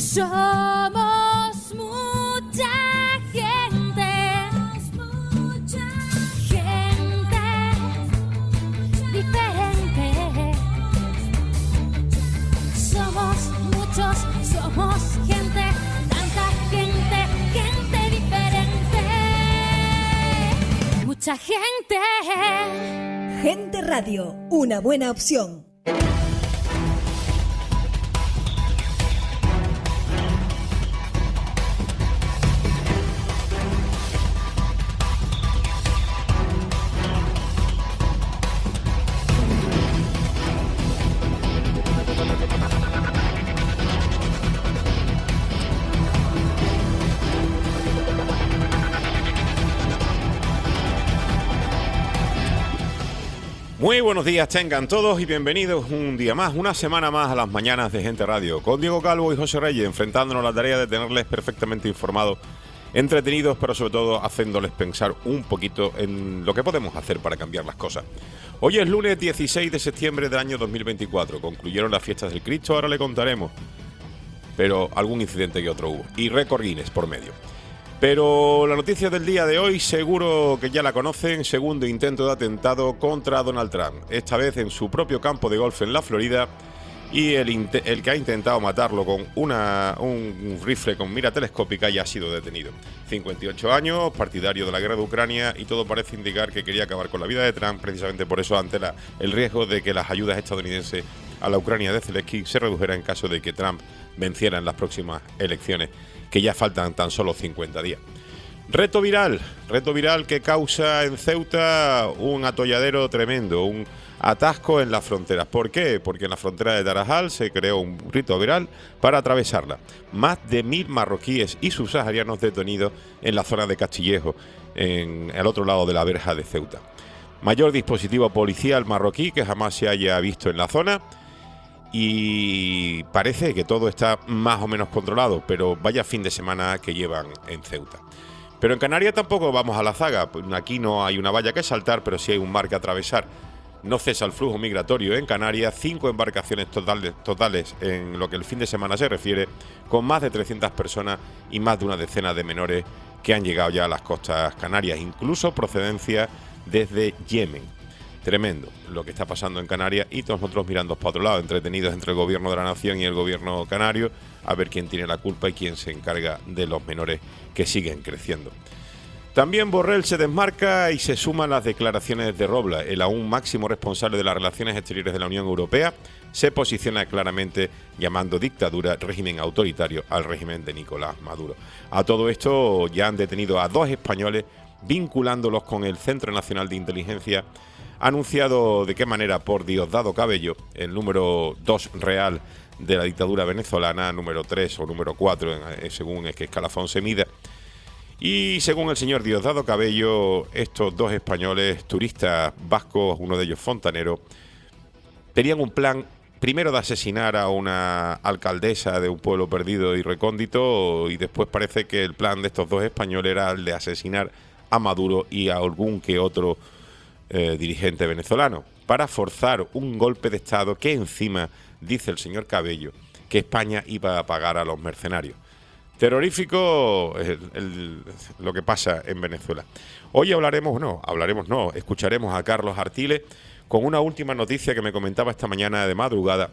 Somos mucha gente, gente diferente. Somos muchos, somos gente, tanta gente, gente diferente. Mucha gente. Gente Radio, una buena opción. Muy buenos días tengan todos y bienvenidos un día más, una semana más a las mañanas de Gente Radio, con Diego Calvo y José Reyes, enfrentándonos a la tarea de tenerles perfectamente informados, entretenidos, pero sobre todo haciéndoles pensar un poquito en lo que podemos hacer para cambiar las cosas. Hoy es lunes 16 de septiembre del año 2024, concluyeron las fiestas del Cristo, ahora le contaremos, pero algún incidente que otro hubo, y récord Guinness por medio. Pero la noticia del día de hoy seguro que ya la conocen, segundo intento de atentado contra Donald Trump, esta vez en su propio campo de golf en la Florida, y el que ha intentado matarlo con un rifle con mira telescópica ya ha sido detenido. 58 años, partidario de la guerra de Ucrania, y todo parece indicar que quería acabar con la vida de Trump, precisamente por eso ante el riesgo de que las ayudas estadounidenses a la Ucrania de Zelensky se redujeran en caso de que Trump venciera en las próximas elecciones, que ya faltan tan solo 50 días. Reto viral que causa en Ceuta un atolladero tremendo, un atasco en las fronteras. ¿Por qué? Porque en la frontera de Tarajal se creó un rito viral para atravesarla. Más de 1000 marroquíes y subsaharianos detenidos en la zona de Castillejo, en el otro lado de la verja de Ceuta. Mayor dispositivo policial marroquí que jamás se haya visto en la zona. Y parece que todo está más o menos controlado, pero vaya fin de semana que llevan en Ceuta. Pero en Canarias tampoco vamos a la zaga. Aquí no hay una valla que saltar, pero sí hay un mar que atravesar. No cesa el flujo migratorio en Canarias, 5 embarcaciones totales en lo que el fin de semana se refiere, con más de 300 personas y más de una decena de menores que han llegado ya a las costas canarias, incluso procedencia desde Yemen. Tremendo lo que está pasando en Canarias y nosotros mirando para otro lado, entretenidos entre el gobierno de la nación y el gobierno canario, a ver quién tiene la culpa y quién se encarga de los menores que siguen creciendo. También Borrell se desmarca y se suman las declaraciones de Robles. El aún máximo responsable de las relaciones exteriores de la Unión Europea se posiciona claramente llamando dictadura, régimen autoritario al régimen de Nicolás Maduro. A todo esto ya han detenido a 2 españoles vinculándolos con el Centro Nacional de Inteligencia. Ha anunciado de qué manera por Diosdado Cabello, el número 2 real de la dictadura venezolana, número 3 o número 4, según es que escalafón se mida. Y según el señor Diosdado Cabello, estos 2 españoles, turistas vascos, uno de ellos fontanero, tenían un plan primero de asesinar a una alcaldesa de un pueblo perdido y recóndito, y después parece que el plan de estos 2 españoles era el de asesinar a Maduro y a algún que otro dirigente venezolano, para forzar un golpe de Estado que encima, dice el señor Cabello, que España iba a pagar a los mercenarios. Terrorífico lo que pasa en Venezuela. Hoy escucharemos a Carlos Artiles con una última noticia que me comentaba esta mañana de madrugada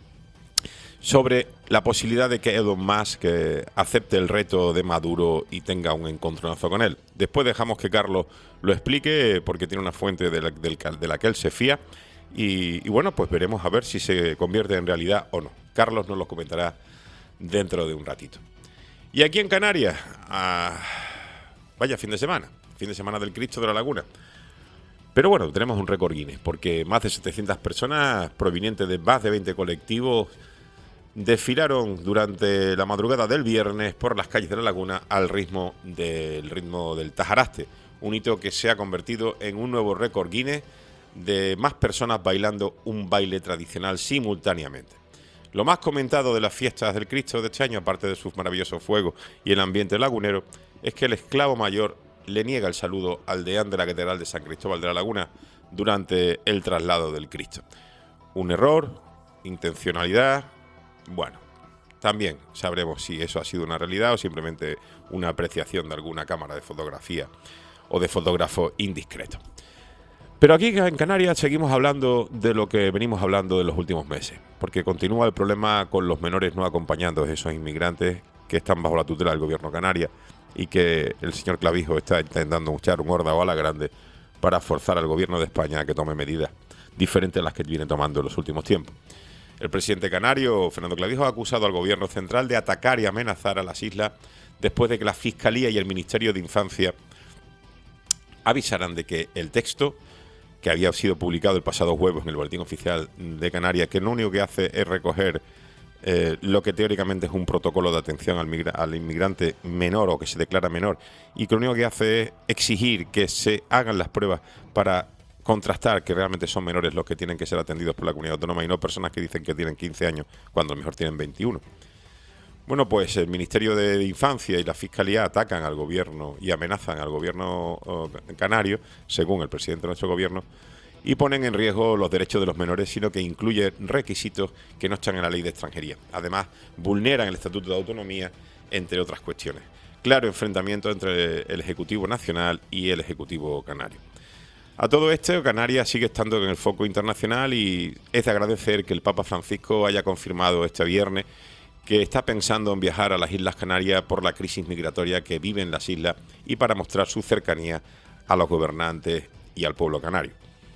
sobre la posibilidad de que Elon Musk acepte el reto de Maduro y tenga un encontronazo con él. Después dejamos que Carlos lo explique porque tiene una fuente de la que él se fía y bueno, pues veremos a ver si se convierte en realidad o no. Carlos nos lo comentará dentro de un ratito. Y aquí en Canarias, vaya fin de semana del Cristo de la Laguna. Pero bueno, tenemos un récord Guinness porque más de 700 personas provenientes de más de 20 colectivos desfilaron durante la madrugada del viernes por las calles de la Laguna al ritmo del Tajaraste, un hito que se ha convertido en un nuevo récord Guinness de más personas bailando un baile tradicional simultáneamente. Lo más comentado de las fiestas del Cristo de este año, aparte de sus maravillosos fuegos y el ambiente lagunero, es que el esclavo mayor le niega el saludo al deán de la Catedral de San Cristóbal de la Laguna durante el traslado del Cristo. Un error, intencionalidad, bueno, también sabremos si eso ha sido una realidad o simplemente una apreciación de alguna cámara de fotografía o de fotógrafo indiscreto. Pero aquí en Canarias seguimos hablando de lo que venimos hablando de los últimos meses, porque continúa el problema con los menores no acompañados, esos inmigrantes que están bajo la tutela del gobierno canario y que el señor Clavijo está intentando echar un horda o a la grande para forzar al gobierno de España a que tome medidas diferentes a las que viene tomando en los últimos tiempos. El presidente canario, Fernando Clavijo, ha acusado al gobierno central de atacar y amenazar a las islas después de que la Fiscalía y el Ministerio de Infancia avisaran de que el texto que había sido publicado el pasado jueves en el Boletín Oficial de Canarias, que lo único que hace es recoger lo que teóricamente es un protocolo de atención al inmigrante menor o que se declara menor, y que lo único que hace es exigir que se hagan las pruebas para contrastar que realmente son menores los que tienen que ser atendidos por la comunidad autónoma y no personas que dicen que tienen 15 años cuando a lo mejor tienen 21. Bueno, pues el Ministerio de Infancia y la Fiscalía atacan al gobierno y amenazan al gobierno canario, según el presidente de nuestro gobierno, y ponen en riesgo los derechos de los menores, sino que incluye requisitos que no están en la ley de extranjería. Además, vulneran el Estatuto de Autonomía, entre otras cuestiones. Claro enfrentamiento entre el Ejecutivo Nacional y el Ejecutivo Canario. A todo esto, Canarias sigue estando en el foco internacional y es de agradecer que el Papa Francisco haya confirmado este viernes que está pensando en viajar a las Islas Canarias por la crisis migratoria que viven las islas y para mostrar su cercanía a los gobernantes y al pueblo canario.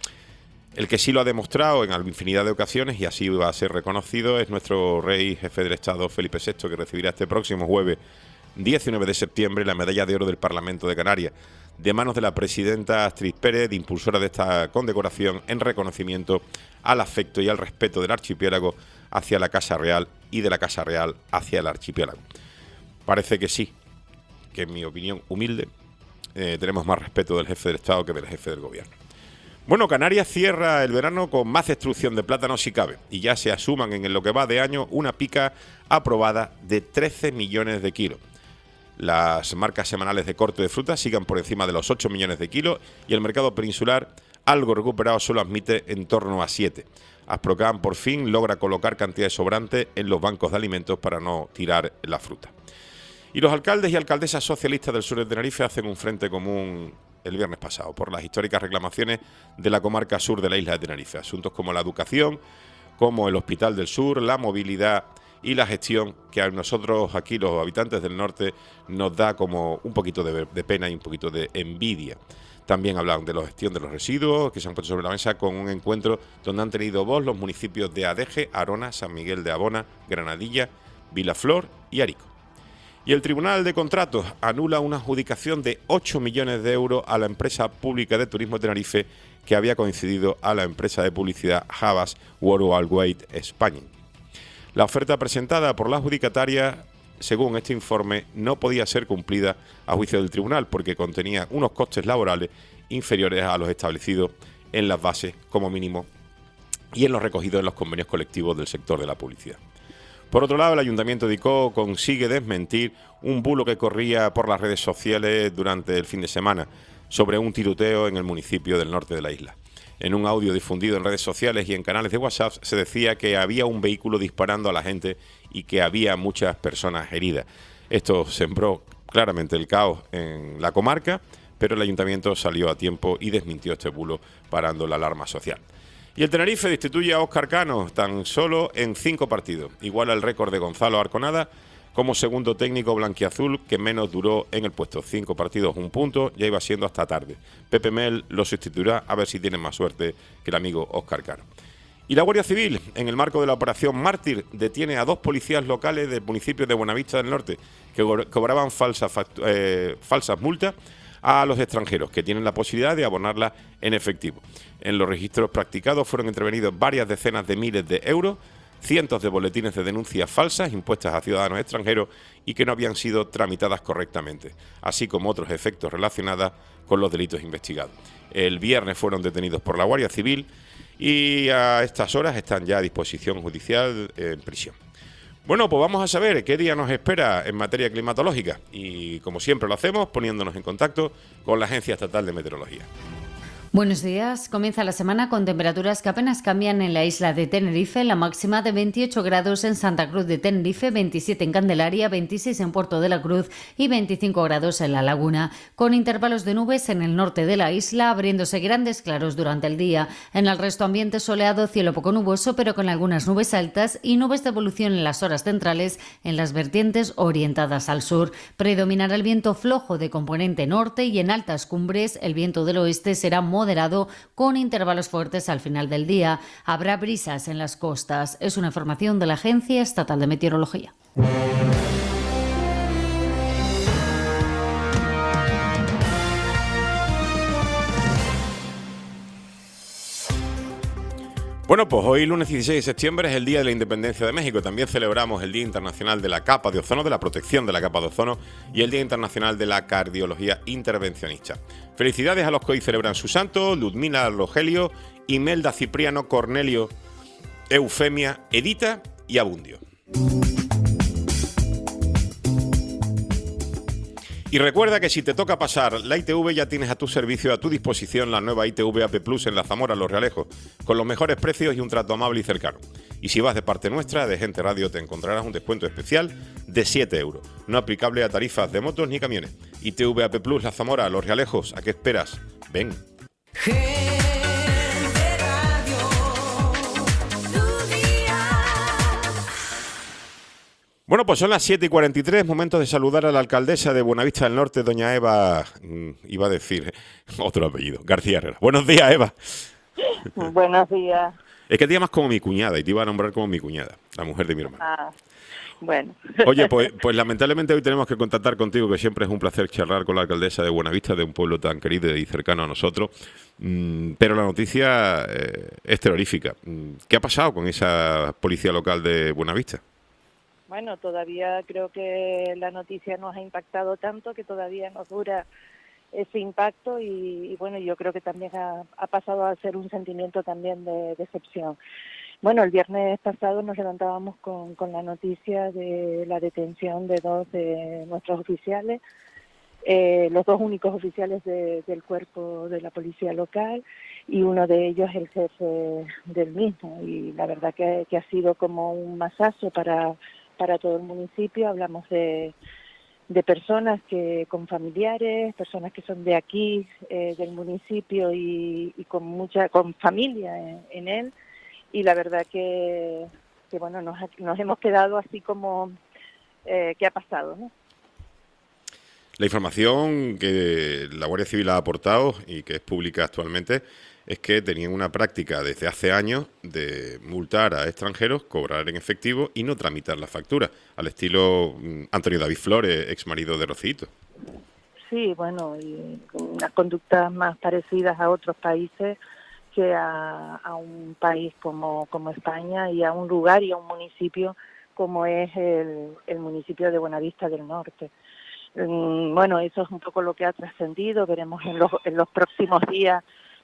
El que sí lo ha demostrado en infinidad de ocasiones y así va a ser reconocido es nuestro rey jefe del Estado, Felipe VI, que recibirá este próximo jueves 19 de septiembre la medalla de oro del Parlamento de Canarias, de manos de la presidenta Astrid Pérez, impulsora de esta condecoración, en reconocimiento al afecto y al respeto del archipiélago hacia la Casa Real y de la Casa Real hacia el archipiélago. Parece que sí, que en mi opinión humilde tenemos más respeto del jefe del Estado que del jefe del gobierno. Bueno, Canarias cierra el verano con más destrucción de plátanos si cabe, y ya se asuman en lo que va de año una pica aprobada de 13 millones de kilos. Las marcas semanales de corte de fruta sigan por encima de los 8 millones de kilos y el mercado peninsular, algo recuperado, solo admite en torno a 7. Asprocan por fin logra colocar cantidades sobrantes en los bancos de alimentos para no tirar la fruta. Y los alcaldes y alcaldesas socialistas del sur de Tenerife hacen un frente común el viernes pasado por las históricas reclamaciones de la comarca sur de la isla de Tenerife. Asuntos como la educación, como el Hospital del Sur, la movilidad y la gestión que a nosotros aquí, los habitantes del norte, nos da como un poquito de pena y un poquito de envidia. También hablan de la gestión de los residuos que se han puesto sobre la mesa con un encuentro donde han tenido voz los municipios de Adeje, Arona, San Miguel de Abona, Granadilla, Vilaflor y Arico. Y el Tribunal de Contratos anula una adjudicación de 8 millones de euros a la empresa pública de turismo de Tenerife que había coincidido a la empresa de publicidad Havas Worldwide Spain. La oferta presentada por la adjudicataria, según este informe, no podía ser cumplida a juicio del tribunal porque contenía unos costes laborales inferiores a los establecidos en las bases como mínimo y en los recogidos en los convenios colectivos del sector de la publicidad. Por otro lado, el Ayuntamiento de Icó consigue desmentir un bulo que corría por las redes sociales durante el fin de semana sobre un tiroteo en el municipio del norte de la isla. En un audio difundido en redes sociales y en canales de WhatsApp se decía que había un vehículo disparando a la gente y que había muchas personas heridas. Esto sembró claramente el caos en la comarca, pero el ayuntamiento salió a tiempo y desmintió este bulo parando la alarma social. Y el Tenerife destituye a Óscar Cano tan solo en 5 partidos, igual al récord de Gonzalo Arconada como segundo técnico blanquiazul que menos duró en el puesto. 5 partidos, 1 punto, ya iba siendo hasta tarde. Pepe Mel lo sustituirá a ver si tiene más suerte que el amigo Óscar Cano. Y la Guardia Civil, en el marco de la Operación Mártir, detiene a 2 policías locales del municipio de Buenavista del Norte que cobraban falsas multas a los extranjeros que tienen la posibilidad de abonarlas en efectivo. En los registros practicados fueron intervenidos varias decenas de miles de euros, cientos de boletines de denuncias falsas impuestas a ciudadanos extranjeros y que no habían sido tramitadas correctamente, así como otros efectos relacionados con los delitos investigados. El viernes fueron detenidos por la Guardia Civil y a estas horas están ya a disposición judicial en prisión. Bueno, pues vamos a saber qué día nos espera en materia climatológica y, como siempre lo hacemos, poniéndonos en contacto con la Agencia Estatal de Meteorología. Buenos días. Comienza la semana con temperaturas que apenas cambian en la isla de Tenerife, la máxima de 28 grados en Santa Cruz de Tenerife, 27 en Candelaria, 26 en Puerto de la Cruz y 25 grados en La Laguna, con intervalos de nubes en el norte de la isla, abriéndose grandes claros durante el día. En el resto ambiente soleado, cielo poco nuboso, pero con algunas nubes altas y nubes de evolución en las horas centrales en las vertientes orientadas al sur. Predominará el viento flojo de componente norte y en altas cumbres el viento del oeste será moderado con intervalos fuertes al final del día. Habrá brisas en las costas. Es una información de la Agencia Estatal de Meteorología. Bueno, pues hoy, lunes 16 de septiembre, es el Día de la Independencia de México. También celebramos el Día Internacional de la Capa de Ozono, de la protección de la capa de ozono, y el Día Internacional de la Cardiología Intervencionista. Felicidades a los que hoy celebran su santo: Ludmila Rogelio, Imelda Cipriano, Cornelio, Eufemia, Edita y Abundio. Y recuerda que si te toca pasar la ITV, ya tienes a tu servicio, a tu disposición, la nueva ITV AP Plus en la Zamora, Los Realejos, con los mejores precios y un trato amable y cercano. Y si vas de parte nuestra, de Gente Radio, te encontrarás un descuento especial de 7 euros, no aplicable a tarifas de motos ni camiones. ITV AP Plus, la Zamora, Los Realejos, ¿a qué esperas? Ven. Bueno, pues son las 7:43, momento de saludar a la alcaldesa de Buenavista del Norte, doña Eva, iba a decir otro apellido, García Herrera. Buenos días, Eva. Buenos días. Es que te llamas como mi cuñada y te iba a nombrar como mi cuñada, la mujer de mi hermano. Ah, bueno. Oye, pues lamentablemente hoy tenemos que contactar contigo, que siempre es un placer charlar con la alcaldesa de Buenavista, de un pueblo tan querido y cercano a nosotros, pero la noticia es terrorífica. ¿Qué ha pasado con esa policía local de Buenavista? Bueno, todavía creo que la noticia nos ha impactado tanto que todavía nos dura ese impacto y bueno, yo creo que también ha pasado a ser un sentimiento también de decepción. Bueno, el viernes pasado nos levantábamos con la noticia de la detención de 2 de nuestros oficiales, los 2 únicos oficiales del cuerpo de la policía local, y uno de ellos el jefe del mismo, y la verdad que ha sido como un masazo para todo el municipio. Hablamos de personas que con familiares, personas que son de aquí, del municipio y con familia en él, y la verdad que bueno, nos hemos quedado así como ¿qué ha pasado, no? La información que la Guardia Civil ha aportado y que es pública actualmente es que tenían una práctica desde hace años de multar a extranjeros, cobrar en efectivo y no tramitar la factura, al estilo Antonio David Flores, ex marido de Rocito. Sí, bueno, y unas conductas más parecidas a otros países que a un país como España, y a un lugar y a un municipio como es el municipio de Buenavista del Norte. Bueno, eso es un poco lo que ha trascendido. Veremos en los próximos días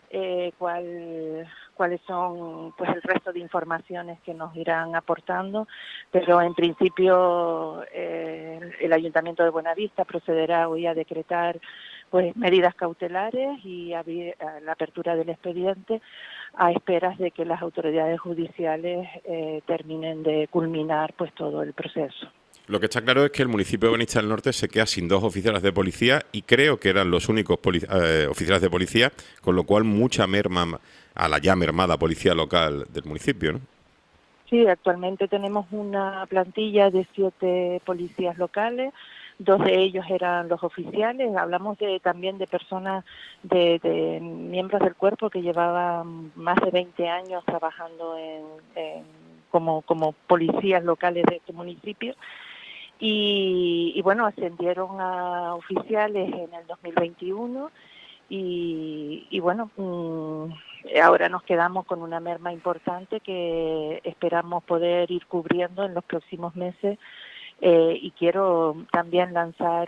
cuáles son pues el resto de informaciones que nos irán aportando, pero en principio el Ayuntamiento de Buenavista procederá hoy a decretar pues medidas cautelares y abrir la apertura del expediente a esperas de que las autoridades judiciales terminen de culminar pues todo el proceso. Lo que está claro es que el municipio de Buenavista del Norte se queda sin 2 oficiales de policía, y creo que eran los únicos oficiales de policía, con lo cual mucha merma a la ya mermada policía local del municipio, ¿no? Sí, actualmente tenemos una plantilla de 7 policías locales. 2 de ellos eran los oficiales. Hablamos también de personas, de miembros del cuerpo que llevaban más de 20 años trabajando como policías locales de este municipio. Y bueno, ascendieron a oficiales en el 2021 y bueno, ahora nos quedamos con una merma importante que esperamos poder ir cubriendo en los próximos meses, y quiero también lanzar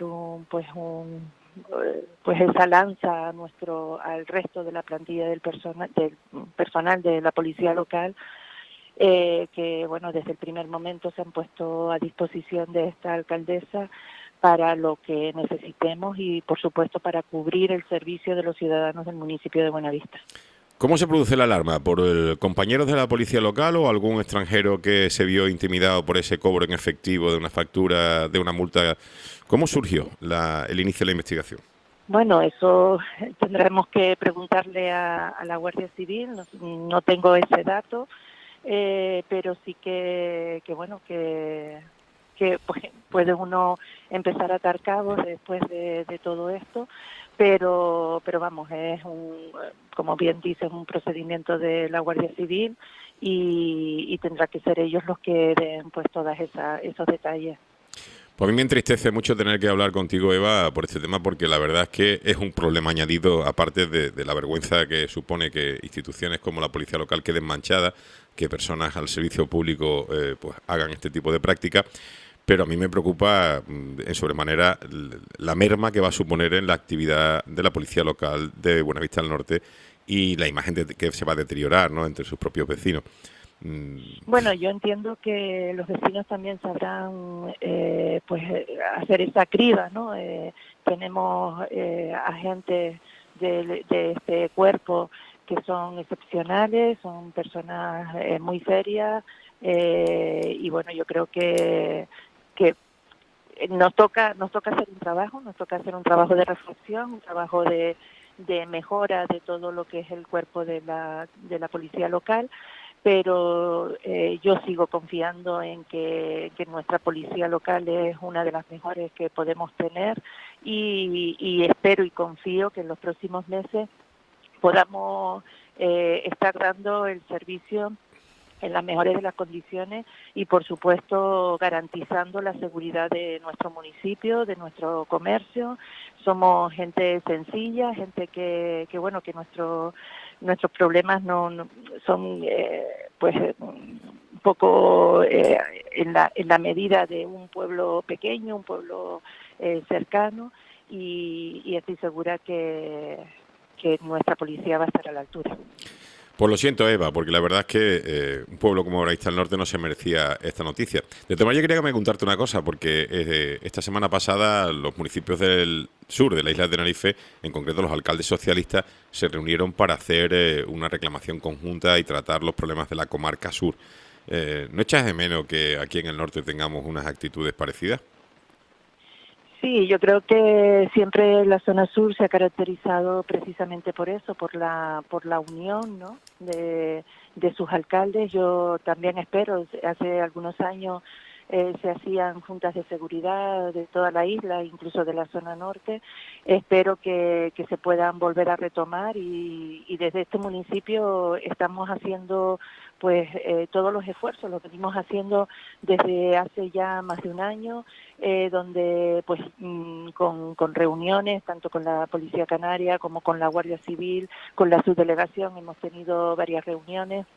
esa lanza al resto de la plantilla del personal de la policía local, que bueno, desde el primer momento se han puesto a disposición de esta alcaldesa para lo que necesitemos y, por supuesto, para cubrir el servicio de los ciudadanos del municipio de Buenavista. ¿Cómo se produce la alarma? ¿Por compañeros de la policía local o algún extranjero que se vio intimidado por ese cobro en efectivo de una factura, de una multa? ¿Cómo surgió el inicio de la investigación? Bueno, eso tendremos que preguntarle a la Guardia Civil, no tengo ese dato, pero sí que bueno, que pues, puede uno empezar a atar cabos después de todo esto, pero vamos, es como bien dices, un procedimiento de la Guardia Civil y tendrá que ser ellos los que den pues todas esos detalles. Pues a mí me entristece mucho tener que hablar contigo, Eva, por este tema, porque la verdad es que es un problema añadido, aparte de la vergüenza que supone que instituciones como la policía local queden manchadas, que personas al servicio público pues hagan este tipo de prácticas. Pero a mí me preocupa en sobremanera la merma que va a suponer en la actividad de la policía local de Buenavista del Norte y la imagen que se va a deteriorar, ¿no?, entre sus propios vecinos. Bueno, yo entiendo que los vecinos también sabrán pues hacer esa criba, ¿no? Tenemos agentes de este cuerpo que son excepcionales, son personas muy serias y bueno, yo creo que nos toca hacer un trabajo de reflexión, un trabajo de mejora de todo lo que es el cuerpo de la policía local, pero yo sigo confiando en que nuestra policía local es una de las mejores que podemos tener y espero y confío que en los próximos meses podamos estar dando el servicio en las mejores de las condiciones y, por supuesto, garantizando la seguridad de nuestro municipio, de nuestro comercio. Somos gente sencilla, gente que bueno, que nuestros problemas no son pues un poco en la medida de un pueblo pequeño, un pueblo cercano y estoy segura que nuestra policía va a estar a la altura. Pues lo siento, Eva, porque la verdad es que un pueblo como Buenavista del Norte no se merecía esta noticia. De todas maneras, yo quería preguntarte una cosa, porque esta semana pasada los municipios del sur de la isla de Tenerife, en concreto los alcaldes socialistas, se reunieron para hacer una reclamación conjunta y tratar los problemas de la comarca sur. ¿No echas de menos que aquí en el norte tengamos unas actitudes parecidas? Sí, yo creo que siempre la zona sur se ha caracterizado precisamente por eso, por la unión, ¿no?, de sus alcaldes. Yo también espero, hace algunos años se hacían juntas de seguridad de toda la isla, incluso de la zona norte. Espero que se puedan volver a retomar y desde este municipio estamos haciendo pues todos los esfuerzos, lo venimos haciendo desde hace ya más de un año, donde pues con reuniones tanto con la Policía Canaria como con la Guardia Civil, con la subdelegación hemos tenido varias reuniones.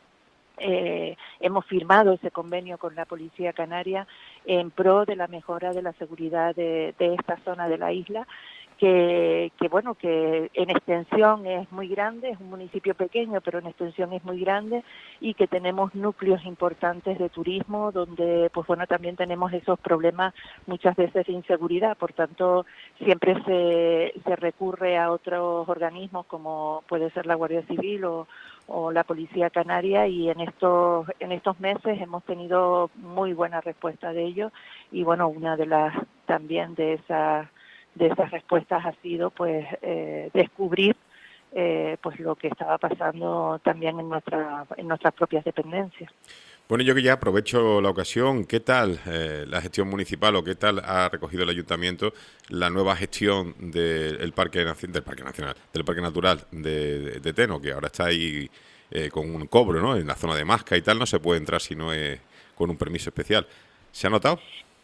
Hemos firmado ese convenio con la Policía Canaria en pro de la mejora de la seguridad de esta zona de la isla, que bueno, que en extensión es muy grande, es un municipio pequeño, pero en extensión es muy grande y que tenemos núcleos importantes de turismo donde pues bueno, también tenemos esos problemas muchas veces de inseguridad. Por tanto, siempre se recurre a otros organismos como puede ser la Guardia Civil o la Policía Canaria y en estos meses hemos tenido muy buena respuesta de ellos y bueno, una de las también de esas respuestas ha sido pues descubrir pues lo que estaba pasando también en nuestras propias dependencias. Bueno, yo que ya aprovecho la ocasión, ¿qué tal la gestión municipal o qué tal ha recogido el ayuntamiento la nueva gestión del Parque Nacional, del Parque Natural de Teno, que ahora está ahí con un cobro, ¿no?, en la zona de Masca y tal, no se puede entrar si no es con un permiso especial? ¿Se ha notado?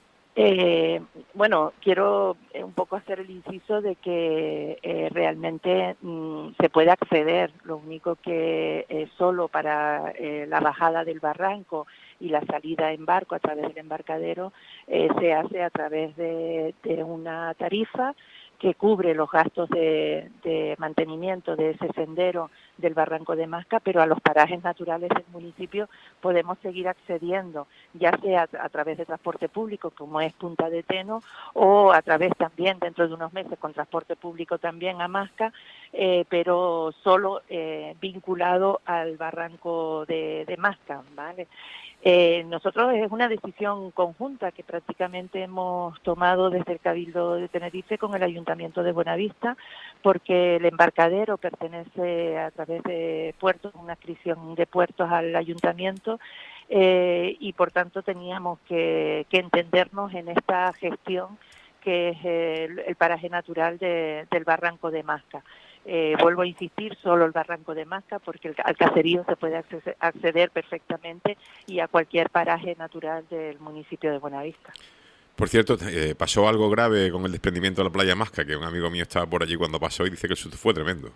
Bueno, quiero un poco hacer el inciso de que realmente se puede acceder, lo único que solo para la bajada del barranco y la salida en barco a través del embarcadero se hace a través de una tarifa que cubre los gastos de mantenimiento de ese sendero del Barranco de Masca, pero a los parajes naturales del municipio podemos seguir accediendo, ya sea a través de transporte público, como es Punta de Teno, o a través también, dentro de unos meses, con transporte público también a Masca, pero solo vinculado al Barranco de Masca, ¿vale? Nosotros es una decisión conjunta que prácticamente hemos tomado desde el Cabildo de Tenerife con el Ayuntamiento de Buenavista, porque el embarcadero pertenece a través de puertos, una adscripción de puertos al Ayuntamiento, y por tanto teníamos que entendernos en esta gestión que es el paraje natural del Barranco de Masca. Vuelvo a insistir, solo el Barranco de Masca, porque al caserío se puede acceder perfectamente y a cualquier paraje natural del municipio de Buenavista. Por cierto, pasó algo grave con el desprendimiento de la playa Masca, que un amigo mío estaba por allí cuando pasó y dice que el susto fue tremendo.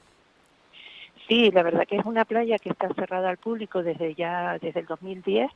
Sí, la verdad que es una playa que está cerrada al público desde el 2010.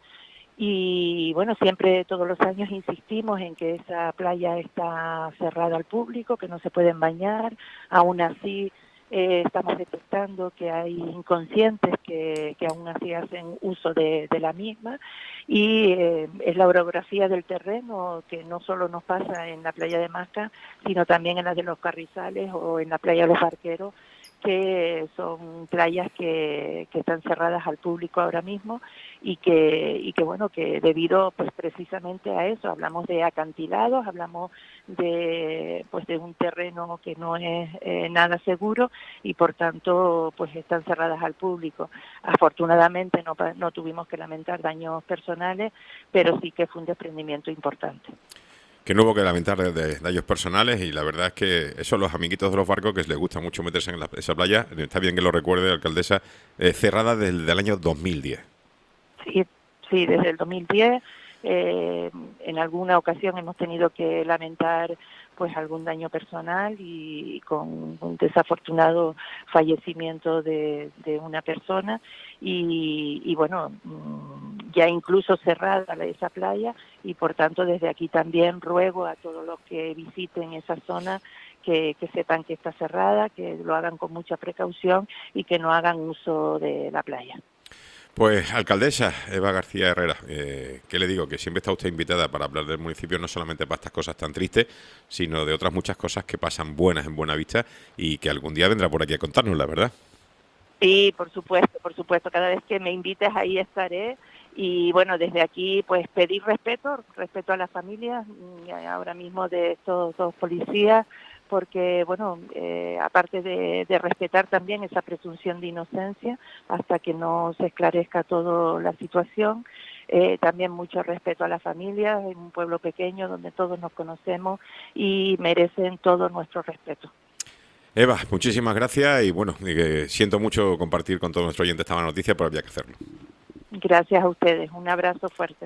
Y bueno, siempre todos los años insistimos en que esa playa está cerrada al público, que no se pueden bañar. Aún así estamos detectando que hay inconscientes que aún así hacen uso de la misma, y es la orografía del terreno que no solo nos pasa en la playa de Masca, sino también en la de los Carrizales o en la playa de los Barqueros, que son playas que están cerradas al público ahora mismo y que bueno, que debido pues precisamente a eso, hablamos de acantilados, hablamos de un terreno que no es nada seguro, y por tanto pues están cerradas al público. Afortunadamente no tuvimos que lamentar daños personales, pero sí que fue un desprendimiento importante. Que no hubo que lamentar de daños personales, y la verdad es que eso a los amiguitos de los barcos, que les gusta mucho meterse en esa playa, está bien que lo recuerde, alcaldesa, cerrada desde el año 2010. Sí, desde el 2010. En alguna ocasión hemos tenido que lamentar pues algún daño personal y con un desafortunado fallecimiento de una persona, y bueno, ya incluso cerrada esa playa, y por tanto desde aquí también ruego a todos los que visiten esa zona que sepan que está cerrada, que lo hagan con mucha precaución y que no hagan uso de la playa. Pues, alcaldesa Eva García Herrera, ¿qué le digo? Que siempre está usted invitada para hablar del municipio, no solamente para estas cosas tan tristes, sino de otras muchas cosas que pasan buenas en Buenavista, y que algún día vendrá por aquí a contárnoslas, la verdad. Sí, por supuesto, cada vez que me invites ahí estaré. Y bueno, desde aquí pues pedir respeto a las familias, ahora mismo de estos dos policías, porque bueno, aparte de respetar también esa presunción de inocencia hasta que no se esclarezca toda la situación, también mucho respeto a las familias, en un pueblo pequeño donde todos nos conocemos y merecen todo nuestro respeto. Eva, muchísimas gracias, y bueno, siento mucho compartir con todos nuestros oyentes esta mala noticia, pero había que hacerlo. Gracias a ustedes, un abrazo fuerte.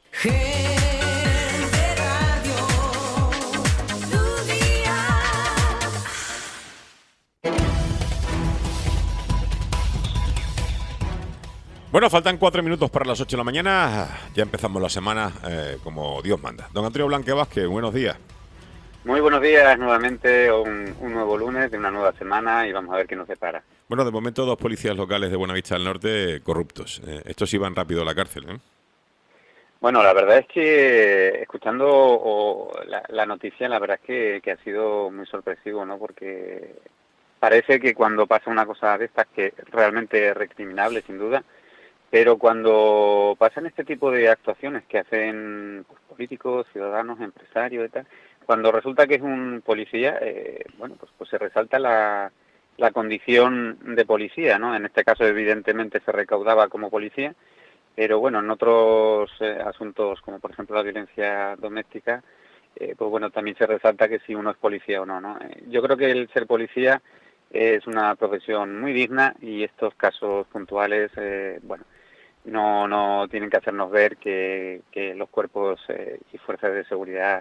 Bueno, faltan 4 minutos para las 8 de la mañana, ya empezamos la semana como Dios manda. Don Antonio Blanque Vázquez, buenos días. Muy buenos días, nuevamente un nuevo lunes de una nueva semana, y vamos a ver qué nos depara. Bueno, de momento 2 policías locales de Buenavista del Norte corruptos. Estos iban rápido a la cárcel, ¿eh? Bueno, la verdad es que escuchando la noticia, la verdad es que ha sido muy sorpresivo, ¿no? Porque parece que cuando pasa una cosa de estas, que realmente es recriminable sin duda, pero cuando pasan este tipo de actuaciones que hacen pues, políticos, ciudadanos, empresarios y tal, cuando resulta que es un policía, bueno, pues se resalta la condición de policía, ¿no? En este caso, evidentemente, se recaudaba como policía, pero bueno, en otros asuntos, como por ejemplo la violencia doméstica, pues bueno, también se resalta que si uno es policía o no, ¿no? Yo creo que el ser policía es una profesión muy digna, y estos casos puntuales, bueno, no tienen que hacernos ver que los cuerpos y fuerzas de seguridad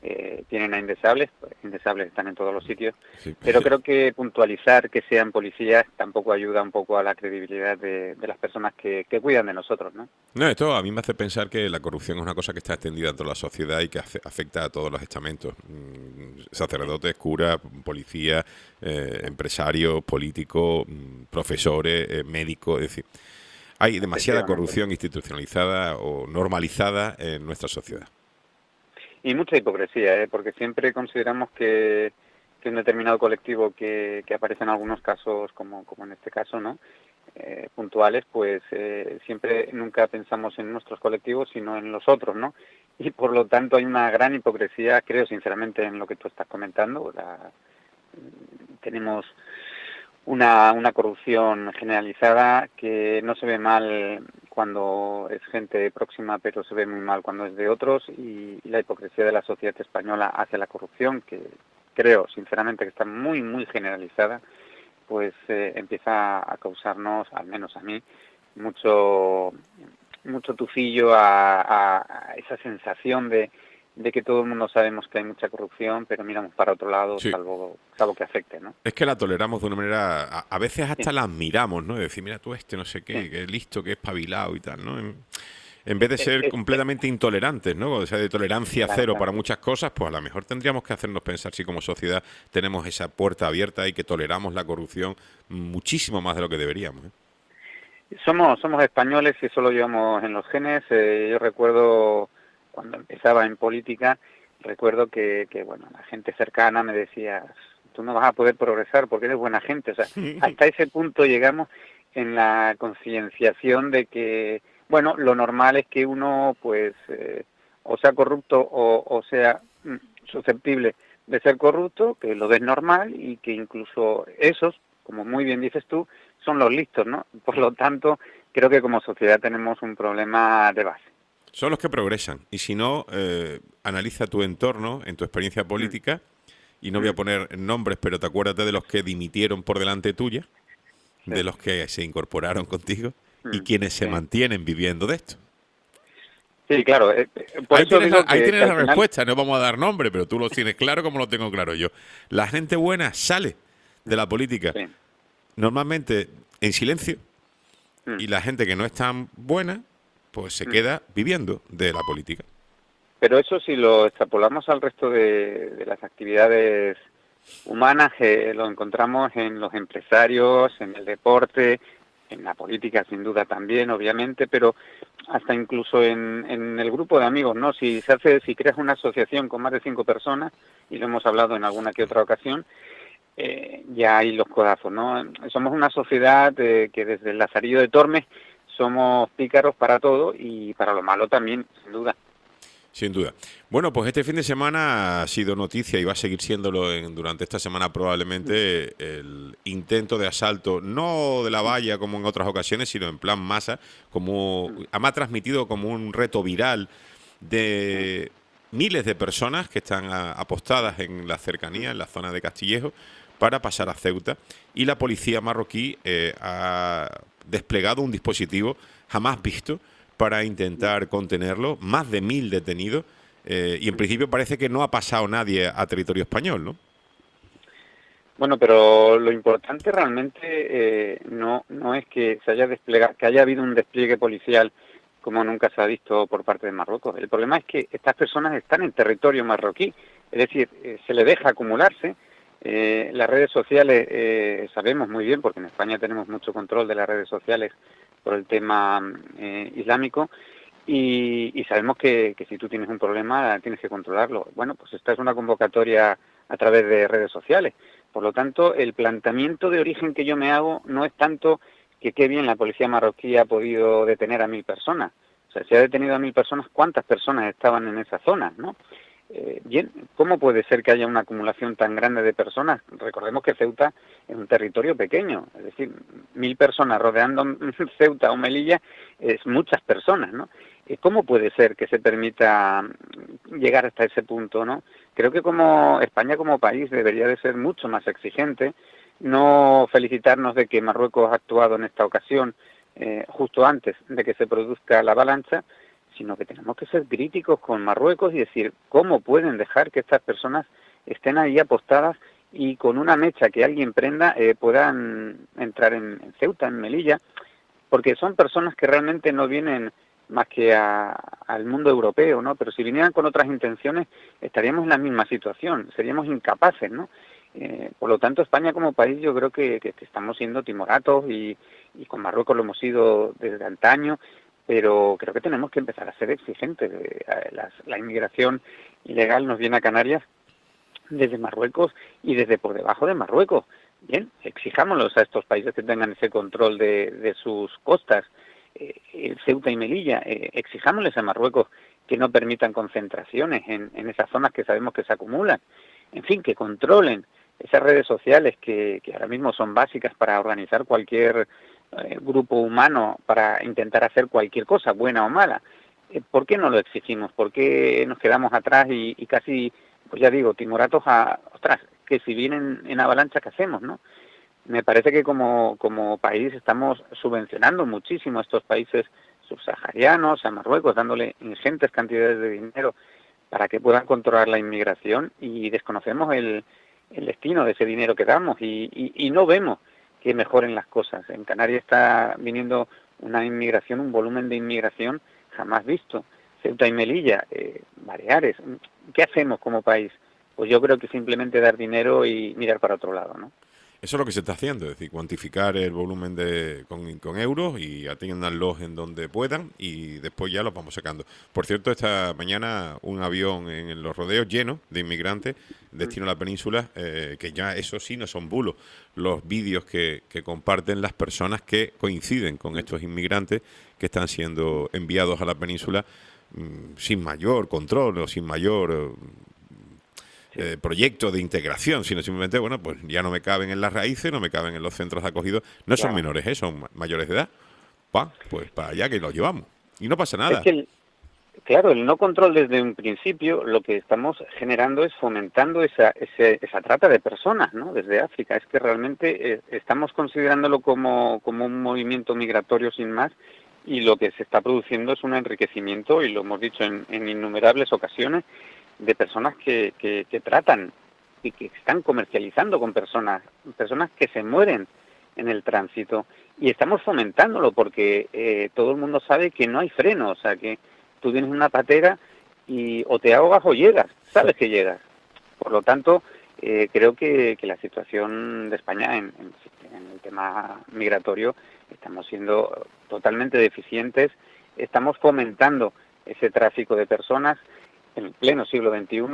tienen a Indeseables, pues Indeseables están en todos los sitios, Sí. pero creo que puntualizar que sean policías tampoco ayuda un poco a la credibilidad de las personas que cuidan de nosotros, ¿no? No, esto a mí me hace pensar que la corrupción es una cosa que está extendida en toda la sociedad y que afecta a todos los estamentos. Sacerdotes, curas, policías, empresarios, políticos, profesores, médicos, es decir, hay demasiada Efectivamente. corrupción institucionalizada o normalizada en nuestra sociedad. Y mucha hipocresía, porque siempre consideramos que un determinado colectivo que aparece en algunos casos, como en este caso, ¿no? Puntuales, pues siempre nunca pensamos en nuestros colectivos, sino en los otros, ¿no? Y por lo tanto hay una gran hipocresía, creo sinceramente, en lo que tú estás comentando. Tenemos una corrupción generalizada que no se ve mal cuando es gente próxima, pero se ve muy mal cuando es de otros, y la hipocresía de la sociedad española hacia la corrupción, que creo sinceramente que está muy, muy generalizada, pues empieza a causarnos, al menos a mí, mucho tufillo a esa sensación de que todo el mundo sabemos que hay mucha corrupción, pero miramos para otro lado, Sí. salvo que afecte, ¿no? Es que la toleramos de una manera, a veces hasta Sí. la admiramos, ¿no? De decir, mira tú no sé qué, Sí. que es listo, que es espabilado y tal, ¿no? En vez de ser completamente intolerantes, ¿no? O sea, de tolerancia Claro, cero claro. para muchas cosas, pues a lo mejor tendríamos que hacernos pensar si como sociedad tenemos esa puerta abierta y que toleramos la corrupción muchísimo más de lo que deberíamos, ¿eh? Somos españoles y eso lo llevamos en los genes. Yo recuerdo cuando empezaba en política, recuerdo que bueno, la gente cercana me decía, tú no vas a poder progresar porque eres buena gente. O sea, hasta ese punto llegamos en la concienciación de que, bueno, lo normal es que uno, pues, o sea corrupto o sea susceptible de ser corrupto, que lo ves normal y que incluso esos, como muy bien dices tú, son los listos, ¿no? Por lo tanto, creo que como sociedad tenemos un problema de base. Son los que progresan. Y si no, analiza tu entorno en tu experiencia política, y no voy a poner nombres, pero te acuérdate de los que dimitieron por delante tuya, de los que se incorporaron contigo y quienes se Sí. mantienen viviendo de esto. Sí, claro. Por Ahí eso tienes, digo ahí que tienes al la final- respuesta, no vamos a dar nombre, pero tú lo tienes claro como lo tengo claro yo. La gente buena sale de la política, Sí. normalmente en silencio, Mm. y la gente que no es tan buena, pues se queda viviendo de la política. Pero eso si lo extrapolamos al resto de las actividades humanas, lo encontramos en los empresarios, en el deporte, en la política sin duda también, obviamente, pero hasta incluso en el grupo de amigos, ¿no? Si creas una asociación con más de 5 personas, y lo hemos hablado en alguna que otra ocasión, ya hay los codazos, ¿no? Somos una sociedad que desde el Lazarillo de Tormes somos pícaros para todo y para lo malo también, sin duda. Sin duda. Bueno, pues este fin de semana ha sido noticia y va a seguir siéndolo durante esta semana probablemente el intento de asalto, no de la valla como en otras ocasiones, sino en plan masa, como ha transmitido como un reto viral de miles de personas que están apostadas en la cercanía, en la zona de Castillejo, para pasar a Ceuta, y la policía marroquí ha desplegado un dispositivo jamás visto para intentar contenerlo, más de 1000 detenidos, y en principio parece que no ha pasado nadie a territorio español, ¿no? Bueno, pero lo importante realmente no es que se haya desplegado, que haya habido un despliegue policial como nunca se ha visto por parte de Marruecos. El problema es que estas personas están en territorio marroquí, es decir, se le deja acumularse. Las redes sociales, sabemos muy bien, porque en España tenemos mucho control de las redes sociales por el tema islámico, y sabemos que si tú tienes un problema tienes que controlarlo. Bueno, pues esta es una convocatoria a través de redes sociales. Por lo tanto, el planteamiento de origen que yo me hago no es tanto que qué bien la policía marroquí ha podido detener a 1000 personas. O sea, si ha detenido a 1000 personas, ¿cuántas personas estaban en esa zona, no? Bien, ¿cómo puede ser que haya una acumulación tan grande de personas? Recordemos que Ceuta es un territorio pequeño, es decir, 1000 personas rodeando Ceuta o Melilla es muchas personas, ¿no? ¿Cómo puede ser que se permita llegar hasta ese punto, no? Creo que como España como país debería de ser mucho más exigente, no felicitarnos de que Marruecos ha actuado en esta ocasión justo antes de que se produzca la avalancha, sino que tenemos que ser críticos con Marruecos y decir cómo pueden dejar que estas personas estén ahí apostadas y con una mecha que alguien prenda puedan entrar en Ceuta, en Melilla, porque son personas que realmente no vienen más que al mundo europeo, ¿no? Pero si vinieran con otras intenciones estaríamos en la misma situación, seríamos incapaces, ¿no? Por lo tanto, España como país yo creo que estamos siendo timoratos y con Marruecos lo hemos sido desde antaño, pero creo que tenemos que empezar a ser exigentes. La inmigración ilegal nos viene a Canarias desde Marruecos y desde por debajo de Marruecos. Bien, exijámoslos a estos países que tengan ese control de sus costas, Ceuta y Melilla, exijámosles a Marruecos que no permitan concentraciones en esas zonas que sabemos que se acumulan, en fin, que controlen esas redes sociales que ahora mismo son básicas para organizar cualquier grupo humano para intentar hacer cualquier cosa, buena o mala. ¿Por qué no lo exigimos? ¿Por qué nos quedamos atrás y casi, pues ya digo, timoratos ostras, que si vienen en avalancha, ¿qué hacemos, no? Me parece que como país estamos subvencionando muchísimo a estos países subsaharianos, a Marruecos, dándole ingentes cantidades de dinero para que puedan controlar la inmigración y desconocemos el destino de ese dinero que damos y no vemos que mejoren las cosas. En Canarias está viniendo una inmigración, un volumen de inmigración jamás visto. Ceuta y Melilla, Baleares, ¿qué hacemos como país? Pues yo creo que simplemente dar dinero y mirar para otro lado, ¿no? Eso es lo que se está haciendo, es decir, cuantificar el volumen con euros y atiéndanlos en donde puedan y después ya los vamos sacando. Por cierto, esta mañana un avión en los rodeos lleno de inmigrantes, destino a la península, que ya eso sí no son bulos, los vídeos que comparten las personas que coinciden con estos inmigrantes que están siendo enviados a la península sin mayor control o sin mayor proyecto de integración, sino simplemente, bueno, pues ya no me caben en las raíces, no me caben en los centros de acogido. No son menores, son mayores de edad. Pues para allá que los llevamos. Y no pasa nada. Es que claro, el no control desde un principio, lo que estamos generando es fomentando esa trata de personas, ¿no? Desde África. Es que realmente estamos considerándolo como un movimiento migratorio sin más, y lo que se está produciendo es un enriquecimiento, y lo hemos dicho en innumerables ocasiones, de personas que tratan y que están comercializando con personas que se mueren en el tránsito, y estamos fomentándolo porque todo el mundo sabe que no hay freno, o sea que tú tienes una patera y o te ahogas o llegas, sabes que llegas. Por lo tanto, creo que la situación de España en el tema migratorio estamos siendo totalmente deficientes, estamos fomentando ese tráfico de personas en pleno siglo XXI,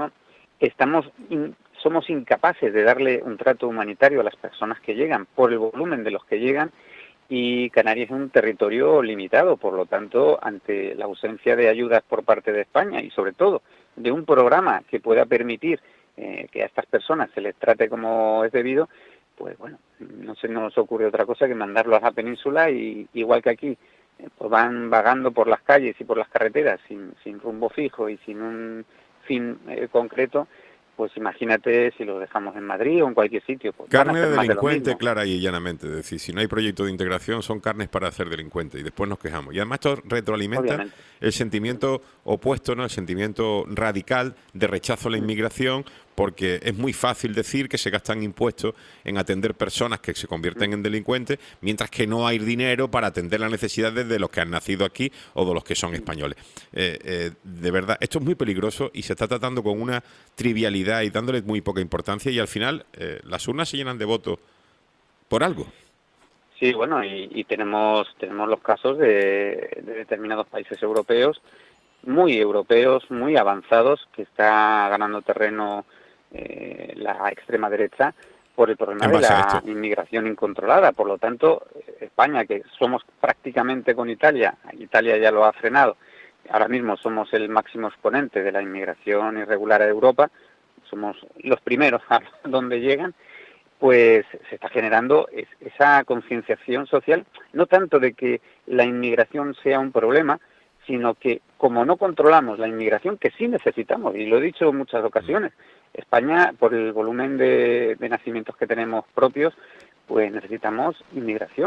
somos incapaces de darle un trato humanitario a las personas que llegan por el volumen de los que llegan, y Canarias es un territorio limitado, por lo tanto, ante la ausencia de ayudas por parte de España y sobre todo de un programa que pueda permitir que a estas personas se les trate como es debido, pues bueno, no se nos ocurre otra cosa que mandarlos a la península y igual que aquí, pues van vagando por las calles y por las carreteras sin rumbo fijo y sin un fin concreto. Pues imagínate si los dejamos en Madrid o en cualquier sitio. Pues carne de delincuente, clara y llanamente. Es decir, si no hay proyecto de integración, son carnes para hacer delincuentes y después nos quejamos. Y además esto retroalimenta obviamente el sentimiento opuesto, ¿no? El sentimiento radical de rechazo a la inmigración, porque es muy fácil decir que se gastan impuestos en atender personas que se convierten en delincuentes, mientras que no hay dinero para atender las necesidades de los que han nacido aquí o de los que son españoles. De verdad, esto es muy peligroso y se está tratando con una trivialidad y dándole muy poca importancia, y al final las urnas se llenan de votos por algo. Sí, bueno, y tenemos los casos de determinados países europeos, muy avanzados, que está ganando terreno la extrema derecha por el problema de la inmigración incontrolada. Por lo tanto, España, que somos prácticamente con Italia ya lo ha frenado, ahora mismo somos el máximo exponente de la inmigración irregular a Europa, somos los primeros a donde llegan, pues se está generando esa concienciación social, no tanto de que la inmigración sea un problema, sino que como no controlamos la inmigración, que sí necesitamos, y lo he dicho en muchas ocasiones, España, por el volumen de nacimientos que tenemos propios, pues necesitamos inmigración.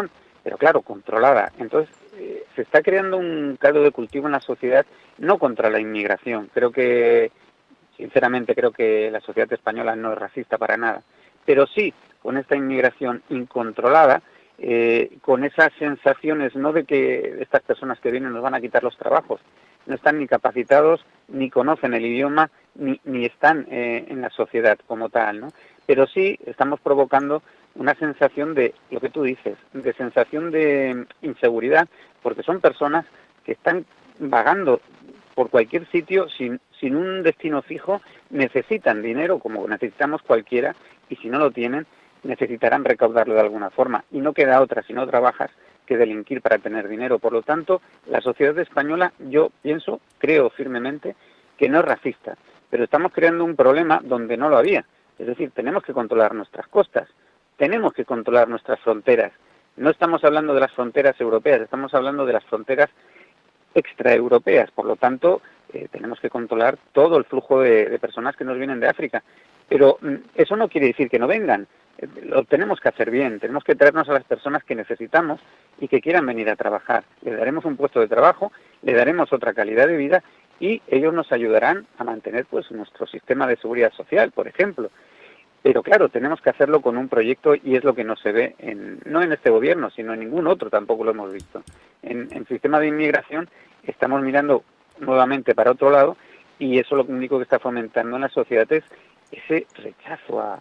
pero claro, controlada. Entonces, se está creando un caldo de cultivo en la sociedad, no contra la inmigración. Sinceramente creo que la sociedad española no es racista para nada, pero sí con esta inmigración incontrolada, con esas sensaciones, no de que estas personas que vienen nos van a quitar los trabajos, no están ni capacitados, ni conocen el idioma, ni están en la sociedad como tal, ¿no? Pero sí estamos provocando una sensación de, lo que tú dices, de sensación de inseguridad, porque son personas que están vagando por cualquier sitio sin un destino fijo, necesitan dinero como necesitamos cualquiera, y si no lo tienen, necesitarán recaudarlo de alguna forma, y no queda otra, si no trabajas, que delinquir para tener dinero. Por lo tanto, la sociedad española, yo creo firmemente, que no es racista, pero estamos creando un problema donde no lo había. Es decir, tenemos que controlar nuestras costas, tenemos que controlar nuestras fronteras. No estamos hablando de las fronteras europeas, estamos hablando de las fronteras extraeuropeas. Por lo tanto, tenemos que controlar todo el flujo de personas que nos vienen de África. Pero eso no quiere decir que no vengan. Lo tenemos que hacer bien, tenemos que traernos a las personas que necesitamos y que quieran venir a trabajar. Le daremos un puesto de trabajo, le daremos otra calidad de vida y ellos nos ayudarán a mantener pues nuestro sistema de seguridad social, por ejemplo. Pero claro, tenemos que hacerlo con un proyecto y es lo que no se ve, no en este gobierno, sino en ningún otro, tampoco lo hemos visto. En el sistema de inmigración estamos mirando nuevamente para otro lado y eso lo único que está fomentando en la sociedad es ese rechazo a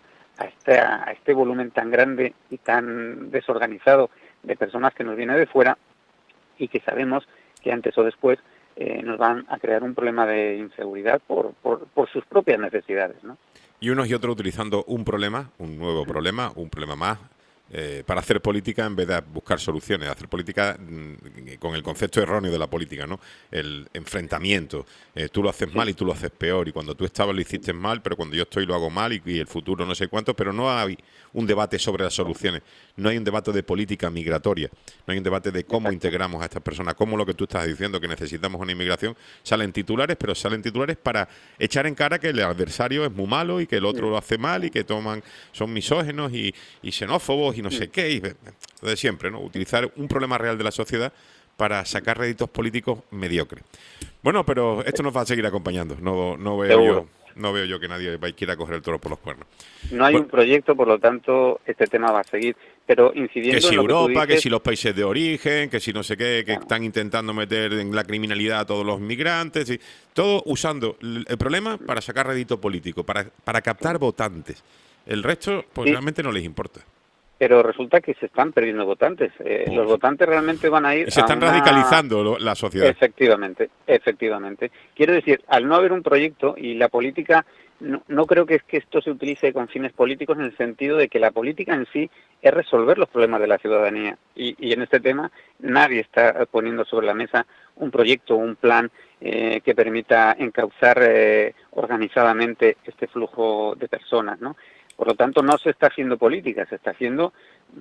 este volumen tan grande y tan desorganizado de personas que nos viene de fuera y que sabemos que antes o después nos van a crear un problema de inseguridad por sus propias necesidades, ¿no? Y unos y otros utilizando un nuevo problema, un problema más, para hacer política en vez de buscar soluciones, hacer política con el concepto erróneo de la política, ¿no? El enfrentamiento. Tú lo haces mal y tú lo haces peor, y cuando tú estabas lo hiciste mal, pero cuando yo estoy lo hago mal, y el futuro no sé cuánto, pero no hay un debate sobre las soluciones, no hay un debate de política migratoria, no hay un debate de cómo integramos a estas personas, cómo lo que tú estás diciendo, que necesitamos una inmigración, salen titulares, pero salen titulares para echar en cara que el adversario es muy malo y que el otro lo hace mal y que son misógenos y xenófobos y no sé qué, y de siempre, ¿no? Utilizar un problema real de la sociedad para sacar réditos políticos mediocres. Bueno, pero esto nos va a seguir acompañando. No veo yo que nadie quiera coger el toro por los cuernos. No hay un proyecto, por lo tanto, este tema va a seguir. Pero incidiendo que si en lo Europa, que tú dices, que si los países de origen, que si no sé qué, que están intentando meter en la criminalidad a todos los migrantes, y todo usando el problema para sacar rédito político, para captar votantes. El resto, pues realmente no les importa. Pero resulta que se están perdiendo votantes. Los votantes realmente van a ir. Y se están radicalizando la sociedad. Efectivamente. Quiero decir, al no haber un proyecto y la política, no creo que esto se utilice con fines políticos en el sentido de que la política en sí es resolver los problemas de la ciudadanía. Y en este tema nadie está poniendo sobre la mesa un proyecto, un plan que permita encauzar organizadamente este flujo de personas, ¿no? Por lo tanto, no se está haciendo política, se está haciendo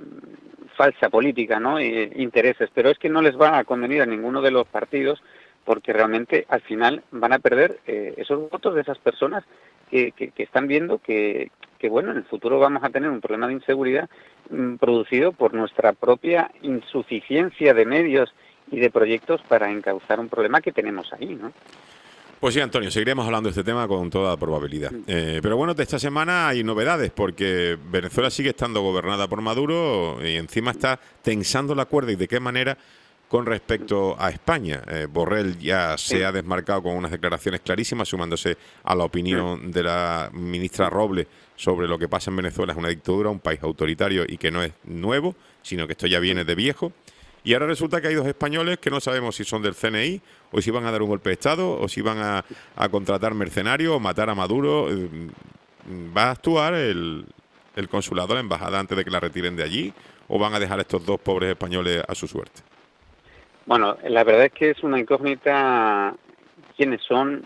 falsa política, ¿no? Intereses, pero es que no les va a convenir a ninguno de los partidos porque realmente al final van a perder esos votos de esas personas que están viendo que, bueno, en el futuro vamos a tener un problema de inseguridad producido por nuestra propia insuficiencia de medios y de proyectos para encauzar un problema que tenemos ahí, ¿no? Pues sí, Antonio, seguiremos hablando de este tema con toda probabilidad. Pero bueno, de esta semana hay novedades, porque Venezuela sigue estando gobernada por Maduro y encima está tensando la cuerda, y de qué manera, con respecto a España. Borrell ya se ha desmarcado con unas declaraciones clarísimas, sumándose a la opinión de la ministra Robles sobre lo que pasa en Venezuela. Es una dictadura, un país autoritario y que no es nuevo, sino que esto ya viene de viejo. Y ahora resulta que hay dos españoles que no sabemos si son del CNI o si van a dar un golpe de Estado o si van a contratar mercenarios o matar a Maduro. ¿Va a actuar el consulado, la embajada, antes de que la retiren de allí, o van a dejar a estos dos pobres españoles a su suerte? Bueno, la verdad es que es una incógnita quiénes son,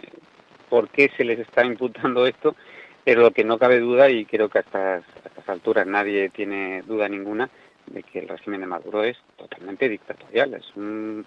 por qué se les está imputando esto, pero lo que no cabe duda, y creo que a estas alturas nadie tiene duda ninguna, de que el régimen de Maduro es totalmente dictatorial. Es un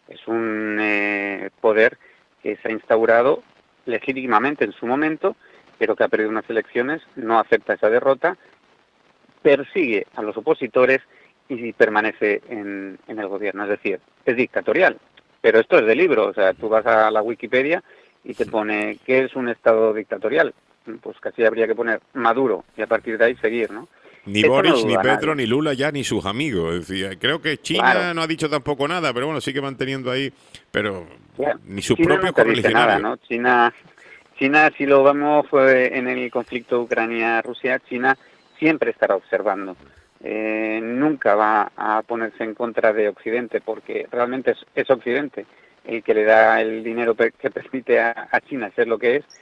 poder que se ha instaurado legítimamente en su momento, pero que ha perdido unas elecciones, no acepta esa derrota, persigue a los opositores y permanece en el gobierno. Es decir, es dictatorial. Pero esto es de libro, o sea, tú vas a la Wikipedia y te pone ¿qué es un Estado dictatorial? Pues casi habría que poner Maduro y a partir de ahí seguir, ¿no? Ni Esto no lo Boric, ni duda Petro, nadie. ni Lula ya, ni sus amigos. Es decir, creo que China Claro, no ha dicho tampoco nada, pero bueno, sigue manteniendo ahí, pero claro. ni sus China propios nunca dice nada, correligionarios. ¿no? China, si lo vemos en el conflicto Ucrania-Rusia, China siempre estará observando. Nunca va a ponerse en contra de Occidente, porque realmente es Occidente el que le da el dinero que permite a China ser lo que es.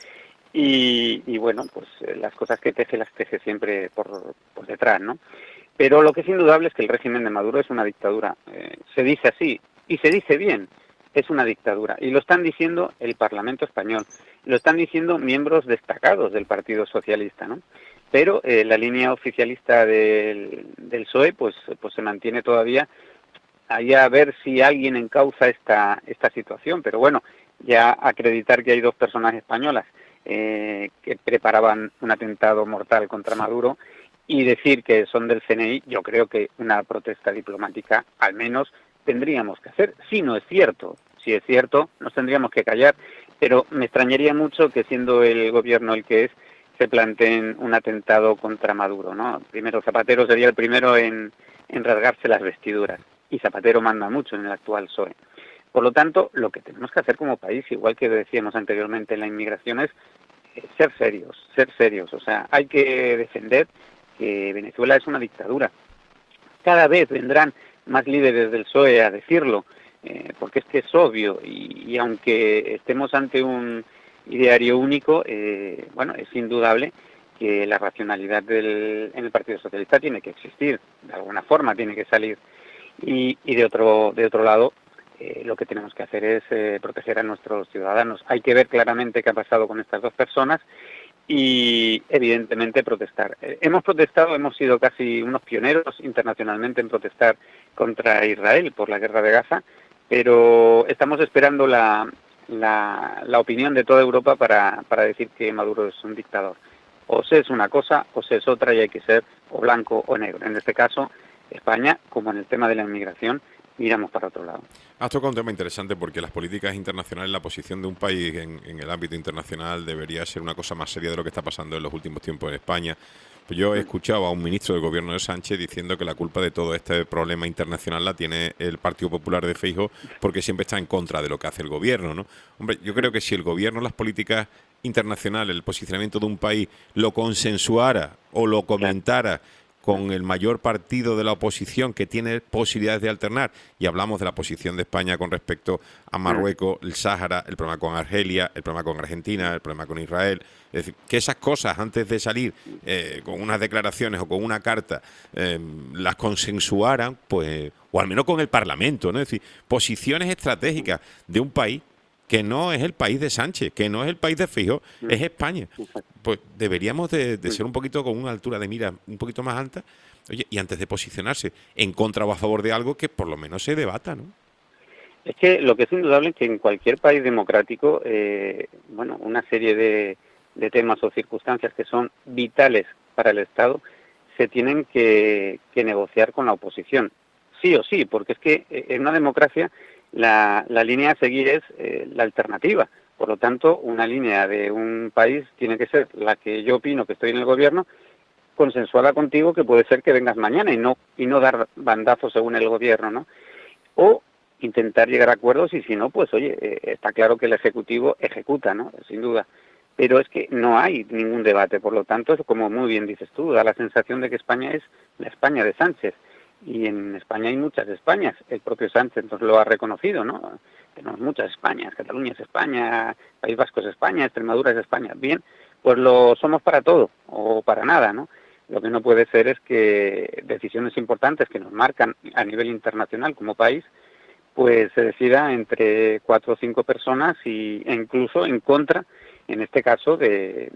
Y bueno, pues las cosas que teje las teje siempre por detrás, ¿no? Pero lo que es indudable es que el régimen de Maduro es una dictadura. Se dice así, y se dice bien, es una dictadura. Y lo están diciendo el Parlamento español, lo están diciendo miembros destacados del Partido Socialista, ¿no? Pero la línea oficialista del PSOE pues se mantiene todavía ahí a ver si alguien encauza esta situación. Pero bueno, ya acreditar que hay dos personas españolas que preparaban un atentado mortal contra Maduro y decir que son del CNI, yo creo que una protesta diplomática al menos tendríamos que hacer. Si no es cierto, si es cierto, nos tendríamos que callar, pero me extrañaría mucho que siendo el gobierno el que es, se planteen un atentado contra Maduro, ¿no? Primero, Zapatero sería el primero en rasgarse las vestiduras, y Zapatero manda mucho en el actual PSOE. Por lo tanto, lo que tenemos que hacer como país, igual que decíamos anteriormente en la inmigración, es ser serios. O sea, hay que defender que Venezuela es una dictadura. Cada vez vendrán más líderes del PSOE a decirlo, porque es que es obvio, y aunque estemos ante un ideario único, bueno, es indudable que la racionalidad en el Partido Socialista tiene que existir, de alguna forma tiene que salir, y de otro lado, lo que tenemos que hacer es proteger a nuestros ciudadanos. Hay que ver claramente qué ha pasado con estas dos personas y, evidentemente, protestar. Hemos protestado, hemos sido casi unos pioneros internacionalmente en protestar contra Israel por la guerra de Gaza, pero estamos esperando la opinión de toda Europa para decir que Maduro es un dictador. O se es una cosa o se es otra y hay que ser o blanco o negro. En este caso, España, como en el tema de la inmigración, miramos para otro lado. Has tocado un tema interesante porque las políticas internacionales, la posición de un país en el ámbito internacional debería ser una cosa más seria de lo que está pasando en los últimos tiempos en España. Yo he escuchado a un ministro del gobierno de Sánchez diciendo que la culpa de todo este problema internacional la tiene el Partido Popular de Feijóo porque siempre está en contra de lo que hace el gobierno, ¿no? Hombre, yo creo que si el gobierno, las políticas internacionales, el posicionamiento de un país lo consensuara o lo comentara con el mayor partido de la oposición que tiene posibilidades de alternar, y hablamos de la posición de España con respecto a Marruecos, el Sáhara, el problema con Argelia, el problema con Argentina, el problema con Israel, es decir, que esas cosas antes de salir con unas declaraciones o con una carta las consensuaran, pues, o al menos con el Parlamento, ¿no? Es decir, posiciones estratégicas de un país que no es el país de Sánchez, que no es el país de Feijóo, es España. Pues deberíamos de ser un poquito con una altura de mira un poquito más alta, oye, y antes de posicionarse en contra o a favor de algo, que por lo menos se debata, ¿no? Es que lo que es indudable es que en cualquier país democrático, bueno, una serie de temas o circunstancias que son vitales para el Estado se tienen que negociar con la oposición, sí o sí, porque es que en una democracia la línea a seguir es la alternativa. Por lo tanto, una línea de un país tiene que ser la que yo opino que estoy en el gobierno, consensuada contigo, que puede ser que vengas mañana y no dar bandazos según el gobierno, ¿no? O intentar llegar a acuerdos y si no, pues oye, está claro que el Ejecutivo ejecuta, ¿no? Sin duda. Pero es que no hay ningún debate, por lo tanto, es como muy bien dices tú, da la sensación de que España es la España de Sánchez. Y en España hay muchas Españas, el propio Sánchez entonces lo ha reconocido, ¿no? Tenemos muchas Españas, Cataluña es España, País Vasco es España, Extremadura es España. Bien, pues lo somos para todo o para nada, ¿no? Lo que no puede ser es que decisiones importantes que nos marcan a nivel internacional como país, pues se decida entre 4 o 5 personas e incluso en contra, en este caso, de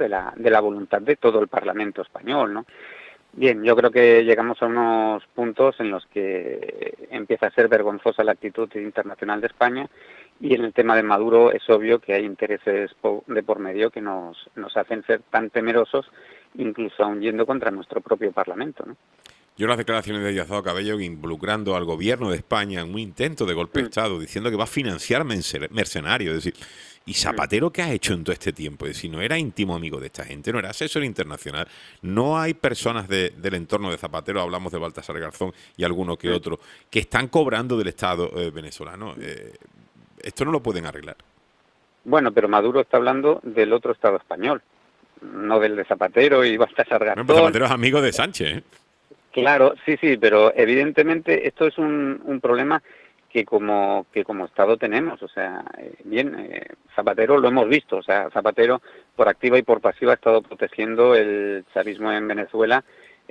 la voluntad de todo el Parlamento español, ¿no? Bien, yo creo que llegamos a unos puntos en los que empieza a ser vergonzosa la actitud internacional de España y en el tema de Maduro es obvio que hay intereses de por medio que nos hacen ser tan temerosos, incluso aún yendo contra nuestro propio Parlamento, ¿no? Yo las declaraciones de Diosdado Cabello involucrando al gobierno de España en un intento de golpe de Estado, diciendo que va a financiar mercenarios, es decir, ¿y Zapatero qué ha hecho en todo este tiempo? Es decir, no era íntimo amigo de esta gente, no era asesor internacional, no hay personas del entorno de Zapatero, hablamos de Baltasar Garzón y alguno que otro, que están cobrando del Estado venezolano. Esto no lo pueden arreglar. Bueno, pero Maduro está hablando del otro Estado español, no del de Zapatero y Baltasar Garzón. Bueno, Zapatero es amigo de Sánchez, ¿eh? Claro, sí, pero evidentemente esto es un problema que como Estado tenemos, o sea, Zapatero lo hemos visto, o sea, Zapatero por activa y por pasiva ha estado protegiendo el chavismo en Venezuela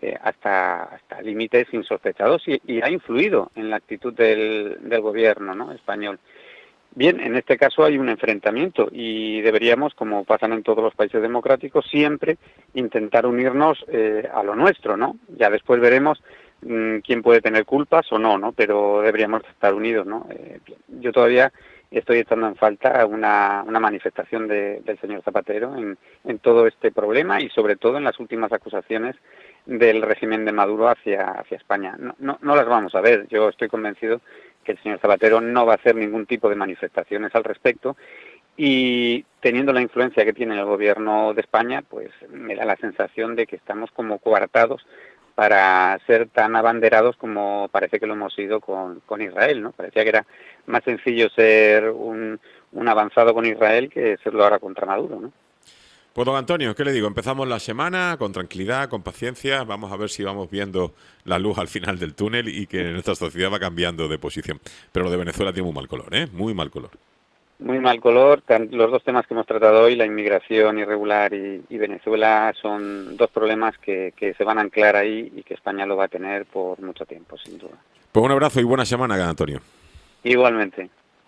hasta límites insospechados y ha influido en la actitud del gobierno, ¿no?, español. Bien, en este caso hay un enfrentamiento y deberíamos, como pasan en todos los países democráticos, siempre intentar unirnos a lo nuestro, ¿no? Ya después veremos quién puede tener culpas o no, ¿no? Pero deberíamos estar unidos, ¿no? Yo todavía estoy echando en falta una manifestación del señor Zapatero en todo este problema y sobre todo en las últimas acusaciones del régimen de Maduro hacia España. No las vamos a ver. Yo estoy convencido que el señor Zapatero no va a hacer ningún tipo de manifestaciones al respecto y teniendo la influencia que tiene el gobierno de España, pues me da la sensación de que estamos como coartados para ser tan abanderados como parece que lo hemos sido con Israel, ¿no? Parecía que era más sencillo ser un avanzado con Israel que serlo ahora contra Maduro, ¿no? Pues don Antonio, ¿qué le digo? Empezamos la semana con tranquilidad, con paciencia. Vamos a ver si vamos viendo la luz al final del túnel y que nuestra sociedad va cambiando de posición. Pero lo de Venezuela tiene muy mal color, ¿eh? Muy mal color. Muy mal color. Los dos temas que hemos tratado hoy, la inmigración irregular y Venezuela, son dos problemas que se van a anclar ahí y que España lo va a tener por mucho tiempo, sin duda. Pues un abrazo y buena semana, Antonio. Igualmente.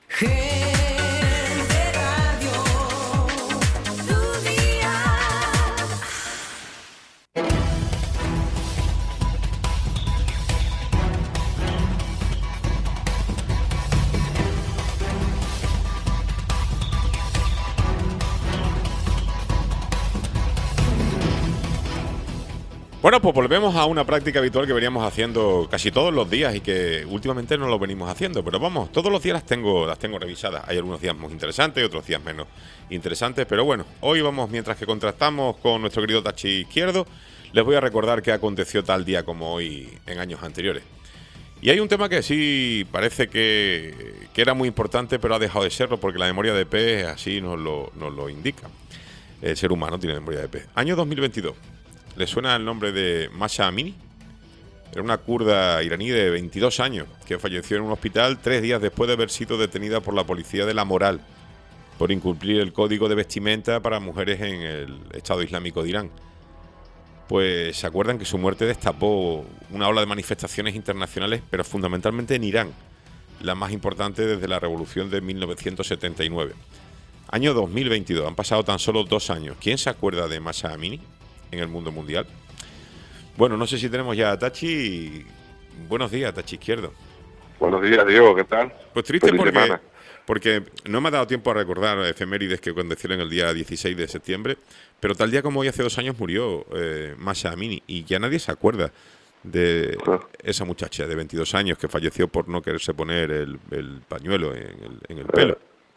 Bueno, pues volvemos a una práctica habitual que veníamos haciendo casi todos los días y que últimamente no lo venimos haciendo, pero vamos, todos los días las tengo revisadas. Hay algunos días muy interesantes, otros días menos interesantes, pero bueno, hoy vamos, mientras que contrastamos con nuestro querido Tachi Izquierdo, les voy a recordar qué aconteció tal día como hoy en años anteriores. Y hay un tema que sí parece que era muy importante, pero ha dejado de serlo porque la memoria de pez así nos lo indica. El ser humano tiene memoria de pez. Año 2022. ¿Le suena el nombre de Mahsa Amini? Era una kurda iraní de 22 años que falleció en un hospital 3 días después de haber sido detenida por la policía de la moral por incumplir el código de vestimenta para mujeres en el Estado Islámico de Irán. Pues se acuerdan que su muerte destapó una ola de manifestaciones internacionales, pero fundamentalmente en Irán, la más importante desde la revolución de 1979. Año 2022, han pasado tan solo 2 años. ¿Quién se acuerda de Mahsa Amini en el mundo mundial? Bueno, no sé si tenemos ya a Tachi. Buenos días, Tachi Izquierdo. Buenos días, Diego, ¿qué tal? Pues triste Feliz porque no me ha dado tiempo a recordar efemérides que acontecieron el día 16 de septiembre, pero tal día como hoy, hace 2 años, murió Mahsa Amini, y ya nadie se acuerda de esa muchacha de 22 años que falleció por no quererse poner el pañuelo en el pelo.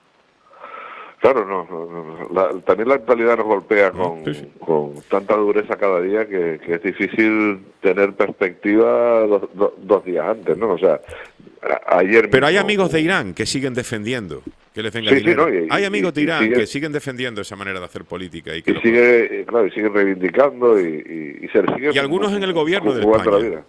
Claro, también la actualidad nos golpea con tanta dureza cada día que es difícil tener perspectiva 2 días antes, ¿no? O sea, ayer... Pero hay amigos de Irán que siguen defendiendo que les venga dinero. Hay amigos de Irán que siguen defendiendo esa manera de hacer política. Y siguen reivindicando y se siguen... Y algunos en el gobierno de España. La vida.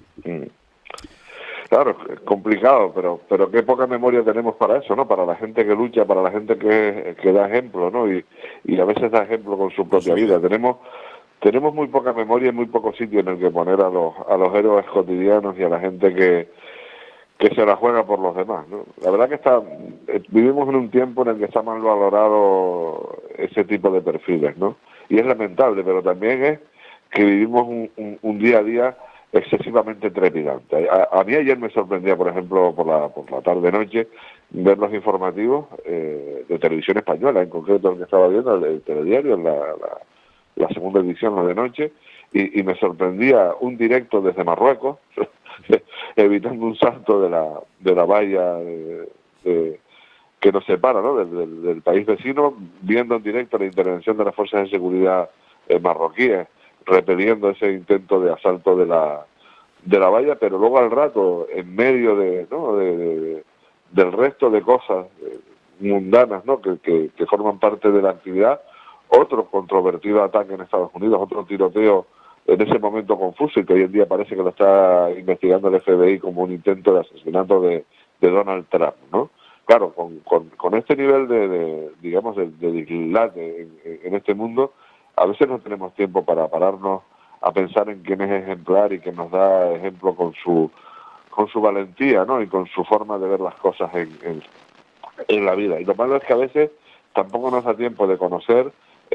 Claro, es complicado, pero qué poca memoria tenemos para eso, ¿no? Para la gente que lucha, para la gente que da ejemplo, ¿no? Y a veces da ejemplo con su propia vida. Tenemos muy poca memoria y muy poco sitio en el que poner a los héroes cotidianos y a la gente que se la juega por los demás, ¿no? La verdad que vivimos en un tiempo en el que está mal valorado ese tipo de perfiles, ¿no? Y es lamentable, pero también es que vivimos un día a día excesivamente trepidante. A mí ayer me sorprendía, por ejemplo, por la tarde-noche, ver los informativos de televisión española, en concreto el que estaba viendo, el telediario, la segunda edición, la de noche, y me sorprendía un directo desde Marruecos, evitando un salto de la valla que nos separa, ¿no?, del país vecino, viendo en directo la intervención de las fuerzas de seguridad marroquíes, repeliendo ese intento de asalto de la valla, pero luego al rato, en medio del resto de cosas mundanas, ¿no?, que forman parte de la actividad, otro controvertido ataque en Estados Unidos, otro tiroteo en ese momento confuso, y que hoy en día parece que lo está investigando el FBI como un intento de asesinato de Donald Trump, ¿no? Claro, con este nivel de dislate en este mundo, a veces no tenemos tiempo para pararnos a pensar en quién es ejemplar y que nos da ejemplo con su valentía, ¿no?, y con su forma de ver las cosas en la vida. Y lo malo es que a veces tampoco nos da tiempo de conocer,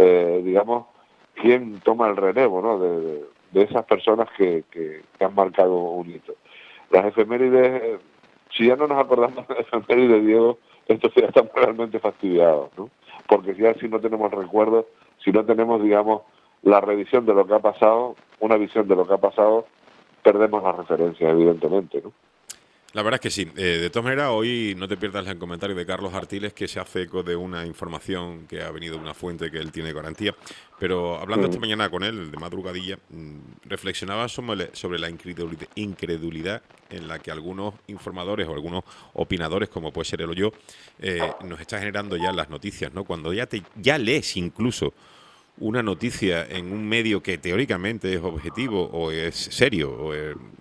quién toma el relevo, ¿no?, de esas personas que han marcado un hito. Las efemérides, si ya no nos acordamos de las efemérides, Diego, entonces ya estamos realmente fastidiados, ¿no? Porque si no tenemos recuerdos, si no tenemos, la revisión de lo que ha pasado, una visión de lo que ha pasado, perdemos las referencias, evidentemente, ¿no? La verdad es que sí. De todas maneras, hoy no te pierdas el comentario de Carlos Artiles, que se hace eco de una información que ha venido de una fuente que él tiene garantía. Pero hablando esta mañana con él, de madrugadilla, reflexionaba sobre la incredulidad en la que algunos informadores o algunos opinadores, como puede ser él o yo, nos está generando ya las noticias, ¿no? Cuando ya lees incluso una noticia en un medio que teóricamente es objetivo o es serio o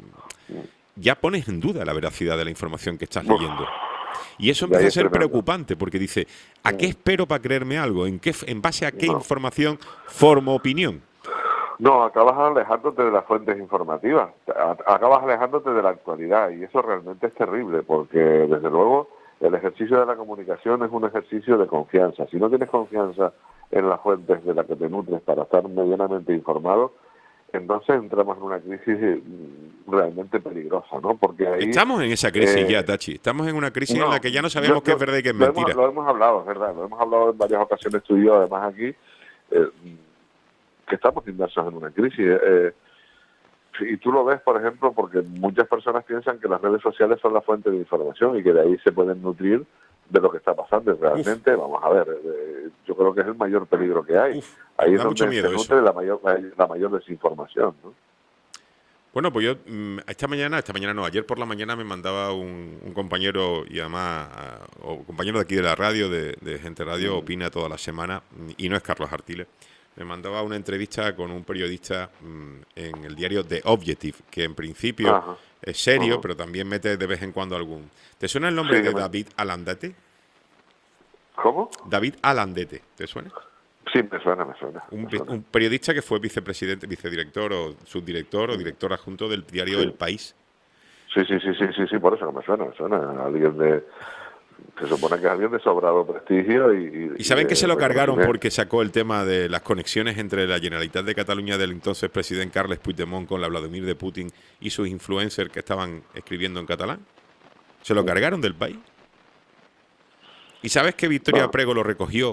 ya pones en duda la veracidad de la información que estás leyendo. Y eso empieza a ser preocupante, porque dice, ¿a qué espero para creerme algo? ¿En base a qué información formo opinión? No, acabas alejándote de las fuentes informativas, acabas alejándote de la actualidad, y eso realmente es terrible, porque desde luego el ejercicio de la comunicación es un ejercicio de confianza. Si no tienes confianza en las fuentes de las que te nutres para estar medianamente informado, entonces entramos en una crisis realmente peligrosa, ¿no? Porque ahí estamos en esa crisis ya, Tachi. Estamos en una crisis en la que ya no sabemos qué es verdad y qué es mentira. Lo hemos hablado, es verdad. Lo hemos hablado en varias ocasiones tú y yo, además aquí, que estamos inmersos en una crisis. Y tú lo ves, por ejemplo, porque muchas personas piensan que las redes sociales son la fuente de información y que de ahí se pueden nutrir de lo que está pasando. Y realmente, vamos a ver, yo creo que es el mayor peligro que hay. Ahí es donde se nutre la mayor desinformación, ¿no? Bueno, pues yo esta mañana no, ayer por la mañana me mandaba un compañero, y además compañero de aquí de la radio, de Gente Radio, opina toda la semana, y no es Carlos Artiles. Me mandaba una entrevista con un periodista en el diario The Objective, que en principio es serio, pero también mete de vez en cuando algún. ¿Te suena el nombre de David Alandete? ¿Cómo? David Alandete, ¿te suena? Sí, me suena. Un periodista que fue vicedirector o subdirector o director adjunto del diario El País. Sí, por eso que me suena. Alguien se supone que es alguien de sobrado prestigio. ¿Y saben que se lo cargaron porque sacó el tema de las conexiones entre la Generalitat de Cataluña del entonces presidente Carles Puigdemont con la Vladimir de Putin y sus influencers que estaban escribiendo en catalán? Se lo cargaron del País. ¿Y sabes que Victoria Prego lo recogió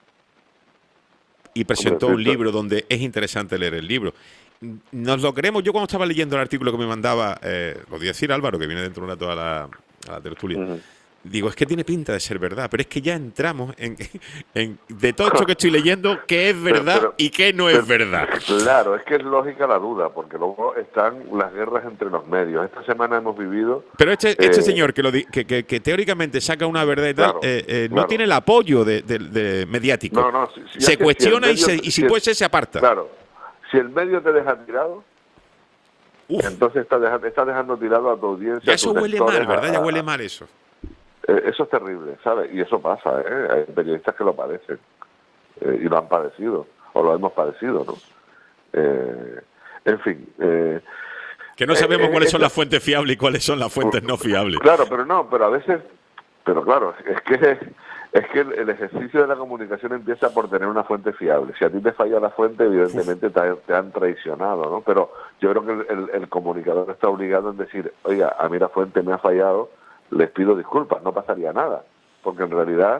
y presentó un libro donde es interesante leer el libro? Nos lo creemos. Yo cuando estaba leyendo el artículo que me mandaba, lo voy a decir Álvaro, que viene dentro de un rato a la tertulia, digo, es que tiene pinta de ser verdad, pero es que ya entramos en de todo esto que estoy leyendo, qué es verdad y qué no es verdad. Claro, es que es lógica la duda, porque luego están las guerras entre los medios. Esta semana hemos vivido... Pero este señor que teóricamente saca una verdad y tal, no tiene el apoyo de mediático. Se cuestiona y si puede ser se aparta. Claro, si el medio te deja tirado, entonces está dejando tirado a tu audiencia. Ya eso huele mal, ¿verdad? Ya huele mal eso. Eso es terrible, ¿sabes? Y eso pasa, ¿eh? Hay periodistas que lo padecen y lo han padecido, o lo hemos padecido, ¿no? En fin. Que no sabemos cuáles son las fuentes fiables y cuáles son las fuentes no fiables. Claro, pero a veces... Pero claro, es que el ejercicio de la comunicación empieza por tener una fuente fiable. Si a ti te falla la fuente, evidentemente te han traicionado, ¿no? Pero yo creo que el comunicador está obligado en decir, oiga, a mí la fuente me ha fallado, les pido disculpas, no pasaría nada, porque en realidad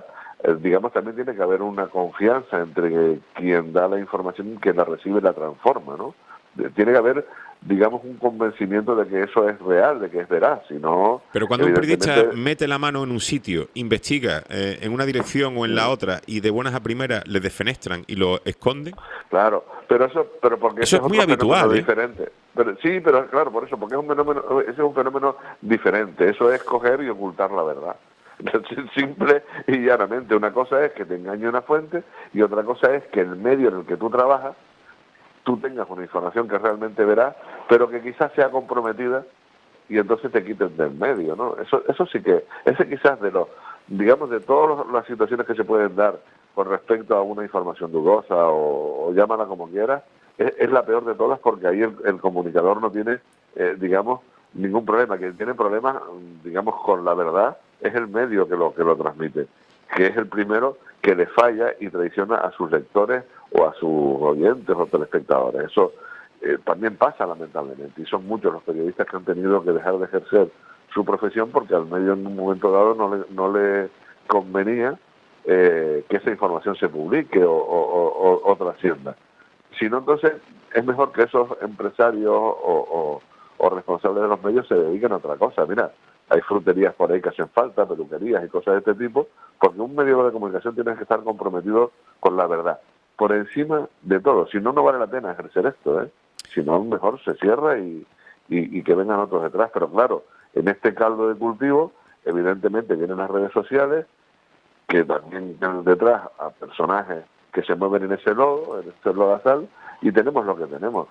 digamos, también tiene que haber una confianza entre quien da la información y quien la recibe y la transforma, ¿no? Tiene que haber, digamos, un convencimiento de que eso es real, de que es veraz, si no... Pero cuando un periodista evidentemente, mete la mano en un sitio, investiga en una dirección o en la otra y de buenas a primeras le defenestran y lo esconden... Claro, pero porque eso ese es muy otro habitual, fenómeno ¿eh? diferente. Pero, sí, pero claro, por eso, porque ese es un fenómeno diferente. Eso es coger y ocultar la verdad. Simple y llanamente. Una cosa es que te engañe una fuente y otra cosa es que el medio en el que tú trabajas tú tengas una información que realmente verás, pero que quizás sea comprometida y entonces te quiten del medio, ¿no? Eso sí que, ese quizás de los, digamos, de todas las situaciones que se pueden dar con respecto a una información dudosa o llámala como quieras, es la peor de todas porque ahí el comunicador no tiene, digamos, ningún problema. Quien tiene problemas, digamos, con la verdad es el medio que lo transmite, que es el primero que le falla y traiciona a sus lectores o a sus oyentes o telespectadores. Eso también pasa lamentablemente y son muchos los periodistas que han tenido que dejar de ejercer su profesión porque al medio en un momento dado no le convenía que esa información se publique o trascienda. Si no, entonces es mejor que esos empresarios o responsables de los medios se dediquen a otra cosa. Mira, hay fruterías por ahí que hacen falta, peluquerías y cosas de este tipo, porque un medio de comunicación tiene que estar comprometido con la verdad, por encima de todo. Si no, no vale la pena ejercer esto, ¿eh? Si no, mejor se cierra y que vengan otros detrás. Pero claro, en este caldo de cultivo, evidentemente vienen las redes sociales, que también tienen detrás a personajes que se mueven en ese lodazal, y tenemos lo que tenemos.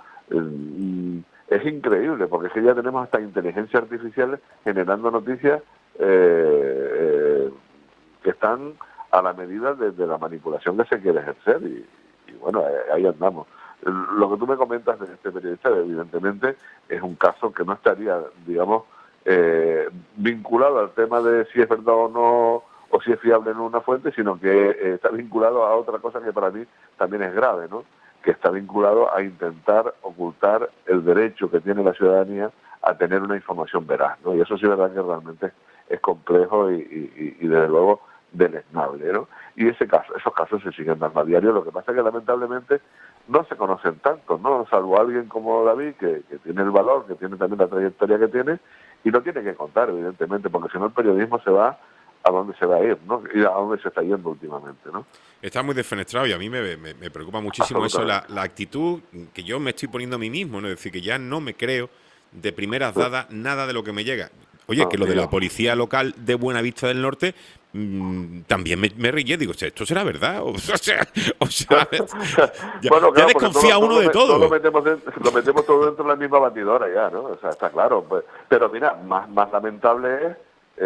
Es increíble, porque es que ya tenemos hasta inteligencia artificial generando noticias que están a la medida de la manipulación que se quiere ejercer, y bueno, ahí andamos. Lo que tú me comentas de este periodista, evidentemente, es un caso que no estaría, digamos, vinculado al tema de si es verdad o no, o si es fiable en una fuente, sino que está vinculado a otra cosa que para mí también es grave, ¿no? Que está vinculado a intentar ocultar el derecho que tiene la ciudadanía a tener una información veraz, ¿no? Y eso sí es verdad que realmente es complejo y desde luego deleznable, ¿no? Y esos casos se siguen dando a diario. Lo que pasa es que lamentablemente no se conocen tanto, ¿no? Salvo alguien como David, que tiene el valor, que tiene también la trayectoria que tiene, y lo tiene que contar, evidentemente, porque si no el periodismo se va a dónde se va a ir, ¿no? Y a dónde se está yendo últimamente, ¿no? Está muy desfenestrado y a mí me preocupa muchísimo eso, la actitud que yo me estoy poniendo a mí mismo, ¿no? Es decir, que ya no me creo de primeras dadas nada de lo que me llega. Oye, que lo de la policía local de Buenavista del Norte también me reí, digo, esto será verdad, o sea ya, bueno, claro, ya desconfía uno de todo. Lo metemos todo dentro de la misma batidora ya, ¿no? O sea, está claro. Pues, pero mira, más lamentable es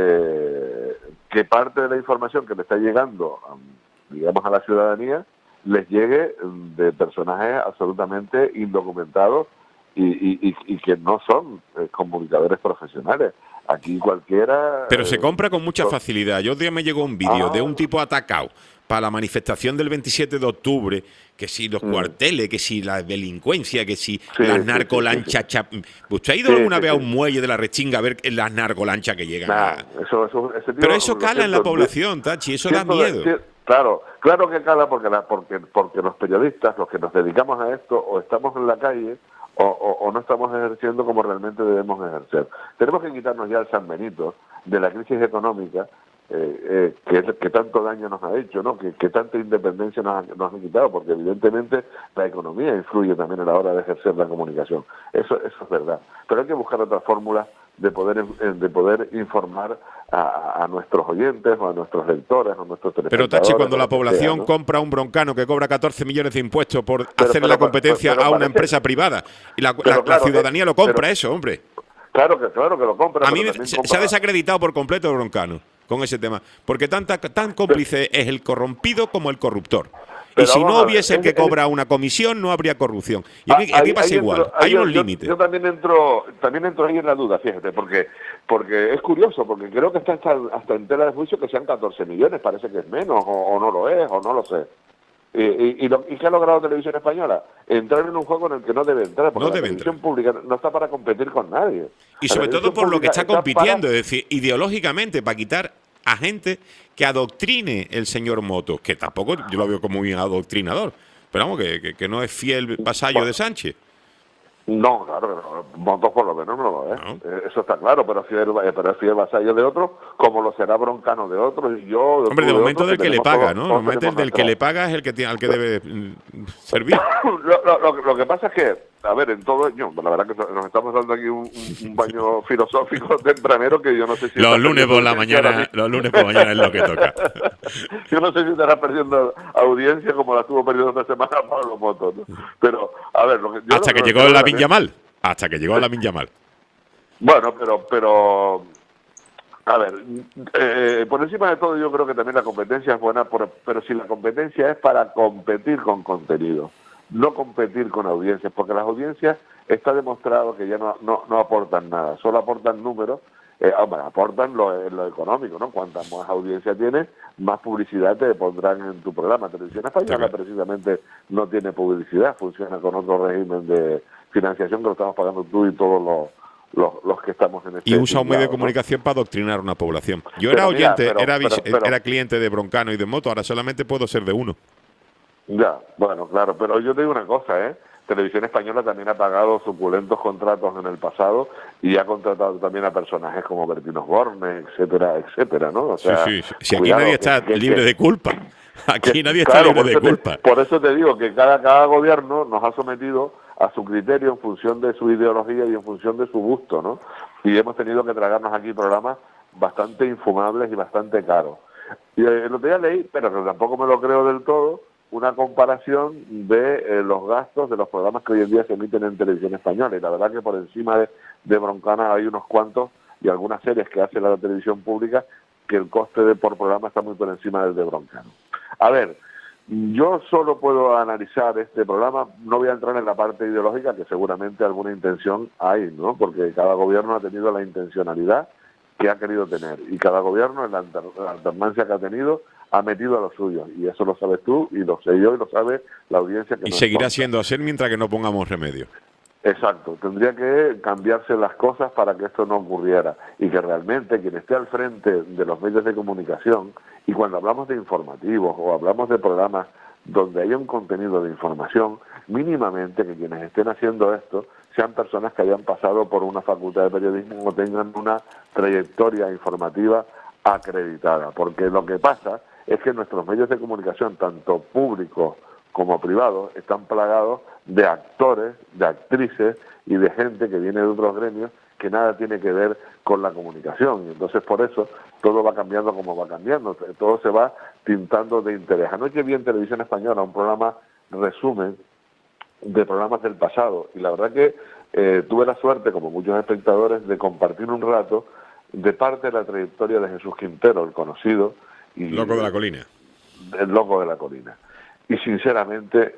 que parte de la información que le está llegando, digamos, a la ciudadanía, les llegue de personajes absolutamente indocumentados y que no son comunicadores profesionales. Aquí cualquiera... Pero se compra con mucha facilidad. Yo otro día me llegó un vídeo de un tipo atacado para la manifestación del 27 de octubre, que si los cuarteles, que si la delincuencia, que si las narcolanchas... ¿Usted ha ido alguna vez a un muelle de la Restinga a ver las narcolanchas que llegan? Pero eso cala en la población, Tachi, eso da miedo. Claro que cala porque los periodistas, los que nos dedicamos a esto, o estamos en la calle o no estamos ejerciendo como realmente debemos ejercer. Tenemos que quitarnos ya el San Benito de la crisis económica que tanto daño nos ha hecho, ¿no? Que tanta independencia nos ha quitado, porque evidentemente la economía influye también a la hora de ejercer la comunicación. Eso es verdad. Pero hay que buscar otras fórmulas de poder informar a nuestros oyentes o a nuestros lectores o a nuestros telespectadores. Pero Tachi, cuando la población compra un broncano que cobra 14 millones de impuestos por hacerle la competencia a una empresa privada y la ciudadanía lo compra, eso, hombre. Claro que lo compra. A mí se ha desacreditado por completo el broncano con ese tema, porque tan cómplice es el corrompido como el corruptor. Y si no hubiese el que cobra una comisión, no habría corrupción. Y aquí pasa igual, hay unos límites. Yo también entro ahí en la duda, fíjate, porque es curioso, porque creo que está hasta en tela de juicio que sean 14 millones, parece que es menos, o no lo es, o no lo sé. ¿Y qué ha logrado Televisión Española? Entrar en un juego en el que no debe entrar, porque la televisión pública no está para competir con nadie. Y sobre todo por lo que está compitiendo, es decir, ideológicamente, para quitar a gente que adoctrine el señor Motos, que tampoco yo lo veo como un adoctrinador, pero vamos, que no es fiel vasallo de Sánchez. No, claro, Motos por lo menos no lo es. No. Eso está claro, pero es fiel vasallo de otros, como lo será Broncano de otros, y yo... Hombre, de tú momento otros, del que le paga, ¿no? Normalmente el del que le paga paga es el que tiene, al que debe servir. Lo que pasa es que, a ver, en todo... la verdad que nos estamos dando aquí un baño filosófico tempranero que yo no sé si... Los lunes por la mañana es lo que toca. Yo no sé si estará perdiendo audiencia como la estuvo perdiendo esta semana Pablo Motos, ¿no? Pero, a ver... Hasta que llegó Lamine Yamal. Hasta que llegó Lamine Yamal. Bueno, pero a ver, por encima de todo yo creo que también la competencia es buena, pero si la competencia es para competir con contenido, no competir con audiencias, porque las audiencias está demostrado que ya no aportan nada, solo aportan números, aportan lo económico, ¿no? Cuantas más audiencia tienes, más publicidad te pondrán en tu programa. Televisión Española precisamente no tiene publicidad, funciona con otro régimen de financiación que lo estamos pagando tú y todos los que estamos en este... Y usa un medio de comunicación para adoctrinar a una población. Yo era oyente, era cliente de Broncano y de Motos, ahora solamente puedo ser de uno. Ya, bueno, claro, pero yo te digo una cosa, Televisión Española también ha pagado suculentos contratos en el pasado y ha contratado también a personajes como Bertín Osborne, etcétera, etcétera, ¿no? O sea, sí. Si aquí nadie está libre de culpa. Aquí nadie está libre de culpa. Por eso te digo que cada gobierno nos ha sometido a su criterio en función de su ideología y en función de su gusto, ¿no? Y hemos tenido que tragarnos aquí programas bastante infumables y bastante caros. Y el otro día leí, pero que tampoco me lo creo del todo, una comparación de los gastos de los programas que hoy en día se emiten en Televisión Española. Y la verdad que por encima de Broncana hay unos cuantos y algunas series que hace la televisión pública que el coste por programa está muy por encima del de Broncano. A ver, yo solo puedo analizar este programa, no voy a entrar en la parte ideológica, que seguramente alguna intención hay, ¿no? Porque cada gobierno ha tenido la intencionalidad que ha querido tener, y cada gobierno en la alternancia que ha tenido ha metido a los suyos, y eso lo sabes tú, y lo sé yo, y lo sabe la audiencia que y nos seguirá escucha. siendo así mientras que no pongamos remedio. Exacto, tendría que cambiarse las cosas para que esto no ocurriera y que realmente quien esté al frente de los medios de comunicación, y cuando hablamos de informativos o hablamos de programas donde haya un contenido de información, mínimamente que quienes estén haciendo esto sean personas que hayan pasado por una facultad de periodismo o tengan una trayectoria informativa acreditada, porque lo que pasa es que nuestros medios de comunicación, tanto públicos como privados, están plagados de actores, de actrices y de gente que viene de otros gremios que nada tiene que ver con la comunicación. Y entonces por eso todo va cambiando como va cambiando, todo se va tintando de interés. Anoche vi en Televisión Española un programa resumen de programas del pasado y la verdad que tuve la suerte, como muchos espectadores, de compartir un rato de parte de la trayectoria de Jesús Quintero, el conocido y Loco de la Colina. El Loco de la Colina. Y sinceramente,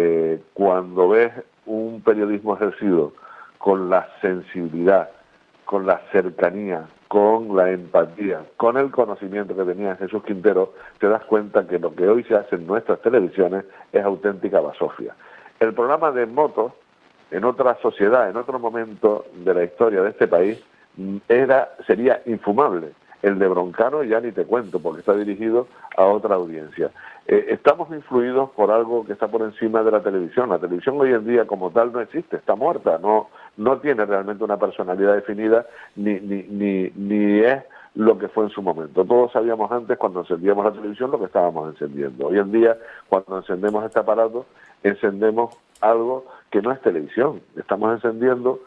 cuando ves un periodismo ejercido con la sensibilidad, con la cercanía, con la empatía, con el conocimiento que tenía Jesús Quintero, te das cuenta que lo que hoy se hace en nuestras televisiones es auténtica basofia. El programa de Motos, en otra sociedad, en otro momento de la historia de este país, sería infumable. El de Broncano ya ni te cuento, porque está dirigido a otra audiencia. Estamos influidos por algo que está por encima de la televisión. La televisión hoy en día como tal no existe, está muerta, no tiene realmente una personalidad definida, ni es lo que fue en su momento. Todos sabíamos antes, cuando encendíamos la televisión, lo que estábamos encendiendo. Hoy en día, cuando encendemos este aparato, encendemos algo que no es televisión. Estamos encendiendo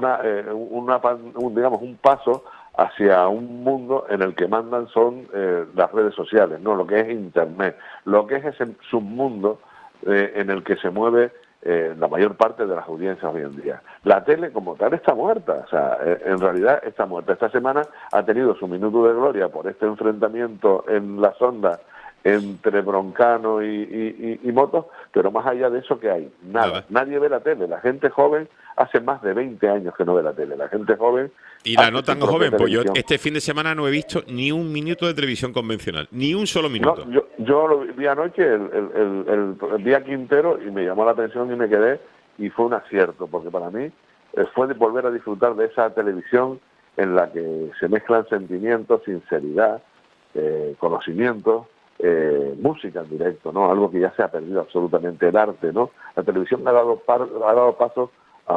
un paso hacia un mundo en el que mandan son las redes sociales, no lo que es Internet, lo que es ese submundo en el que se mueve la mayor parte de las audiencias hoy en día. La tele como tal está muerta, o sea, en realidad está muerta. Esta semana ha tenido su minuto de gloria por este enfrentamiento en las ondas entre Broncano y Motos, pero más allá de eso, ¿qué hay? Nada. Nadie ve la tele. La gente joven hace más de 20 años que no ve la tele. La gente joven... Y la no tan joven, pues yo este fin de semana no he visto ni un minuto de televisión convencional, ni un solo minuto. No, yo lo vi anoche, el día Quintero, y me llamó la atención y me quedé, y fue un acierto, porque para mí fue de volver a disfrutar de esa televisión en la que se mezclan sentimientos, sinceridad, conocimientos, música en directo, ¿no? Algo que ya se ha perdido absolutamente, el arte, ¿no? La televisión ha dado paso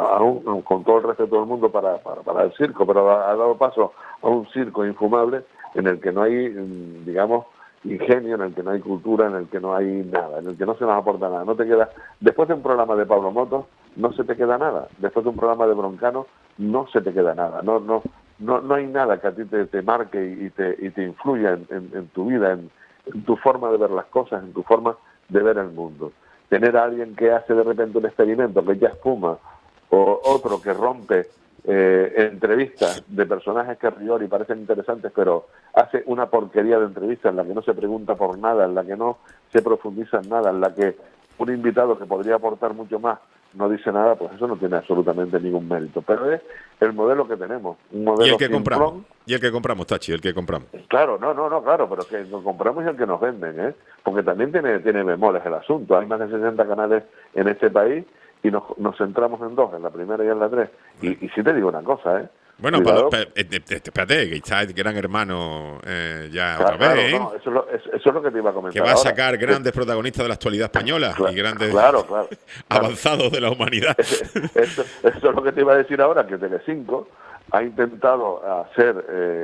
con todo el respeto del mundo para el circo, pero ha dado paso a un circo infumable en el que no hay, digamos, ingenio, en el que no hay cultura, en el que no hay nada, en el que no se nos aporta nada. No te queda, después de un programa de Pablo Motos, no se te queda nada. Después de un programa de Broncano, no se te queda nada. No hay nada que a ti te marque y te influya en tu vida, en tu forma de ver las cosas, en tu forma de ver el mundo. Tener a alguien que hace de repente un experimento que ya espuma, o otro que rompe entrevistas de personajes que a priori parecen interesantes, pero hace una porquería de entrevista en la que no se pregunta por nada, en la que no se profundiza en nada, en la que un invitado que podría aportar mucho más no dice nada, pues eso no tiene absolutamente ningún mérito. Pero es el modelo que tenemos, un modelo y el que simplón. compramos, Tachi, el que compramos. Claro, claro, pero que lo compramos y el que nos venden, ¿eh? Porque también tiene bemoles el asunto. Hay más de 60 canales en este país y nos centramos en dos, en la primera y en la 3. Y sí te digo una cosa, ¿eh? Bueno, espérate, que está el Gran Hermano ya otra vez, ¿eh? No, eso es lo que te iba a comentar. Que va a ahora. sacar grandes protagonistas de la actualidad española y grandes avanzados de la humanidad. Eso es lo que te iba a decir ahora, que Telecinco ha intentado hacer...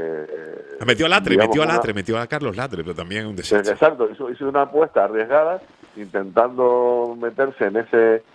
metió a Carlos Latre, pero también un desastre. Exacto, hizo una apuesta arriesgada, intentando meterse en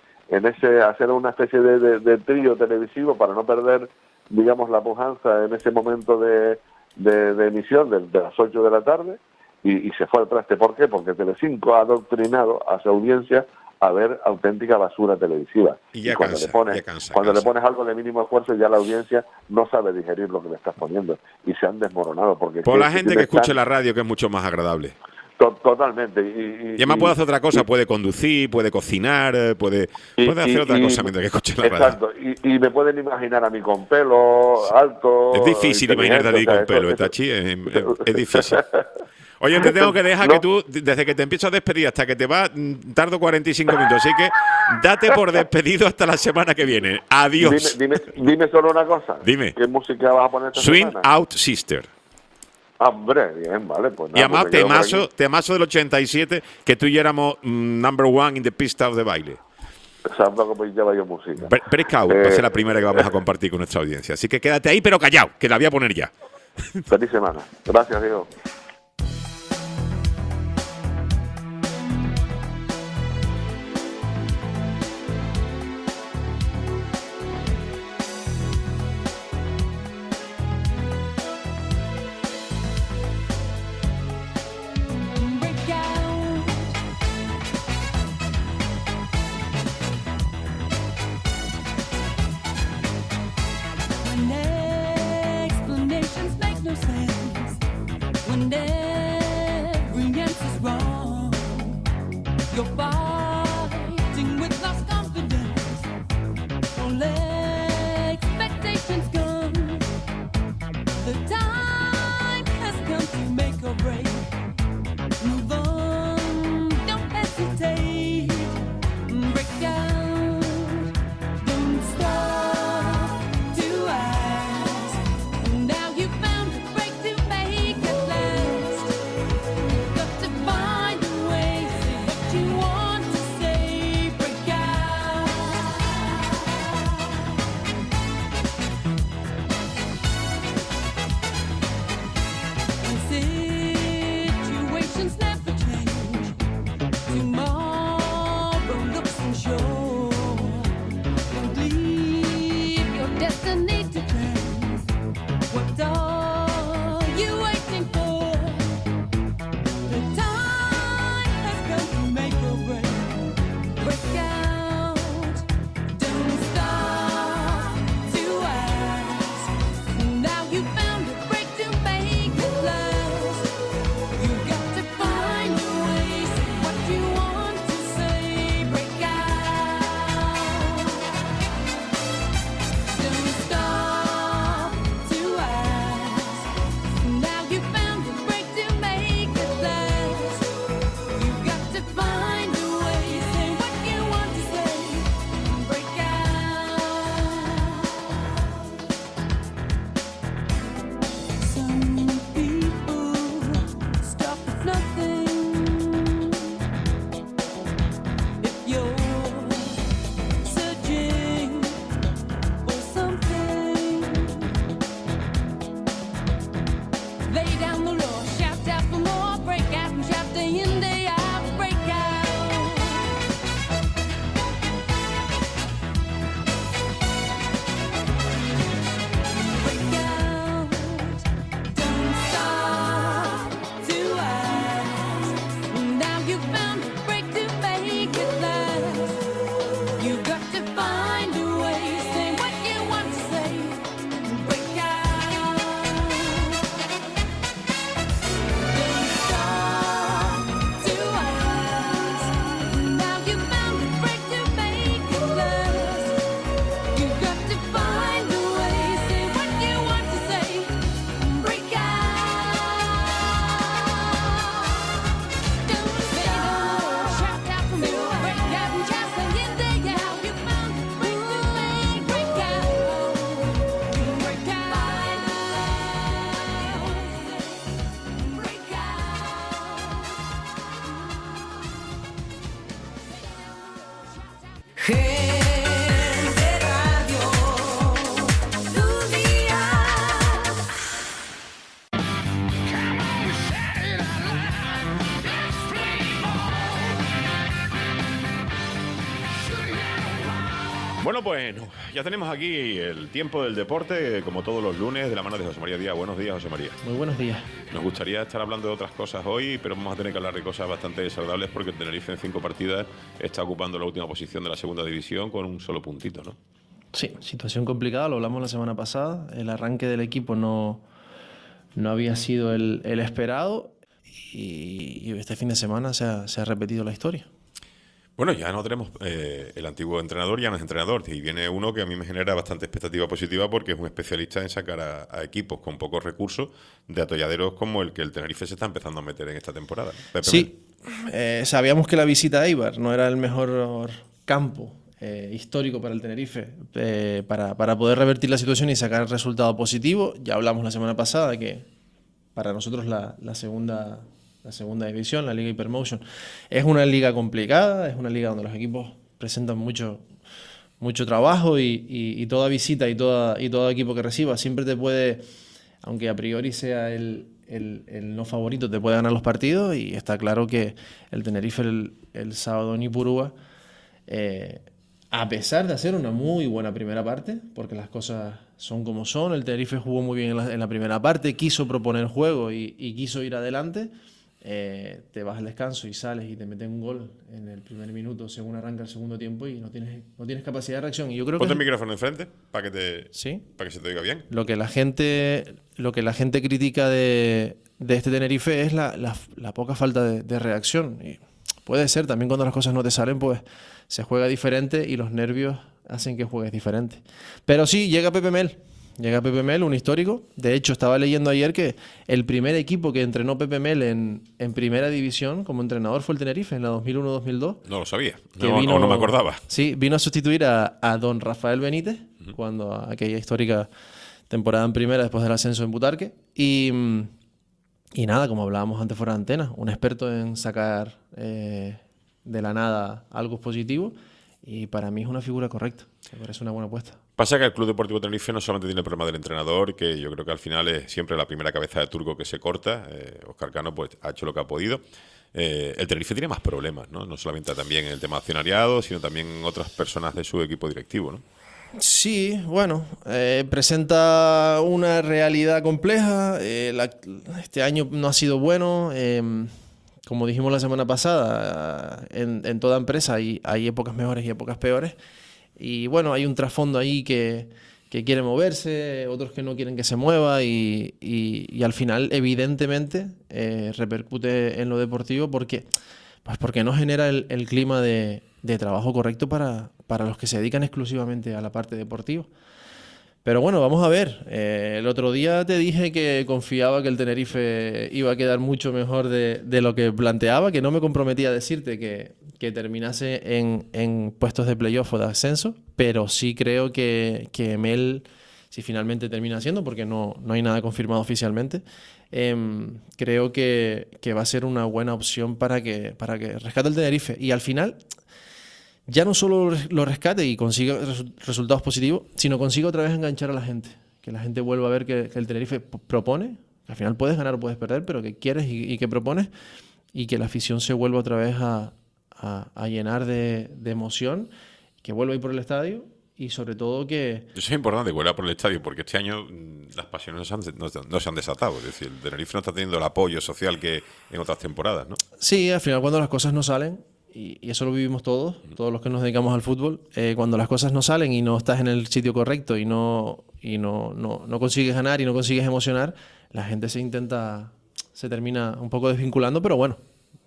ese hacer una especie de trío televisivo para no perder, digamos, la pujanza en ese momento de emisión de las 8 de la tarde, y se fue al traste. ¿Por qué? Porque Telecinco ha adoctrinado a su audiencia a ver auténtica basura televisiva. Y ya cuando cansa, le pones algo de mínimo esfuerzo, ya la audiencia no sabe digerir lo que le estás poniendo, y se han desmoronado. Por la gente que escuche la radio, que es mucho más agradable. Totalmente. Y además puede hacer otra cosa, puede conducir, puede cocinar, puede hacer otra cosa mientras que escuche la radio. Exacto, y me pueden imaginar a mí con pelo alto. Es difícil imaginarte a ti con pelo, Tachi, es difícil. Oye, te tengo que dejar que tú, desde que te empiezo a despedir hasta que te vas, tardo 45 minutos, así que date por despedido hasta la semana que viene. Adiós. Dime solo una cosa. Dime. ¿Qué música vas a poner esta Swing semana? Out Sister. Hombre, bien, vale. Pues nada, Y además pues temazo del 87, que tú y yo éramos number one in the pista de baile. Exacto, que lleva yo música. Breakout va a ser la primera que vamos a compartir con nuestra audiencia. Así que quédate ahí, pero callado, que la voy a poner ya. Feliz semana. Gracias, Diego. Explanations make no sense when Gente Radio, tu día. Bueno, pues ya tenemos aquí el tiempo del deporte, como todos los lunes, de la mano de José María Díaz. Buenos días, José María. Muy buenos días. Nos gustaría estar hablando de otras cosas hoy, pero vamos a tener que hablar de cosas bastante desagradables porque el Tenerife en 5 partidas está ocupando la última posición de la segunda división con un solo puntito, ¿no? Sí, situación complicada, lo hablamos la semana pasada. El arranque del equipo no había sido el esperado y este fin de semana se ha repetido la historia. Bueno, ya no tenemos el antiguo entrenador, ya no es entrenador, y viene uno que a mí me genera bastante expectativa positiva porque es un especialista en sacar a equipos con pocos recursos de atolladeros como el que el Tenerife se está empezando a meter en esta temporada. Pepe Sí, sabíamos que la visita a Eibar no era el mejor campo histórico para el Tenerife para poder revertir la situación y sacar resultado positivo. Ya hablamos la semana pasada que para nosotros la segunda división, la Liga Hypermotion, es una liga complicada, es una liga donde los equipos presentan mucho trabajo y toda visita y todo equipo que reciba siempre te puede, aunque a priori sea el no favorito, te puede ganar los partidos, y está claro que el Tenerife el sábado en Ipurúa, a pesar de hacer una muy buena primera parte, porque las cosas son como son, el Tenerife jugó muy bien en la primera parte, quiso proponer juego y quiso ir adelante. Te vas al descanso y sales y te meten un gol en el primer minuto según arranca el segundo tiempo y no tienes capacidad de reacción. Y yo creo Ponte que el micrófono enfrente para que sí, se te oiga bien. lo que la gente critica de este Tenerife es la poca falta de reacción. Y puede ser, también cuando las cosas no te salen, pues se juega diferente y los nervios hacen que juegues diferente. Pero sí, llega Pepe Mel. Llega Pepe Mel, un histórico. De hecho, estaba leyendo ayer que el primer equipo que entrenó Pepe Mel en primera división como entrenador fue el Tenerife en la 2001-2002. No lo sabía, Que no me acordaba. Sí, vino a sustituir a don Rafael Benítez, cuando aquella histórica temporada en primera después del ascenso en Butarque. Y nada, como hablábamos antes fuera de antena, un experto en sacar de la nada algo positivo, y para mí es una figura correcta. Me parece una buena apuesta. Pasa que el Club Deportivo Tenerife no solamente tiene el problema del entrenador, que yo creo que al final es siempre la primera cabeza de turco que se corta. Óscar Cano pues ha hecho lo que ha podido. El Tenerife tiene más problemas, ¿no? No solamente también en el tema accionariado, sino también en otras personas de su equipo directivo, ¿no? Sí, bueno, presenta una realidad compleja. Este año no ha sido bueno. Como dijimos la semana pasada, en toda empresa hay épocas mejores y épocas peores. Y bueno, hay un trasfondo ahí que quiere moverse, otros que no quieren que se mueva y al final, evidentemente, repercute en lo deportivo porque no genera el clima de trabajo correcto para los que se dedican exclusivamente a la parte deportiva. Pero bueno, vamos a ver. El otro día te dije que confiaba que el Tenerife iba a quedar mucho mejor de lo que planteaba, que no me comprometía a decirte que terminase en puestos de playoff o de ascenso, pero sí creo que Mel, si finalmente termina siendo, porque no hay nada confirmado oficialmente, creo que va a ser una buena opción para que rescate el Tenerife. Y al final ya no solo lo rescate y consiga resultados positivos, sino consiga otra vez enganchar a la gente. Que la gente vuelva a ver que el Tenerife propone, que al final puedes ganar o puedes perder, pero que quieres y que propones, y que la afición se vuelva otra vez a llenar de emoción, que vuelva a ir por el estadio y sobre todo que... Eso es importante, que vuelva por el estadio, porque este año las pasiones no se han desatado. Es decir, el Tenerife no está teniendo el apoyo social que en otras temporadas, ¿no? Sí, al final cuando las cosas no salen, y eso lo vivimos todos los que nos dedicamos al fútbol, cuando las cosas no salen y no estás en el sitio correcto y no consigues ganar y no consigues emocionar, la gente se termina un poco desvinculando, pero bueno,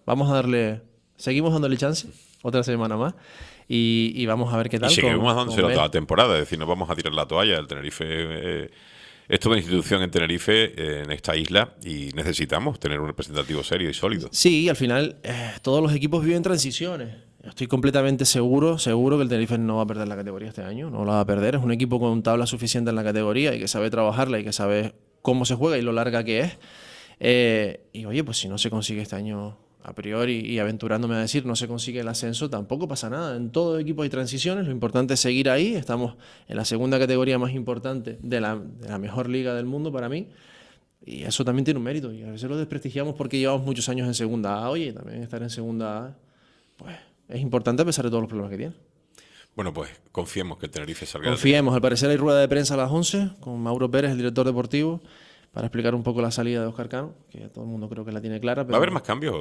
seguimos dándole chance, otra semana más, y vamos a ver qué tal. Y seguimos dándoselo toda la temporada, es decir, no vamos a tirar la toalla. El Tenerife es toda una institución en Tenerife, en esta isla, y necesitamos tener un representativo serio y sólido. Sí, al final todos los equipos viven transiciones. Estoy completamente seguro que el Tenerife no va a perder la categoría este año, no la va a perder. Es un equipo con tabla suficiente en la categoría y que sabe trabajarla y que sabe cómo se juega y lo larga que es. Y oye, pues si no se consigue este año a priori y aventurándome a decir no se consigue el ascenso, tampoco pasa nada. En todo equipo hay transiciones, lo importante es seguir ahí. Estamos en la segunda categoría más importante de la mejor liga del mundo para mí. Y eso también tiene un mérito. Y a veces lo desprestigiamos porque llevamos muchos años en segunda A. Oye, también estar en segunda A, pues es importante a pesar de todos los problemas que tiene. Bueno, pues confiemos que el Tenerife salga. Confiemos. Al parecer hay rueda de prensa a las 11 con Mauro Pérez, el director deportivo, para explicar un poco la salida de Óscar Cano, que todo el mundo creo que la tiene clara. Pero ¿Va a haber más cambios?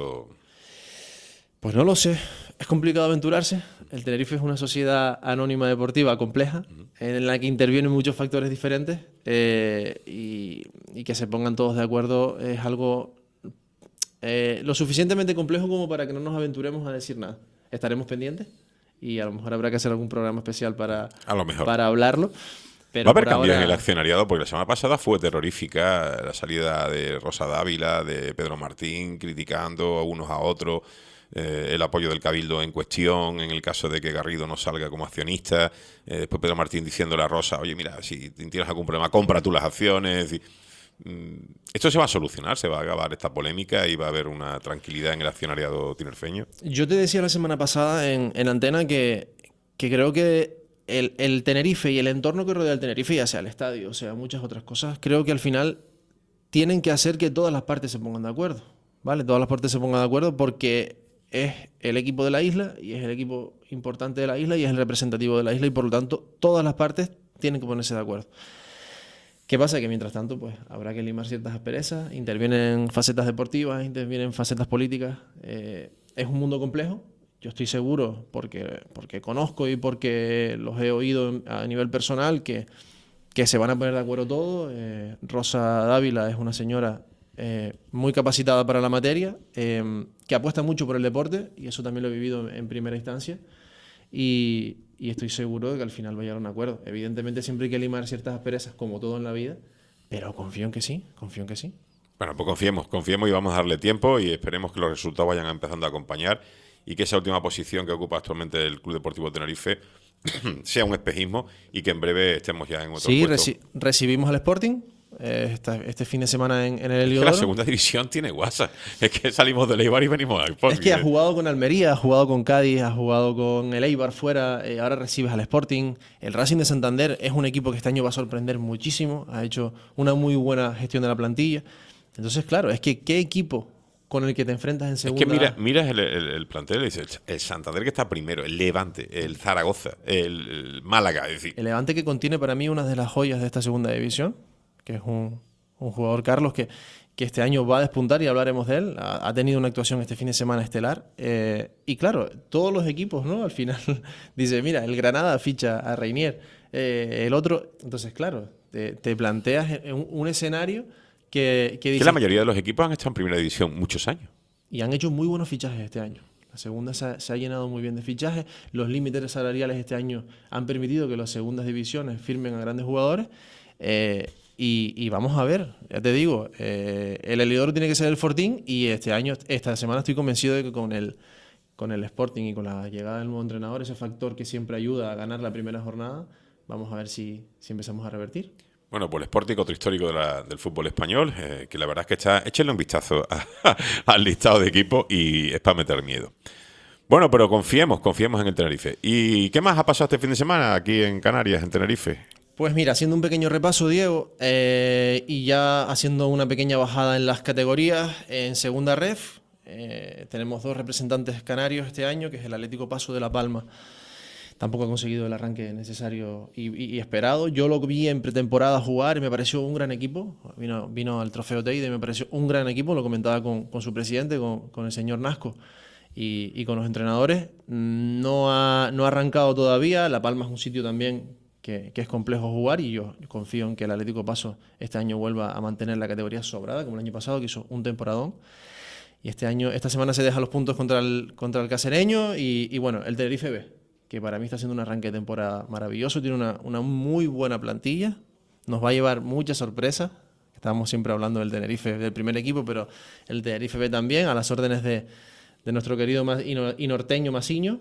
pues no lo sé. Es complicado aventurarse. El Tenerife es una sociedad anónima deportiva compleja, en la que intervienen muchos factores diferentes, y que se pongan todos de acuerdo es algo lo suficientemente complejo como para que no nos aventuremos a decir nada. Estaremos pendientes y a lo mejor habrá que hacer algún programa especial para hablarlo. Pero va a haber por cambios ahora en el accionariado, porque la semana pasada fue terrorífica la salida de Rosa Dávila, de Pedro Martín, criticando a unos a otros, el apoyo del Cabildo en cuestión, en el caso de que Garrido no salga como accionista, después Pedro Martín diciéndole a Rosa, oye, mira, si tienes algún problema, compra tú las acciones. Esto se va a solucionar, se va a acabar esta polémica y va a haber una tranquilidad en el accionariado tinerfeño. Yo te decía la semana pasada en Antena que creo que el Tenerife y el entorno que rodea el Tenerife, ya sea el estadio, o sea muchas otras cosas, creo que al final tienen que hacer que todas las partes se pongan de acuerdo, ¿vale? Todas las partes se pongan de acuerdo porque es el equipo de la isla y es el equipo importante de la isla y es el representativo de la isla y por lo tanto todas las partes tienen que ponerse de acuerdo. ¿Qué pasa? Que mientras tanto pues habrá que limar ciertas asperezas, intervienen facetas deportivas, intervienen facetas políticas. Es un mundo complejo. Yo estoy seguro, porque conozco y porque los he oído a nivel personal, que se van a poner de acuerdo todos. Rosa Dávila es una señora muy capacitada para la materia, que apuesta mucho por el deporte, y eso también lo he vivido en primera instancia. Y estoy seguro de que al final va a llegar a un acuerdo. Evidentemente siempre hay que limar ciertas asperezas, como todo en la vida, pero confío en que sí, confío en que sí. Bueno, pues confiemos y vamos a darle tiempo y esperemos que los resultados vayan empezando a acompañar y que esa última posición que ocupa actualmente el Club Deportivo Tenerife sea un espejismo y que en breve estemos ya en otro puesto. Sí, recibimos al Sporting este fin de semana en el Es que Heliodoro. la segunda división tiene guasa. Es que salimos del Eibar y venimos al Sporting. Es que ha jugado con Almería, ha jugado con Cádiz, ha jugado con el Eibar fuera, ahora recibes al Sporting. El Racing de Santander es un equipo que este año va a sorprender muchísimo, ha hecho una muy buena gestión de la plantilla. Entonces, claro, es que ¿qué equipo con el que te enfrentas en segunda? Es que miras el plantel y dices, el Santander que está primero, el Levante, el Zaragoza, el Málaga, es decir. El Levante, que contiene para mí una de las joyas de esta segunda división, que es un jugador, Carlos, que este año va a despuntar y hablaremos de él. Ha tenido una actuación este fin de semana estelar. Y claro, todos los equipos, ¿no? Al final dice, mira, el Granada ficha a Reinier, el otro. Entonces, claro, te planteas un escenario que dice, que la mayoría de los equipos han estado en primera división muchos años. Y han hecho muy buenos fichajes este año. La segunda se ha llenado muy bien de fichajes. Los límites salariales este año han permitido que las segundas divisiones firmen a grandes jugadores. Y vamos a ver, ya te digo, el Heliodoro tiene que ser el Fortín, y esta semana estoy convencido de que con el Sporting y con la llegada del nuevo entrenador, ese factor que siempre ayuda a ganar la primera jornada, vamos a ver si empezamos a revertir. Bueno, pues el Sporting, otro histórico del fútbol español, que la verdad es que échenle un vistazo al listado de equipos y es para meter miedo. Bueno, pero confiemos en el Tenerife. ¿Y qué más ha pasado este fin de semana aquí en Canarias, en Tenerife? Pues mira, haciendo un pequeño repaso, Diego, y ya haciendo una pequeña bajada en las categorías, en segunda ref, tenemos dos representantes canarios este año, que es el Atlético Paso de La Palma. Tampoco ha conseguido el arranque necesario y esperado. Yo lo vi en pretemporada jugar y me pareció un gran equipo. Vino al Trofeo Teide y me pareció un gran equipo. Lo comentaba con su presidente, con el señor Nasco, y con los entrenadores. No ha arrancado todavía. La Palma es un sitio también que es complejo jugar, y yo confío en que el Atlético Paso este año vuelva a mantener la categoría sobrada, como el año pasado, que hizo un temporadón. Y esta semana se deja los puntos contra el Cacereño y bueno, el Tenerife B, que para mí está haciendo un arranque de temporada maravilloso, tiene una muy buena plantilla, nos va a llevar muchas sorpresas. Estábamos siempre hablando del Tenerife, del primer equipo, pero el Tenerife B también, a las órdenes de nuestro querido y norteño Masiño,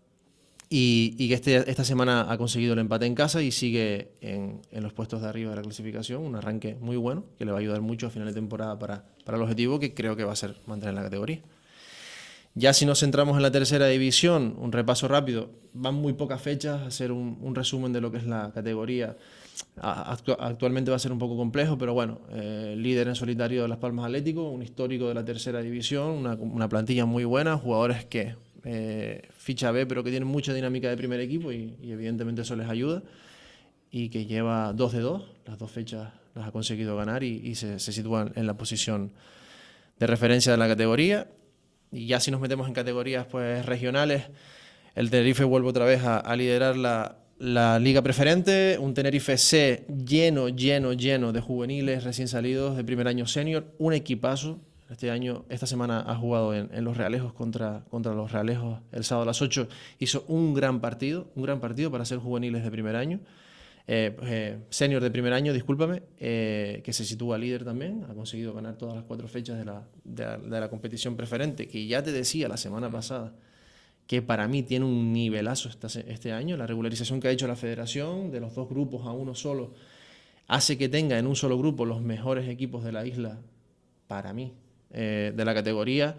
y que esta semana ha conseguido el empate en casa y sigue en los puestos de arriba de la clasificación, un arranque muy bueno que le va a ayudar mucho a final de temporada para el objetivo, que creo que va a ser mantener la categoría. Ya si nos centramos en la tercera división, un repaso rápido, van muy pocas fechas, hacer un resumen de lo que es la categoría. Actualmente va a ser un poco complejo, pero bueno, líder en solitario de Las Palmas Atlético, un histórico de la tercera división, una plantilla muy buena, jugadores que ficha B, pero que tienen mucha dinámica de primer equipo y evidentemente eso les ayuda, y que lleva 2 de 2, las 2 fechas las ha conseguido ganar y se sitúan en la posición de referencia de la categoría. Y ya si nos metemos en categorías pues regionales, el Tenerife vuelve otra vez a liderar la Liga Preferente, un Tenerife C lleno de juveniles recién salidos de primer año senior, un equipazo. Esta semana ha jugado en Los Realejos contra Los Realejos el sábado a las 8. Hizo un gran partido para ser juveniles de primer año. Senior de primer año, discúlpame, que se sitúa líder también, ha conseguido ganar todas las 4 fechas de la competición preferente, que ya te decía la semana pasada que para mí tiene un nivelazo este año. La regularización que ha hecho la federación de los 2 grupos a uno solo hace que tenga en un solo grupo los mejores equipos de la isla, para mí, de la categoría,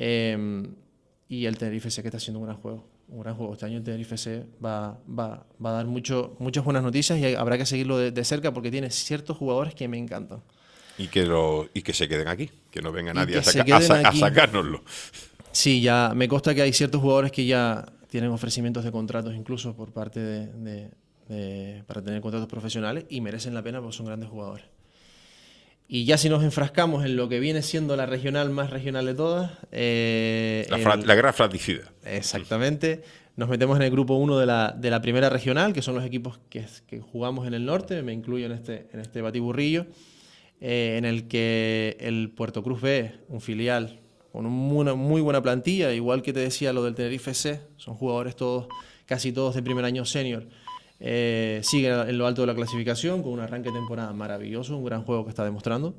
y el Tenerife sé que está haciendo un gran juego. Este año el Tenerife C va a dar muchas buenas noticias y habrá que seguirlo de cerca porque tiene ciertos jugadores que me encantan. Y que se queden aquí, que no venga nadie a aquí. sacárnoslo. Sí, ya me consta que hay ciertos jugadores que ya tienen ofrecimientos de contratos incluso por parte para tener contratos profesionales y merecen la pena porque son grandes jugadores. Y ya si nos enfrascamos en lo que viene siendo la regional más regional de todas... la guerra fratricida. Exactamente. Nos metemos en el grupo 1 de la primera regional, que son los equipos que jugamos en el norte, me incluyo en este batiburrillo, en el que el Puerto Cruz B, un filial con una muy buena plantilla, igual que te decía lo del Tenerife C, son jugadores casi todos de primer año senior. Sigue en lo alto de la clasificación con un arranque de temporada maravilloso, un gran juego que está demostrando.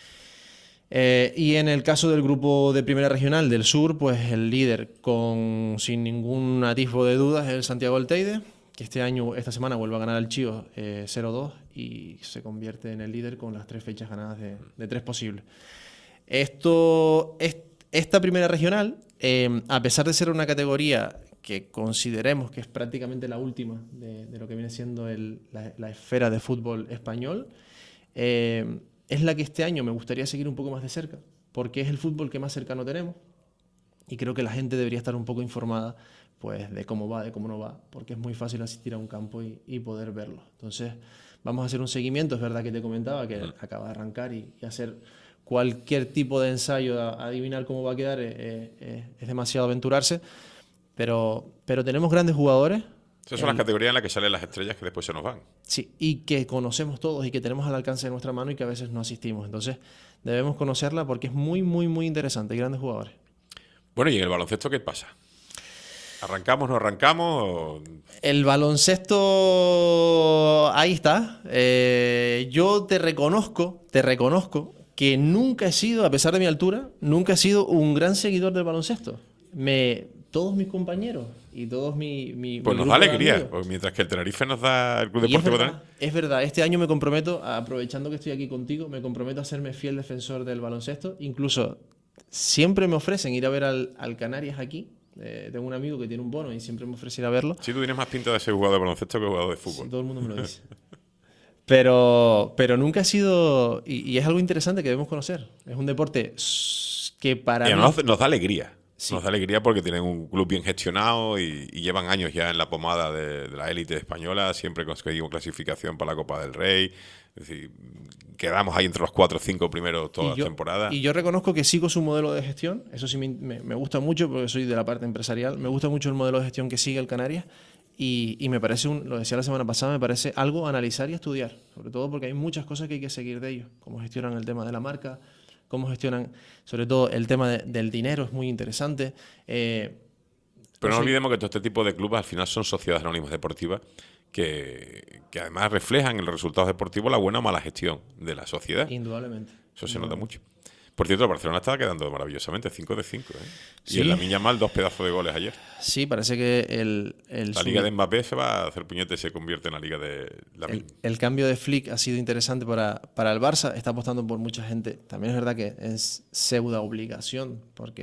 Y en el caso del grupo de primera regional del sur, pues el líder sin ningún atisbo de dudas es el Santiago del Teide, que esta semana vuelve a ganar al Chío 0-2 y se convierte en el líder con las 3 fechas ganadas de 3 posibles. Esta primera regional, a pesar de ser una categoría que consideremos que es prácticamente la última de lo que viene siendo la esfera de fútbol español, es la que este año me gustaría seguir un poco más de cerca, porque es el fútbol que más cercano tenemos y creo que la gente debería estar un poco informada pues, de cómo va, de cómo no va, porque es muy fácil asistir a un campo y poder verlo. Entonces vamos a hacer un seguimiento, es verdad que te comentaba que acaba de arrancar y hacer cualquier tipo de ensayo a adivinar cómo va a quedar es demasiado aventurarse. Pero tenemos grandes jugadores. Esas son las categorías en las que salen las estrellas que después se nos van. Sí, y que conocemos todos y que tenemos al alcance de nuestra mano y que a veces no asistimos. Entonces debemos conocerla porque es muy, muy, muy interesante. Hay grandes jugadores. Bueno, ¿y en el baloncesto qué pasa? ¿Arrancamos, no arrancamos? El baloncesto, ahí está. Yo te reconozco que nunca he sido, a pesar de mi altura, nunca he sido un gran seguidor del baloncesto. Todos mis compañeros y todos mi pues nos da alegría, porque mientras que el Tenerife nos da el Club Deportivo Tenerife. Es verdad, este año me comprometo, aprovechando que estoy aquí contigo, me comprometo a serme fiel defensor del baloncesto. Incluso siempre me ofrecen ir a ver al Canarias aquí. Tengo un amigo que tiene un bono y siempre me ofrece ir a verlo. Sí, tú tienes más pinta de ser jugador de baloncesto que jugador de fútbol. Sí, todo el mundo me lo dice. Pero nunca ha sido... Y es algo interesante que debemos conocer. Es un deporte que para mí... Nos da alegría. Sí. Nos da alegría porque tienen un club bien gestionado y llevan años ya en la pomada de la élite española. Siempre conseguimos clasificación para la Copa del Rey. Es decir, quedamos ahí entre los 4 o 5 primeros toda la temporada. Y yo reconozco que sigo su modelo de gestión. Eso sí me gusta mucho porque soy de la parte empresarial. Me gusta mucho el modelo de gestión que sigue el Canarias. Y me parece, lo decía la semana pasada, me parece algo a analizar y estudiar. Sobre todo porque hay muchas cosas que hay que seguir de ellos. Cómo gestionan el tema de la marca, cómo gestionan, sobre todo, el tema del dinero, es muy interesante. Pero no olvidemos que todo este tipo de clubes al final son sociedades anónimas deportivas que además reflejan en los resultados deportivos la buena o mala gestión de la sociedad. Indudablemente. Eso se nota mucho. Por cierto, el Barcelona estaba quedando maravillosamente, 5 de 5. Sí. Y en Lamine Yamal 2 pedazos de goles ayer. Sí, parece que la liga de Mbappé se va a hacer puñete y se convierte en la liga de Lamine. El cambio de Flick ha sido interesante para el Barça. Está apostando por mucha gente. También es verdad que es pseudo obligación, porque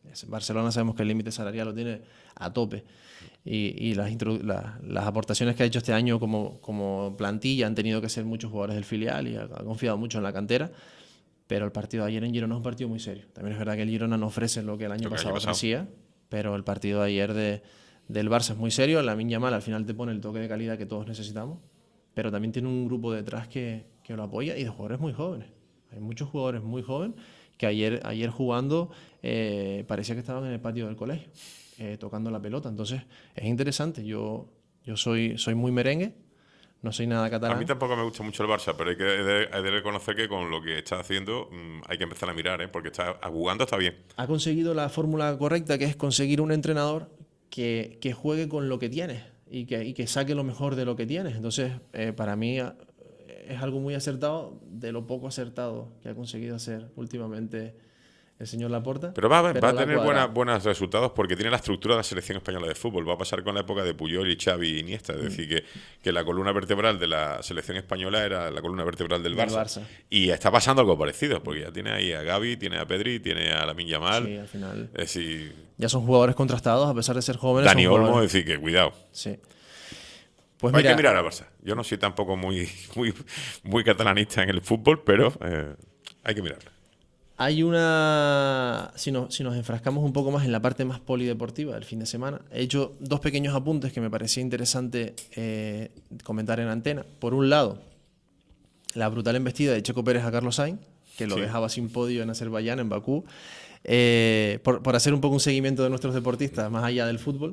Barcelona sabemos que el límite salarial lo tiene a tope. Y las aportaciones que ha hecho este año como plantilla han tenido que ser muchos jugadores del filial y ha confiado mucho en la cantera. Pero el partido de ayer en Girona es un partido muy serio. También es verdad que el Girona no ofrece lo que el año pasado ofrecía, pero el partido de ayer del Barça es muy serio. Lamine Yamal al final te pone el toque de calidad que todos necesitamos, pero también tiene un grupo detrás que lo apoya y de jugadores muy jóvenes. Hay muchos jugadores muy jóvenes que ayer jugando parecía que estaban en el patio del colegio, tocando la pelota. Entonces es interesante. Yo soy muy merengue, no soy nada catalán. A mí tampoco me gusta mucho el Barça, pero hay de reconocer que con lo que está haciendo hay que empezar a mirar, porque jugando está bien. Ha conseguido la fórmula correcta, que es conseguir un entrenador que juegue con lo que tienes y que saque lo mejor de lo que tienes. Entonces, para mí es algo muy acertado, de lo poco acertado que ha conseguido hacer últimamente el señor Laporta. Pero va a tener buenos resultados porque tiene la estructura de la selección española de fútbol. Va a pasar con la época de Puyol y Xavi y Iniesta. Es decir, que la columna vertebral de la selección española era la columna vertebral del Barça. Y está pasando algo parecido, porque ya tiene ahí a Gavi, tiene a Pedri, tiene a Lamine Yamal. Sí, al final. Es decir, ya son jugadores contrastados, a pesar de ser jóvenes. Dani Olmo, es decir, que cuidado. Sí. Pues hay que mirar al Barça. Yo no soy tampoco muy catalanista en el fútbol, pero hay que mirarlo. Hay una... Si nos enfrascamos un poco más en la parte más polideportiva del fin de semana, he hecho 2 pequeños apuntes que me parecía interesante comentar en antena. Por un lado, la brutal embestida de Checo Pérez a Carlos Sainz, que lo dejaba sin podio en Azerbaiyán, en Bakú, por hacer un poco un seguimiento de nuestros deportistas más allá del fútbol.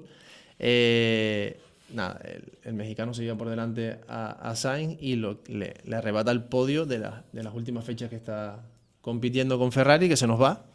El mexicano se lleva por delante a Sainz y le arrebata el podio de las últimas fechas que está compitiendo con Ferrari, que se nos va.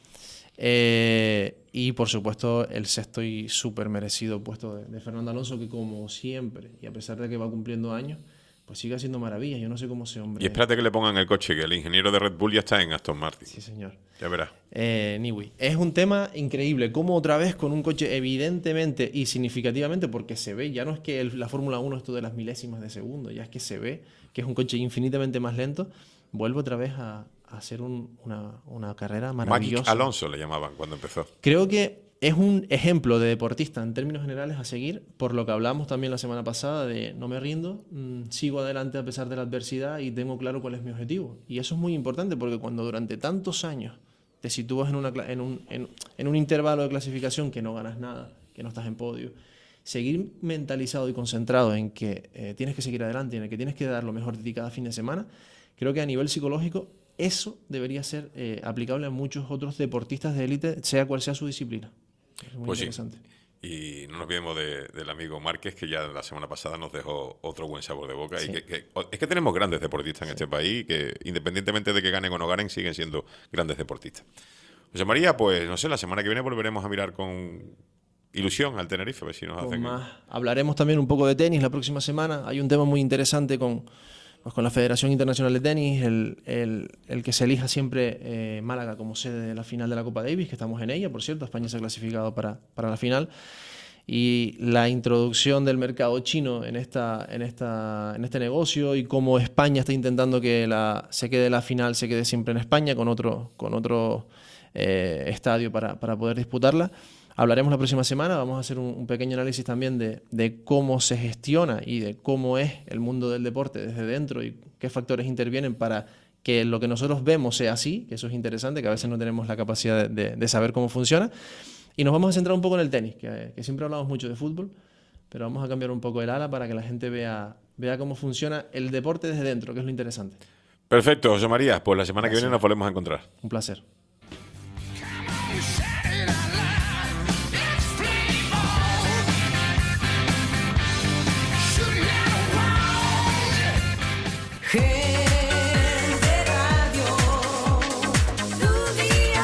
Y por supuesto el sexto y súper merecido puesto de Fernando Alonso, que como siempre, y a pesar de que va cumpliendo años, pues sigue haciendo maravillas. Yo no sé cómo ese hombre... Y espérate que le pongan el coche, que el ingeniero de Red Bull ya está en Aston Martin. Sí, señor. Ya verás. Niwi. Es un tema increíble, como otra vez con un coche evidentemente y significativamente, porque se ve, ya no es que la Fórmula 1 esto de las milésimas de segundo, ya es que se ve que es un coche infinitamente más lento, vuelve otra vez a hacer una carrera maravillosa. Magic Alonso le llamaban cuando empezó. Creo que es un ejemplo de deportista en términos generales a seguir, por lo que hablamos también la semana pasada de no me rindo, sigo adelante a pesar de la adversidad y tengo claro cuál es mi objetivo. Y eso es muy importante porque cuando durante tantos años te sitúas en un intervalo de clasificación que no ganas nada, que no estás en podio, seguir mentalizado y concentrado en que tienes que seguir adelante, en el que tienes que dar lo mejor de ti cada fin de semana, creo que a nivel psicológico eso debería ser aplicable a muchos otros deportistas de élite, sea cual sea su disciplina. Es muy interesante. Sí. Y no nos olvidemos del amigo Márquez, que ya la semana pasada nos dejó otro buen sabor de boca. Sí. Y es que tenemos grandes deportistas en este país, que independientemente de que ganen o no ganen, siguen siendo grandes deportistas. José María, pues no sé, la semana que viene volveremos a mirar con ilusión al Tenerife, a ver si nos hacen... Hablaremos también un poco de tenis la próxima semana. Hay un tema muy interesante con la Federación Internacional de Tenis, el que se elija siempre Málaga como sede de la final de la Copa Davis, que estamos en ella, por cierto. España se ha clasificado para la final. Y la introducción del mercado chino en este negocio, y cómo España está intentando que se quede siempre en España con otro estadio para poder disputarla. Hablaremos la próxima semana, vamos a hacer un pequeño análisis también de cómo se gestiona y de cómo es el mundo del deporte desde dentro y qué factores intervienen para que lo que nosotros vemos sea así, que eso es interesante, que a veces no tenemos la capacidad de saber cómo funciona. Y nos vamos a centrar un poco en el tenis, que siempre hablamos mucho de fútbol, pero vamos a cambiar un poco el ala para que la gente vea cómo funciona el deporte desde dentro, que es lo interesante. Perfecto, José María, pues la semana que viene nos volvemos a encontrar. Un placer. Gente Radio, tu día.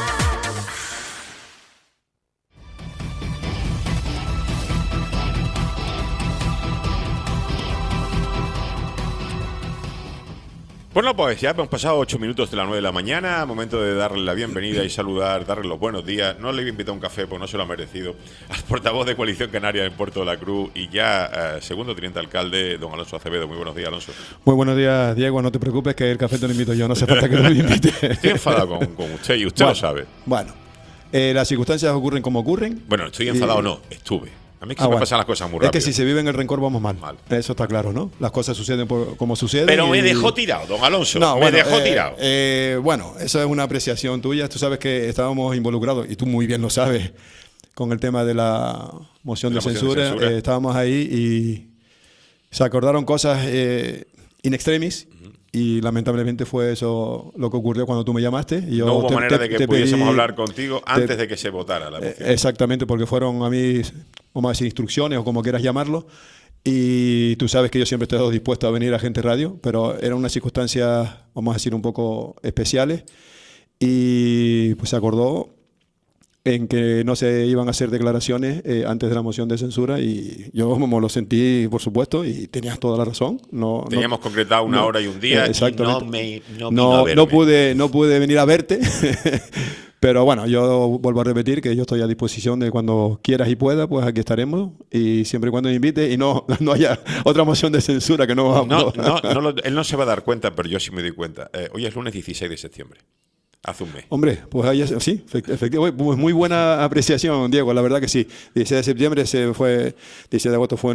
Bueno, pues ya hemos pasado 8 minutos de las 9 de la mañana, momento de darle la bienvenida y saludar, darle los buenos días. No le he invitado a un café, pues no se lo ha merecido, al portavoz de Coalición Canaria en Puerto de la Cruz y ya segundo teniente alcalde, don Alonso Acevedo. Muy buenos días, Alonso. Muy buenos días, Diego. No te preocupes que el café te lo invito yo, no hace falta que tú me invites. Estoy enfadado con usted y usted lo sabe. Bueno, Las circunstancias ocurren como ocurren. Bueno, estoy enfadado, no, estuve. A mí es que se me Bueno. pasan las cosas muy Es rápido. que si se vive en el rencor vamos mal. Mal. Eso está claro, ¿no? Las cosas suceden como suceden. Pero me y- dejó tirado, don Alonso. No, me bueno, dejó tirado. Bueno, eso es una apreciación tuya. Tú sabes que estábamos involucrados, y tú muy bien lo sabes, con el tema de la moción de censura. Estábamos ahí y se acordaron cosas in extremis. Y lamentablemente fue eso lo que ocurrió cuando tú me llamaste. Y yo No hubo manera de que pudiésemos pedí- hablar contigo antes de que se votara la moción. Exactamente, porque fueron a mí, vamos a decir, instrucciones o como quieras llamarlo. Y tú sabes que yo siempre he estado dispuesto a venir a Gente Radio, pero eran unas circunstancias, vamos a decir, un poco especiales. Y pues se acordó en que no se iban a hacer declaraciones antes de la moción de censura, y yo como lo sentí, por supuesto, y tenías toda la razón. Teníamos concretado una hora y un día, exactamente. y no vino a verme. No pude venir a verte, pero bueno, yo vuelvo a repetir que yo estoy a disposición de cuando quieras y pueda, pues aquí estaremos, y siempre y cuando me invite y no haya otra moción de censura que no vamos. Él no se va a dar cuenta, pero yo sí me doy cuenta. Hoy es lunes 16 de septiembre. Hace un mes. Hombre, pues ahí sí, efectivamente, pues muy buena apreciación, Diego, la verdad que sí. 16 de septiembre 16 de agosto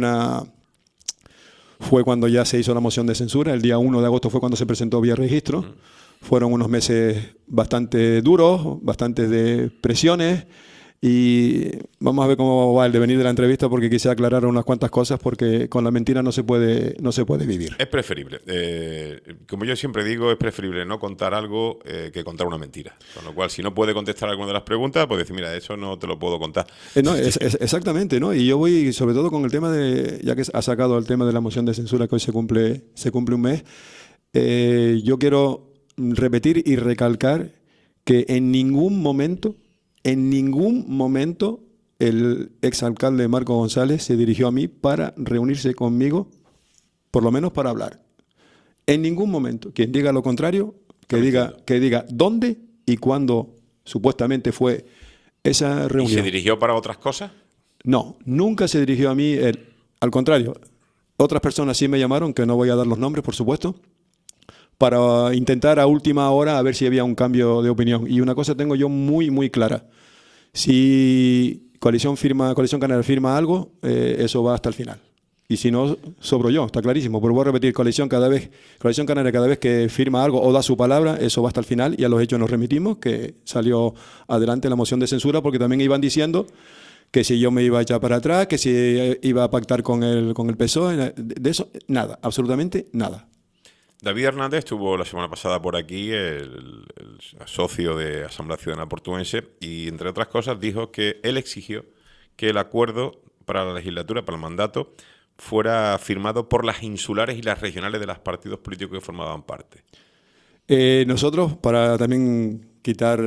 fue cuando ya se hizo la moción de censura. El día 1 de agosto fue cuando se presentó vía registro. Fueron unos meses bastante duros, bastantes de presiones, y vamos a ver cómo va el devenir de la entrevista, porque quise aclarar unas cuantas cosas, porque con la mentira no se puede vivir. Es preferible. Como yo siempre digo, es preferible no contar algo que contar una mentira. Con lo cual, si no puede contestar alguna de las preguntas, pues decir, mira, eso no te lo puedo contar. No, exactamente, ¿no? Y yo voy sobre todo con el tema de, ya que ha sacado el tema de la moción de censura, que hoy se cumple un mes, yo quiero repetir y recalcar que en ningún momento el exalcalde Marco González se dirigió a mí para reunirse conmigo, por lo menos para hablar. En ningún momento. Quien diga lo contrario, que diga dónde y cuándo supuestamente fue esa reunión. ¿Y se dirigió para otras cosas? No, nunca se dirigió a mí. Al contrario, otras personas sí me llamaron, que no voy a dar los nombres, por supuesto, para intentar a última hora a ver si había un cambio de opinión. Y una cosa tengo yo muy clara. Si Coalición Canaria firma algo, eso va hasta el final. Y si no, sobro yo, está clarísimo. Pero voy a repetir, Coalición Canaria cada vez que firma algo o da su palabra, eso va hasta el final, y a los hechos nos remitimos, que salió adelante la moción de censura, porque también iban diciendo que si yo me iba a echar para atrás, que si iba a pactar con el PSOE, de eso nada, absolutamente nada. David Hernández estuvo la semana pasada por aquí, el socio de Asamblea Ciudadana Portuense, y entre otras cosas dijo que él exigió que el acuerdo para la legislatura, para el mandato, fuera firmado por las insulares y las regionales de los partidos políticos que formaban parte. Nosotros, para también quitar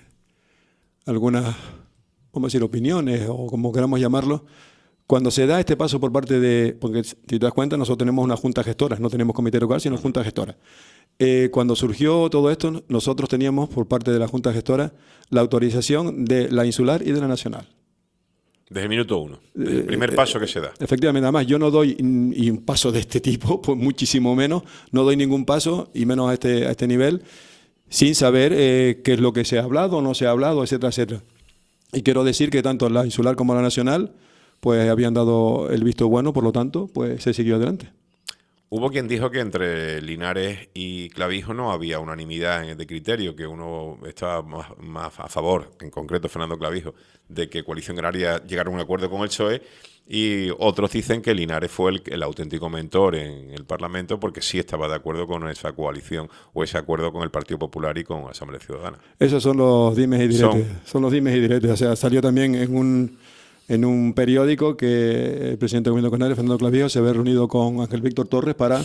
algunas, vamos a decir, opiniones o como queramos llamarlo, cuando se da este paso por parte de, porque si te das cuenta, nosotros tenemos una junta gestora, no tenemos comité local, sino junta gestora. Cuando surgió todo esto, nosotros teníamos por parte de la junta gestora la autorización de la insular y de la nacional. Desde el minuto 1, el primer paso que se da. Efectivamente, además yo no doy y un paso de este tipo, pues muchísimo menos, no doy ningún paso, y menos a este nivel, sin saber qué es lo que se ha hablado o no se ha hablado, etcétera, etcétera. Y quiero decir que tanto la insular como la nacional pues habían dado el visto bueno, por lo tanto, pues se siguió adelante. Hubo quien dijo que entre Linares y Clavijo no había unanimidad de criterio, que uno estaba más a favor, en concreto Fernando Clavijo, de que Coalición Canaria llegara a un acuerdo con el PSOE, y otros dicen que Linares fue el auténtico mentor en el Parlamento, porque sí estaba de acuerdo con esa coalición o ese acuerdo con el Partido Popular y con Asamblea Ciudadana. Esos son los dimes y diretes. Son los dimes y diretes. O sea, salió también en un periódico que el presidente del Gobierno canario, Fernando Clavijo, se había reunido con Ángel Víctor Torres para...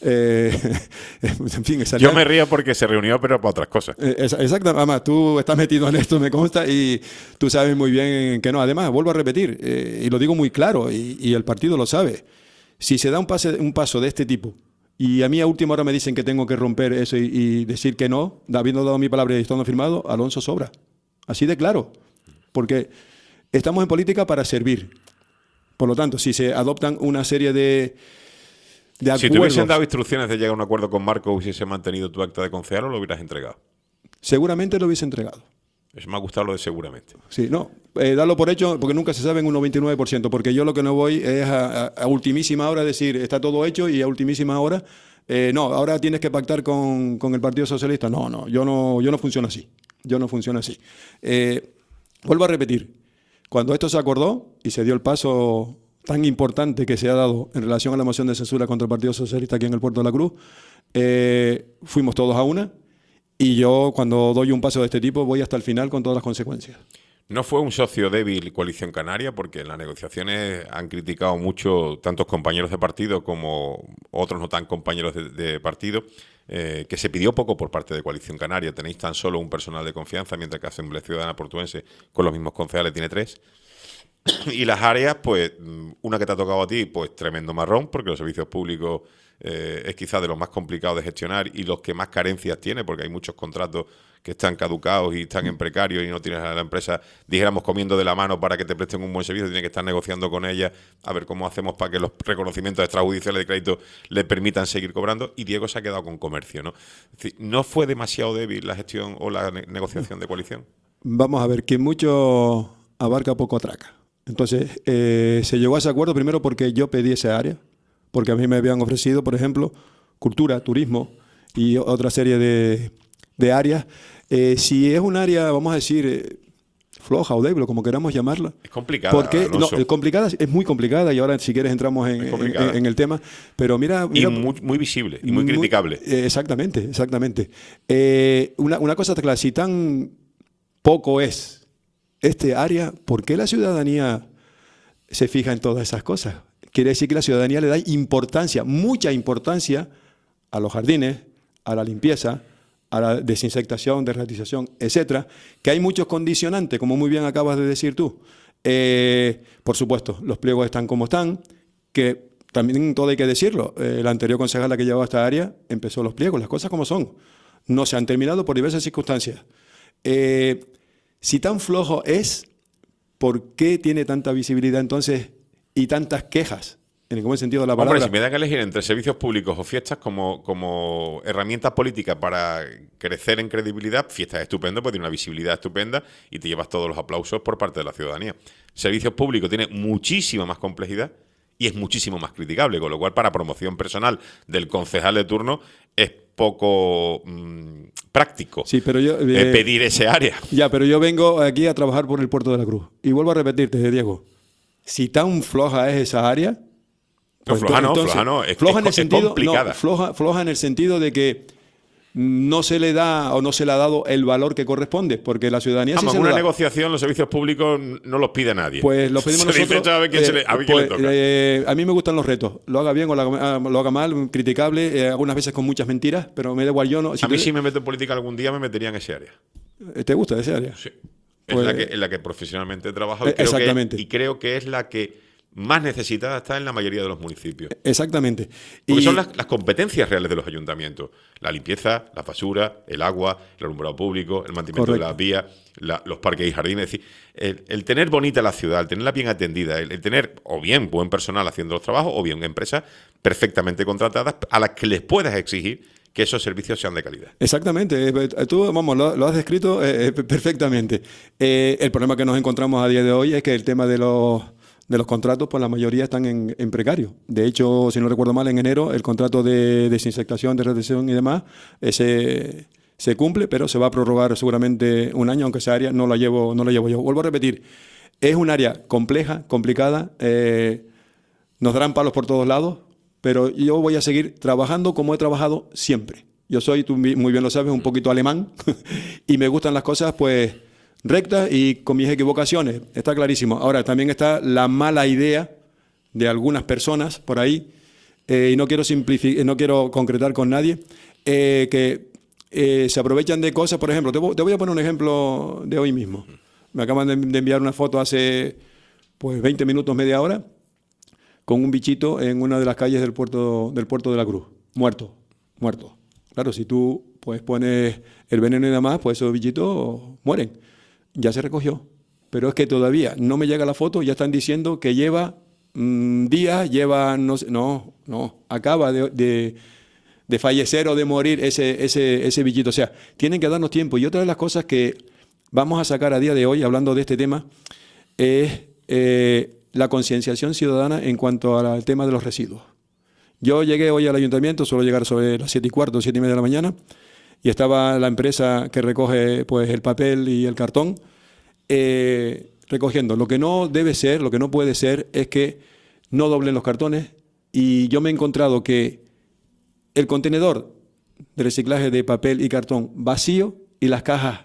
en fin, yo me río porque se reunió, pero para otras cosas. Exacto. Además, tú estás metido en esto, me consta, y tú sabes muy bien que no. Además, vuelvo a repetir, y lo digo muy claro, y el partido lo sabe. Si se da un paso de este tipo, y a mí a última hora me dicen que tengo que romper eso y decir que no, habiendo dado mi palabra y estando firmado, Alonso sobra. Así de claro. Porque... estamos en política para servir. Por lo tanto, si se adoptan una serie de acuerdos... Si te hubiesen dado instrucciones de llegar a un acuerdo con Marco, hubiese mantenido tu acta de concejal, o lo hubieras entregado. Seguramente lo hubiese entregado. Eso me ha gustado lo de seguramente. Sí, no, darlo por hecho porque nunca se sabe en un 99%, porque yo lo que no voy es a ultimísima hora decir, está todo hecho y a ultimísima hora, no, ahora tienes que pactar con el Partido Socialista. No, yo no funciono así. Yo no funciono así. Vuelvo a repetir, cuando esto se acordó y se dio el paso tan importante que se ha dado en relación a la moción de censura contra el Partido Socialista aquí en el Puerto de la Cruz, fuimos todos a una. Y yo, cuando doy un paso de este tipo, voy hasta el final con todas las consecuencias. No fue un socio débil Coalición Canaria, porque en las negociaciones han criticado mucho tantos compañeros de partido como otros no tan compañeros de partido, que se pidió poco por parte de Coalición Canaria. Tenéis tan solo un personal de confianza, mientras que Asamblea Ciudadana Portuense, con los mismos concejales, tiene 3. Y las áreas, pues, una que te ha tocado a ti, pues tremendo marrón, porque los servicios públicos es quizás de los más complicados de gestionar y los que más carencias tiene, porque hay muchos contratos que están caducados y están en precario y no tienes a la empresa, dijéramos, comiendo de la mano para que te presten un buen servicio, tienes que estar negociando con ella a ver cómo hacemos para que los reconocimientos extrajudiciales de crédito le permitan seguir cobrando. Y Diego se ha quedado con comercio, ¿no? Es decir, ¿no fue demasiado débil la gestión o la negociación de coalición? Vamos a ver, que mucho abarca, poco atraca. Entonces, se llegó a ese acuerdo primero porque yo pedí esa área, porque a mí me habían ofrecido, por ejemplo, cultura, turismo y otra serie de áreas. Si es un área, vamos a decir, floja o débil, como queramos llamarla. Es complicada, porque no, Alonso. Complicada, es muy complicada, y ahora si quieres entramos en el tema. Pero mira y muy visible y muy criticable. Exactamente. Una cosa está clara, si tan poco es este área, ¿por qué la ciudadanía se fija en todas esas cosas? Quiere decir que la ciudadanía le da importancia, mucha importancia, a los jardines, a la limpieza, a la desinsectación, derratización, etcétera, que hay muchos condicionantes, como muy bien acabas de decir tú. Por supuesto, los pliegos están como están, que también todo hay que decirlo. La anterior concejala que llevaba esta área empezó los pliegos, las cosas como son. No se han terminado por diversas circunstancias. Si tan flojo es, ¿por qué tiene tanta visibilidad entonces y tantas quejas? En el buen sentido de la palabra. Hombre, si me dan a elegir entre servicios públicos o fiestas como herramientas políticas para crecer en credibilidad, fiestas es estupendo, pues tiene una visibilidad estupenda y te llevas todos los aplausos por parte de la ciudadanía. Servicios públicos tiene muchísima más complejidad y es muchísimo más criticable, con lo cual para promoción personal del concejal de turno es poco práctico pedir ese área. Ya, pero yo vengo aquí a trabajar por el Puerto de la Cruz. Y vuelvo a repetirte, Diego, si tan floja es esa área... Pues floja no, es complicada. Floja en el sentido de que no se le da o no se le ha dado el valor que corresponde, porque la ciudadanía en una negociación los servicios públicos no los pide nadie. Pues los pedimos nosotros. A ver quién le toca. A mí me gustan los retos, lo haga bien o lo haga mal, criticable, algunas veces con muchas mentiras, pero me da igual. Yo no. Si me meto en política algún día, me metería en ese área. ¿Te gusta ese área? Sí. Pues, es la que profesionalmente he trabajado exactamente. Y creo que es la que más necesitada está en la mayoría de los municipios. Exactamente. Porque son las competencias reales de los ayuntamientos. La limpieza, la basura, el agua, el alumbrado público, el mantenimiento de las vías, los parques y jardines. Es decir, el tener bonita la ciudad, el tenerla bien atendida, el tener o bien buen personal haciendo los trabajos o bien empresas perfectamente contratadas a las que les puedas exigir que esos servicios sean de calidad. Exactamente. Tú, lo has descrito perfectamente. El problema que nos encontramos a día de hoy es que el tema de los contratos, pues la mayoría están en precario. De hecho, si no recuerdo mal, en enero el contrato de desinsectación, de retención y demás se cumple, pero se va a prorrogar seguramente un año, aunque esa área no la llevo yo. Vuelvo a repetir, es un área compleja, complicada, nos darán palos por todos lados, pero yo voy a seguir trabajando como he trabajado siempre. Yo soy, tú muy bien lo sabes, un poquito alemán y me gustan las cosas, pues, recta y con mis equivocaciones, está clarísimo. Ahora, también está la mala idea de algunas personas por ahí, y no quiero concretar con nadie, que se aprovechan de cosas. Por ejemplo, te voy a poner un ejemplo de hoy mismo. Me acaban de enviar una foto hace 20 minutos, media hora, con un bichito en una de las calles del puerto de la Cruz, muerto. Claro, si tú pones el veneno y demás, pues esos bichitos mueren. Ya se recogió, pero es que todavía no me llega la foto, ya están diciendo que lleva días, acaba de fallecer o de morir ese bichito. O sea, tienen que darnos tiempo. Y otra de las cosas que vamos a sacar a día de hoy, hablando de este tema, es la concienciación ciudadana en cuanto al tema de los residuos. Yo llegué hoy al ayuntamiento, suelo llegar sobre las 7:15, 7:30 de la mañana, y estaba la empresa que recoge pues el papel y el cartón recogiendo. Lo que no debe ser, lo que no puede ser es que no doblen los cartones, y yo me he encontrado que el contenedor de reciclaje de papel y cartón vacío y las cajas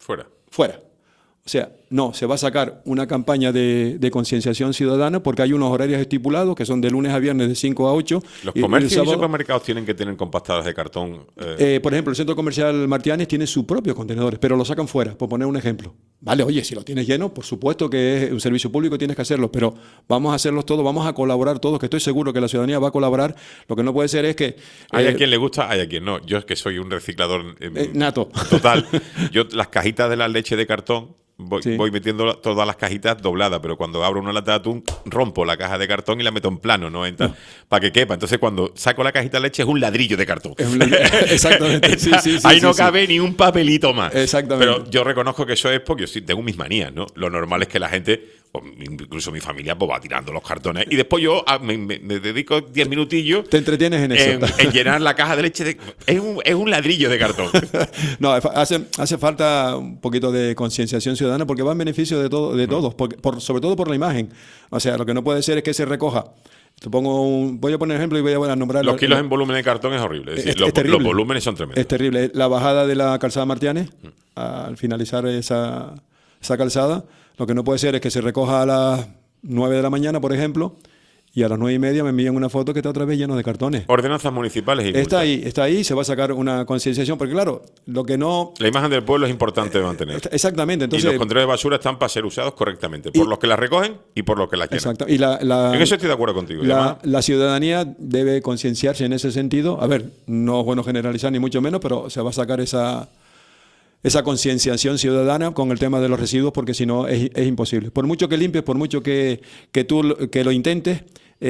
fuera. O sea, no, se va a sacar una campaña de concienciación ciudadana porque hay unos horarios estipulados que son de lunes a viernes de 5 a 8. Los comercios y supermercados tienen que tener compactadas de cartón. Por ejemplo, el Centro Comercial Martianes tiene sus propios contenedores, pero lo sacan fuera, por poner un ejemplo. Vale, oye, si lo tienes lleno, por supuesto que es un servicio público, tienes que hacerlo, pero vamos a hacerlos todos, vamos a colaborar todos, que estoy seguro que la ciudadanía va a colaborar. Lo que no puede ser es que... Hay a quien le gusta, hay a quien no. Yo es que soy un reciclador nato. Total. Yo las cajitas de la leche de cartón, Sí. voy metiendo todas las cajitas dobladas, pero cuando abro una lata de atún, rompo la caja de cartón y la meto en plano, ¿no? Para que quepa. Entonces, cuando saco la cajita de leche, es un ladrillo de cartón. Exactamente. Sí, ahí no cabe ni un papelito más. Exactamente. Pero yo reconozco que eso es porque yo sí tengo mis manías, ¿no? Lo normal es que la gente, o incluso mi familia, pues va tirando los cartones. Y después yo me dedico 10 minutillos. Te entretienes en eso. En llenar la caja de leche. Es un ladrillo de cartón. No, hace falta un poquito de concienciación ciudadana porque va en beneficio de todos, sobre todo por la imagen. O sea, lo que no puede ser es que se recoja. Voy a poner ejemplo y voy a nombrar... Los kilos en volumen de cartón es horrible. Es decir, los volúmenes son tremendos. Es terrible. La bajada de la calzada Martianes, al finalizar esa calzada, lo que no puede ser es que se recoja a las 9 de la mañana, por ejemplo, y a las 9:30 me envían una foto que está otra vez lleno de cartones. Ordenanzas municipales y multas. Está ahí, se va a sacar una concienciación, porque claro, lo que no... La imagen del pueblo es importante de mantener. Exactamente. Entonces, y los contenedores de basura están para ser usados correctamente, por los que las recogen y por los que las llenan. Exacto. En eso estoy de acuerdo contigo. La ciudadanía debe concienciarse en ese sentido. A ver, no es bueno generalizar ni mucho menos, pero se va a sacar esa concienciación ciudadana con el tema de los residuos, porque si no es imposible. Por mucho que limpies, por mucho que tú que lo intentes,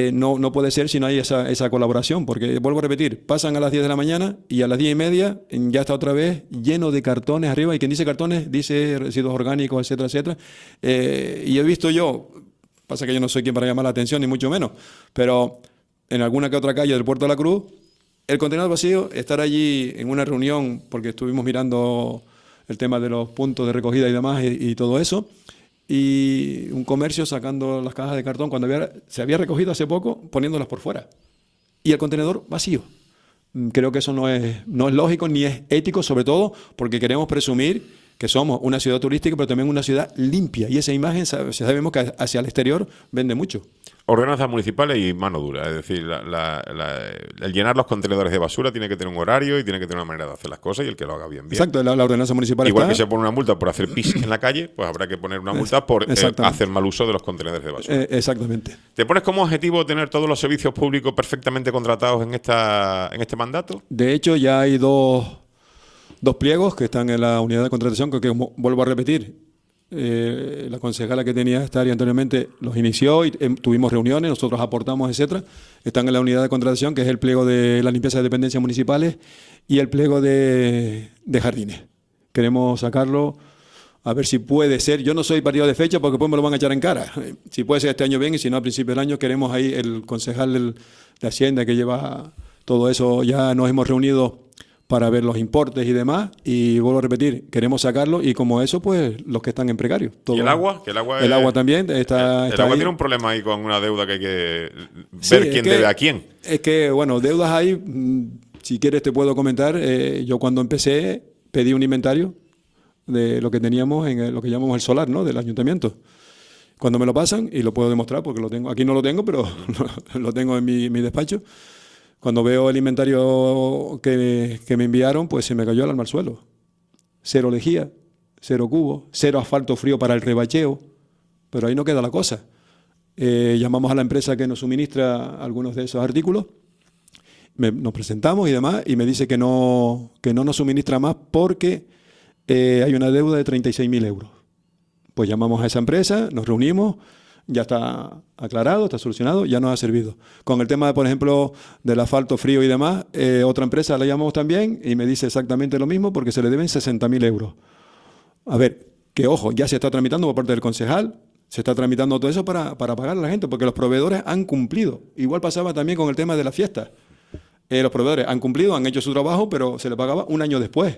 no puede ser si no hay esa colaboración, porque vuelvo a repetir, pasan a las 10 de la mañana y a las 10:30 ya está otra vez lleno de cartones arriba, y quien dice cartones dice residuos orgánicos, etcétera, etcétera. Y he visto pasa que yo no soy quien para llamar la atención, ni mucho menos, pero en alguna que otra calle del Puerto de la Cruz, el contenedor vacío, estar allí en una reunión, porque estuvimos mirando el tema de los puntos de recogida y demás y todo eso, y un comercio sacando las cajas de cartón cuando se había recogido hace poco, poniéndolas por fuera, y el contenedor vacío. Creo que eso no es lógico ni es ético, sobre todo porque queremos presumir que somos una ciudad turística, pero también una ciudad limpia, y esa imagen sabemos que hacia el exterior vende mucho. Ordenanzas municipales y mano dura, es decir, el llenar los contenedores de basura tiene que tener un horario y tiene que tener una manera de hacer las cosas, y el que lo haga bien. Exacto, la ordenanza municipal igual que se pone una multa por hacer pis en la calle, pues habrá que poner una multa por hacer mal uso de los contenedores de basura. Exactamente. ¿Te pones como objetivo tener todos los servicios públicos perfectamente contratados en este mandato? De hecho, ya hay dos pliegos que están en la unidad de contratación, que vuelvo a repetir, la concejala que tenía esta área anteriormente los inició y tuvimos reuniones, nosotros aportamos, etcétera. Están en la unidad de contratación, que es el pliego de la limpieza de dependencias municipales y el pliego de jardines. Queremos sacarlo, a ver si puede ser. Yo no soy partido de fecha porque después me lo van a echar en cara. Si puede ser este año bien, y si no a principio del año, queremos ahí el concejal de Hacienda que lleva todo eso. Ya nos hemos reunido para ver los importes y demás, y vuelvo a repetir, queremos sacarlo, y como eso, pues los que están en precario. ¿Y el agua? Que el agua también está el agua ahí. Tiene un problema ahí con una deuda que hay que ver quién debe a quién. Es que, bueno, deudas hay, si quieres te puedo comentar, yo cuando empecé pedí un inventario de lo que teníamos en lo que llamamos el solar, ¿no?, del ayuntamiento. Cuando me lo pasan, y lo puedo demostrar porque lo tengo, aquí no lo tengo, pero lo tengo en mi despacho. Cuando veo el inventario que me enviaron, pues se me cayó el alma al suelo. 0 lejía, 0 cubos, 0 asfalto frío para el rebacheo, pero ahí no queda la cosa. Llamamos a la empresa que nos suministra algunos de esos artículos, nos presentamos y demás, y me dice que no nos suministra más porque hay una deuda de 36.000 euros. Pues llamamos a esa empresa, nos reunimos, ya está aclarado, está solucionado, ya nos ha servido. Con el tema, por ejemplo, del asfalto frío y demás, otra empresa la llamamos también y me dice exactamente lo mismo porque se le deben 60.000 euros. A ver, que ojo, ya se está tramitando por parte del concejal, se está tramitando todo eso para pagar a la gente, porque los proveedores han cumplido. Igual pasaba también con el tema de las fiestas. Los proveedores han cumplido, han hecho su trabajo, pero se le pagaba un año después.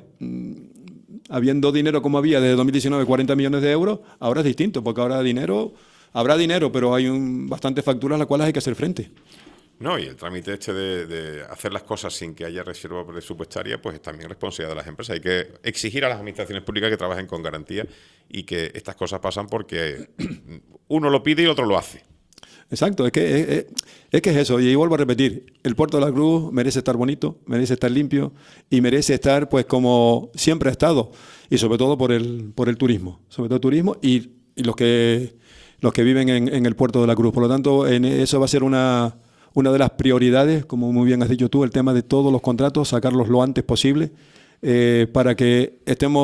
Habiendo dinero como había desde 2019, 40 millones de euros, ahora es distinto, porque ahora habrá dinero, pero hay bastantes facturas a las cuales hay que hacer frente. No, y el trámite este de hacer las cosas sin que haya reserva presupuestaria, pues es también responsabilidad de las empresas. Hay que exigir a las administraciones públicas que trabajen con garantía y que estas cosas pasan porque uno lo pide y el otro lo hace. Exacto, es que es eso, y vuelvo a repetir, el Puerto de la Cruz merece estar bonito, merece estar limpio y merece estar pues como siempre ha estado, y sobre todo por el turismo, sobre todo el turismo y los que viven en el Puerto de la Cruz. Por lo tanto, eso va a ser una de las prioridades, como muy bien has dicho tú, el tema de todos los contratos, sacarlos lo antes posible, para que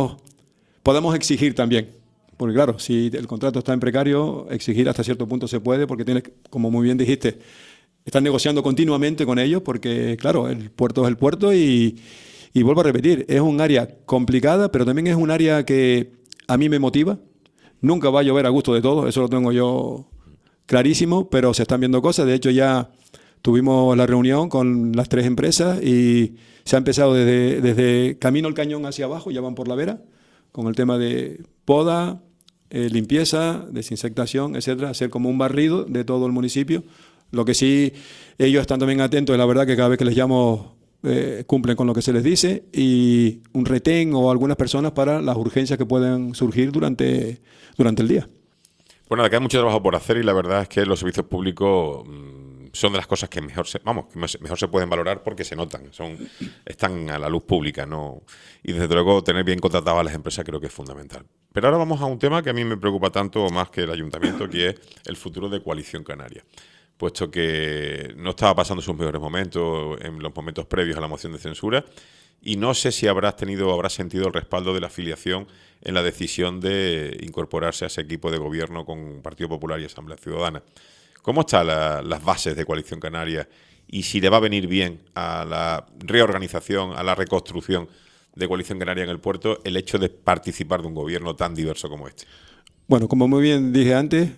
podamos exigir también. Porque claro, si el contrato está en precario, exigir hasta cierto punto se puede, porque tienes, como muy bien dijiste, estás negociando continuamente con ellos, porque claro, el puerto es el puerto y vuelvo a repetir, es un área complicada, pero también es un área que a mí me motiva. Nunca va a llover a gusto de todos, eso lo tengo yo clarísimo, pero se están viendo cosas. De hecho, ya tuvimos la reunión con las 3 empresas y se ha empezado desde Camino al Cañón hacia abajo, ya van por la vera, con el tema de poda, limpieza, desinsectación, etcétera, hacer como un barrido de todo el municipio. Lo que sí, ellos están también atentos, y la verdad que cada vez que les llamo cumplen con lo que se les dice, y un retén o algunas personas para las urgencias que puedan surgir durante el día. Bueno, acá hay mucho trabajo por hacer y la verdad es que los servicios públicos son de las cosas que mejor se pueden valorar porque se notan, están a la luz pública, ¿no? Y desde luego tener bien contratadas a las empresas creo que es fundamental. Pero ahora vamos a un tema que a mí me preocupa tanto o más que el ayuntamiento, que es el futuro de Coalición Canaria. Puesto que no estaba pasando sus mejores momentos en los momentos previos a la moción de censura, y no sé si habrás sentido el respaldo de la afiliación en la decisión de incorporarse a ese equipo de gobierno con Partido Popular y Asamblea Ciudadana. ¿Cómo están las bases de Coalición Canaria y si le va a venir bien a la reorganización, a la reconstrucción de Coalición Canaria en el puerto el hecho de participar de un gobierno tan diverso como este? Bueno, como muy bien dije antes,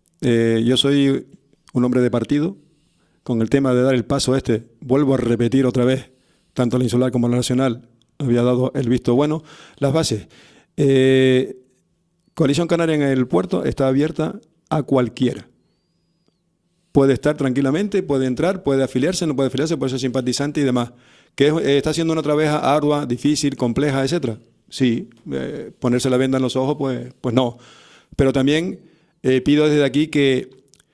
yo soy un hombre de partido. Con el tema de dar el paso vuelvo a repetir otra vez, tanto la insular como la nacional había dado el visto bueno. Las bases. Coalición Canaria en el puerto está abierta a cualquiera. Puede estar tranquilamente, puede entrar, puede afiliarse, no puede afiliarse, puede ser simpatizante y demás. ¿Que está siendo una trabaja ardua, difícil, compleja, etcétera? Sí. Ponerse la venda en los ojos, pues no. Pero también pido desde aquí que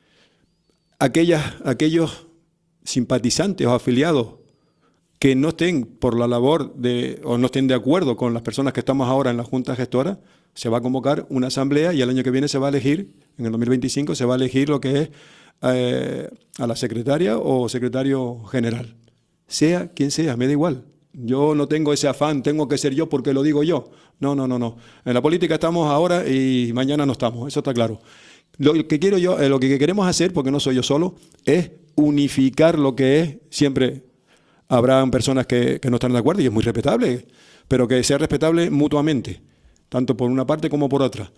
aquellos simpatizantes o afiliados que no estén por la labor o no estén de acuerdo con las personas que estamos ahora en la Junta Gestora, se va a convocar una asamblea y el año que viene se va a elegir, en el 2025, se va a elegir lo que es a la secretaria o secretario general. Sea quien sea, me da igual. Yo no tengo ese afán, tengo que ser yo porque lo digo yo. No. En la política estamos ahora y mañana no estamos, eso está claro. Lo que queremos hacer, porque no soy yo solo, es unificar lo que es. Siempre habrán personas que no están de acuerdo y es muy respetable, pero que sea respetable mutuamente, tanto por una parte como por otra.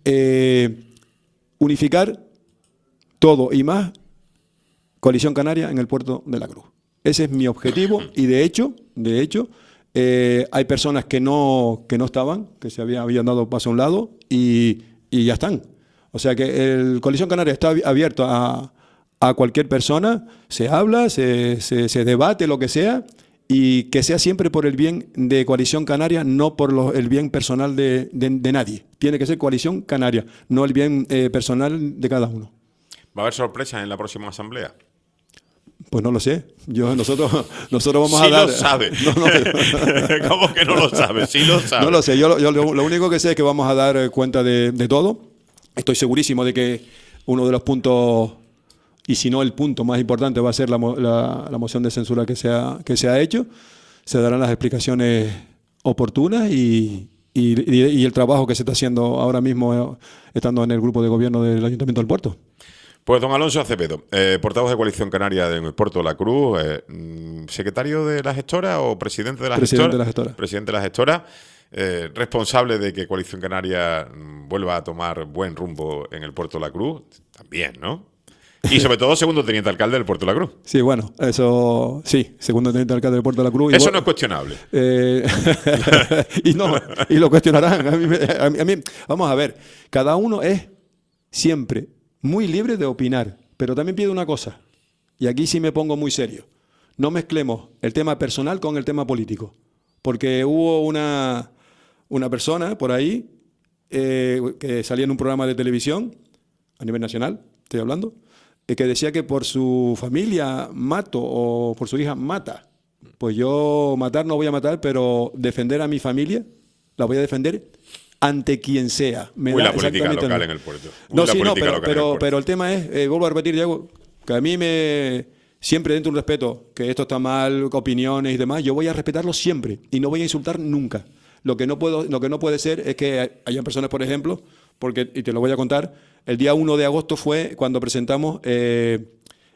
Unificar todo y más Coalición Canaria en el Puerto de la Cruz. Ese es mi objetivo y de hecho, hay personas que no estaban, que se habían dado paso a un lado y ya están. O sea que el Coalición Canaria está abierto a cualquier persona, se habla, se debate, lo que sea, y que sea siempre por el bien de Coalición Canaria, no por el bien personal de nadie. Tiene que ser Coalición Canaria, no el bien personal de cada uno. ¿Va a haber sorpresas en la próxima asamblea? Pues no lo sé. Nosotros vamos a dar... Sí lo sabe. ¿Cómo que no lo sabe? Sí lo sabe. No lo sé. Yo lo único que sé es que vamos a dar cuenta de todo. Estoy segurísimo de que uno de los puntos, y si no el punto más importante, va a ser la moción de censura que se ha hecho. Se darán las explicaciones oportunas y el trabajo que se está haciendo ahora mismo estando en el grupo de gobierno del Ayuntamiento del Puerto. Pues don Alonso Acevedo, portavoz de Coalición Canaria en el Puerto de la Cruz, ¿secretario de la gestora o presidente de la gestora? Presidente de la gestora. Presidente de la gestora. responsable de que Coalición Canaria vuelva a tomar buen rumbo en el Puerto de la Cruz, también, ¿no? Y sobre todo segundo teniente alcalde del Puerto de la Cruz. Sí, bueno, eso sí, segundo teniente alcalde del Puerto de la Cruz. Eso no es cuestionable. Y lo cuestionarán. A mí, vamos a ver, cada uno es siempre muy libre de opinar, pero también pido una cosa, y aquí sí me pongo muy serio. No mezclemos el tema personal con el tema político, porque hubo una persona por ahí que salía en un programa de televisión a nivel nacional, estoy hablando, que decía que por su familia mato o por su hija mata. Pues yo matar no voy a matar, pero defender a mi familia la voy a defender ante quien sea. La política local en el puerto. Pero el tema es, vuelvo a repetir, Diego, que a mí siempre dentro de un respeto, que esto está mal, opiniones y demás, yo voy a respetarlo siempre y no voy a insultar nunca. Lo que no puede ser es que hayan personas, por ejemplo, y te lo voy a contar, el día 1 de agosto fue cuando presentamos el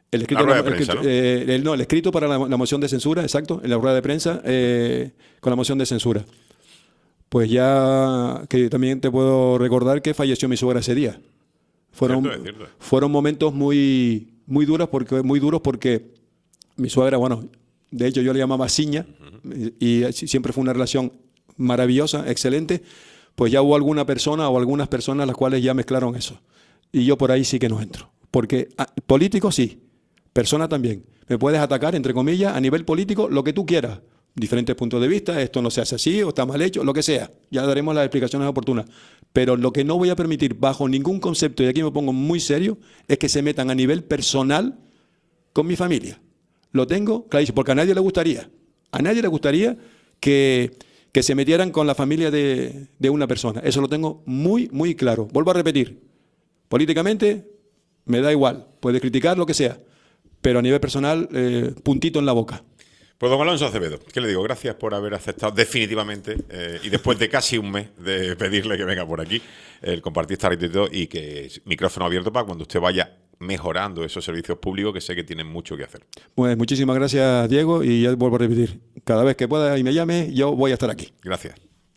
escrito para la moción de censura, exacto, en la rueda de prensa con la moción de censura. Pues ya que también te puedo recordar que falleció mi suegra ese día. Fueron momentos muy duros porque mi suegra, bueno, de hecho yo le llamaba Ciña, y siempre fue una relación maravillosa, excelente. Pues ya hubo algunas personas las cuales ya mezclaron eso. Y yo por ahí sí que no entro. Porque político sí, persona también. Me puedes atacar, entre comillas, a nivel político, lo que tú quieras. Diferentes puntos de vista, esto no se hace así o está mal hecho, lo que sea. Ya daremos las explicaciones oportunas. Pero lo que no voy a permitir bajo ningún concepto, y aquí me pongo muy serio, es que se metan a nivel personal con mi familia. Lo tengo clarísimo, porque a nadie le gustaría. A nadie le gustaría que se metieran con la familia de una persona. Eso lo tengo muy, muy claro. Vuelvo a repetir. Políticamente me da igual. Puedes criticar lo que sea. Pero a nivel personal, puntito en la boca. Pues don Alonso Acevedo, ¿qué le digo? Gracias por haber aceptado definitivamente y después de casi un mes de pedirle que venga por aquí, el compartir esta ratito y que micrófono abierto para cuando usted vaya mejorando esos servicios públicos que sé que tienen mucho que hacer. Pues muchísimas gracias, Diego, y ya vuelvo a repetir, cada vez que pueda y me llame, yo voy a estar aquí. Gracias.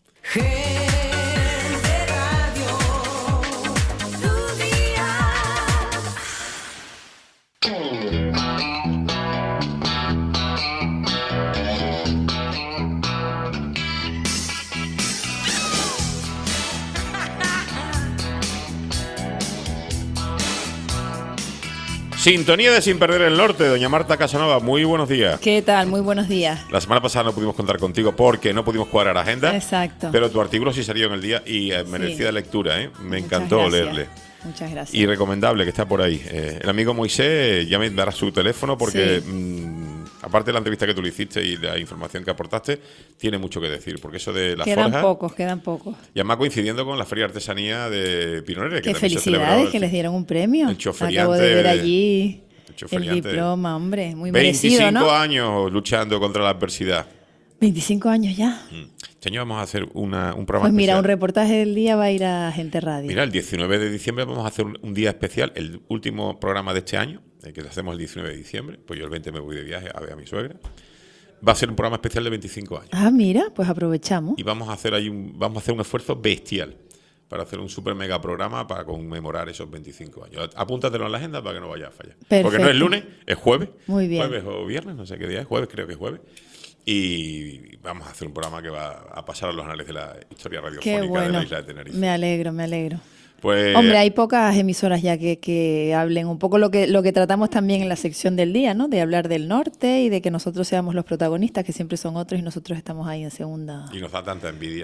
Sintonía de Sin Perder el Norte, doña Marta Casanova, muy buenos días. ¿Qué tal? Muy buenos días. La semana pasada no pudimos contar contigo porque no pudimos cuadrar agenda. Exacto. Pero tu artículo sí salió en el día y merecida lectura, ¿eh? Me encantó leerle. Muchas gracias. Y recomendable que está por ahí. El amigo Moisés ya me dará su teléfono porque, aparte de la entrevista que tú le hiciste y la información que aportaste, tiene mucho que decir. Porque eso de la forja... Quedan pocos. Y además coincidiendo con la Feria de Artesanía de Pinoreres. Qué felicidades que les dieron un premio. El choferiante. Acabo de ver allí el diploma, hombre. Muy merecido, ¿no? 25 años luchando contra la adversidad. 25 años ya. Este año vamos a hacer un programa Pues mira, especial. un reportaje del día va a ir a Gente Radio. Mira, el 19 de diciembre vamos a hacer un día especial, el último programa de este año, que lo hacemos el 19 de diciembre, pues yo el 20 me voy de viaje a ver a mi suegra. Va a ser un programa especial de 25 años. Ah, mira, pues aprovechamos. Y vamos a hacer un esfuerzo bestial para hacer un super mega programa para conmemorar esos 25 años. Apúntatelo en la agenda para que no vaya a fallar. Perfecto. Porque no es lunes, es jueves. Muy bien. Jueves o viernes, no sé qué día es, jueves, creo que es jueves. Y vamos a hacer un programa que va a pasar a los anales de la historia radiofónica de la isla de Tenerife. Me alegro. Pues, hombre, hay pocas emisoras ya que hablen un poco lo que tratamos también en la sección del día, ¿no? De hablar del norte y de que nosotros seamos los protagonistas, que siempre son otros y nosotros estamos ahí en segunda. Y nos da tanta envidia.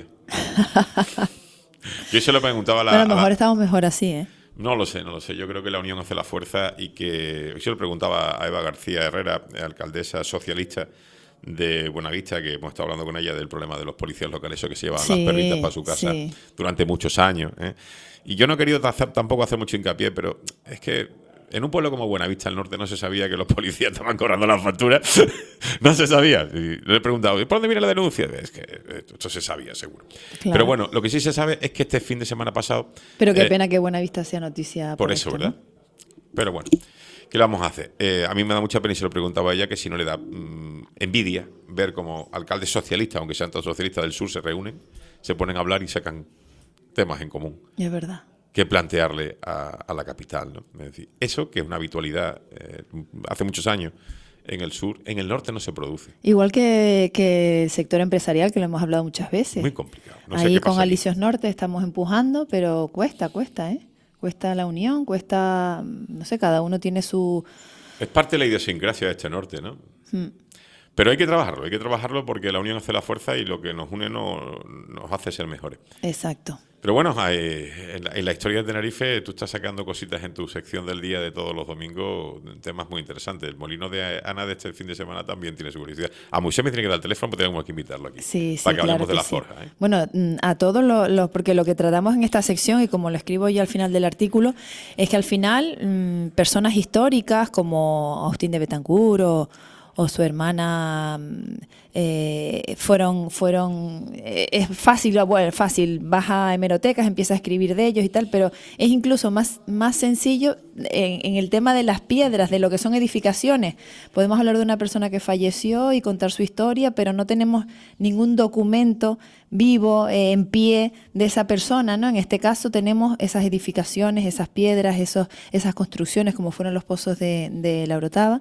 Yo se lo preguntaba a lo mejor estamos mejor así, ¿eh? No lo sé. Yo creo que la unión hace la fuerza y que... Yo le preguntaba a Eva García Herrera, alcaldesa socialista de Buenavista, que hemos estado hablando con ella del problema de los policías locales, eso que se llevaban las perritas para su casa durante muchos años, ¿eh? Y yo no he querido tampoco hacer mucho hincapié, pero es que en un pueblo como Buenavista al norte no se sabía que los policías estaban cobrando las facturas. No se sabía. Y le he preguntado, ¿por dónde viene la denuncia? Es que esto se sabía, seguro. Claro. Pero bueno, lo que sí se sabe es que este fin de semana pasado... Pero qué pena que Buenavista sea noticia por eso, ¿verdad? ¿No? Pero bueno, ¿qué le vamos a hacer? A mí me da mucha pena y se lo preguntaba a ella que si no le da envidia ver cómo alcaldes socialistas, aunque sean todos socialistas del sur, se reúnen, se ponen a hablar y sacan temas en común Es verdad. que plantearle a la capital, ¿no? Es decir, eso que es una habitualidad hace muchos años en el sur, en el norte no se produce. Igual que el sector empresarial, que lo hemos hablado muchas veces. Muy complicado. No sé Ahí qué con pasa aquí. Alicios Norte estamos empujando, pero cuesta, ¿eh? Cuesta la unión, cuesta, no sé, cada uno tiene su... Es parte de la idiosincrasia de este norte, ¿no? Pero hay que trabajarlo porque la unión hace la fuerza y lo que nos une nos hace ser mejores. Exacto. Pero bueno, en la historia de Tenerife tú estás sacando cositas en tu sección del día de todos los domingos, temas muy interesantes. El molino de Ana de este fin de semana también tiene su curiosidad. A Moisés me tiene que dar el teléfono porque tenemos que invitarlo aquí. Sí, para que claro hablemos de que la sí. forja. ¿Eh? Bueno, a todos porque lo que tratamos en esta sección, y como lo escribo yo al final del artículo, es que al final personas históricas como Agustín de Betancur o su hermana es fácil, vas a hemerotecas, empiezas a escribir de ellos y tal, pero es incluso más sencillo en el tema de las piedras, de lo que son edificaciones. Podemos hablar de una persona que falleció y contar su historia, pero no tenemos ningún documento vivo, en pie de esa persona, ¿no? En este caso tenemos esas edificaciones, esas piedras, esas construcciones como fueron los pozos de la Orotava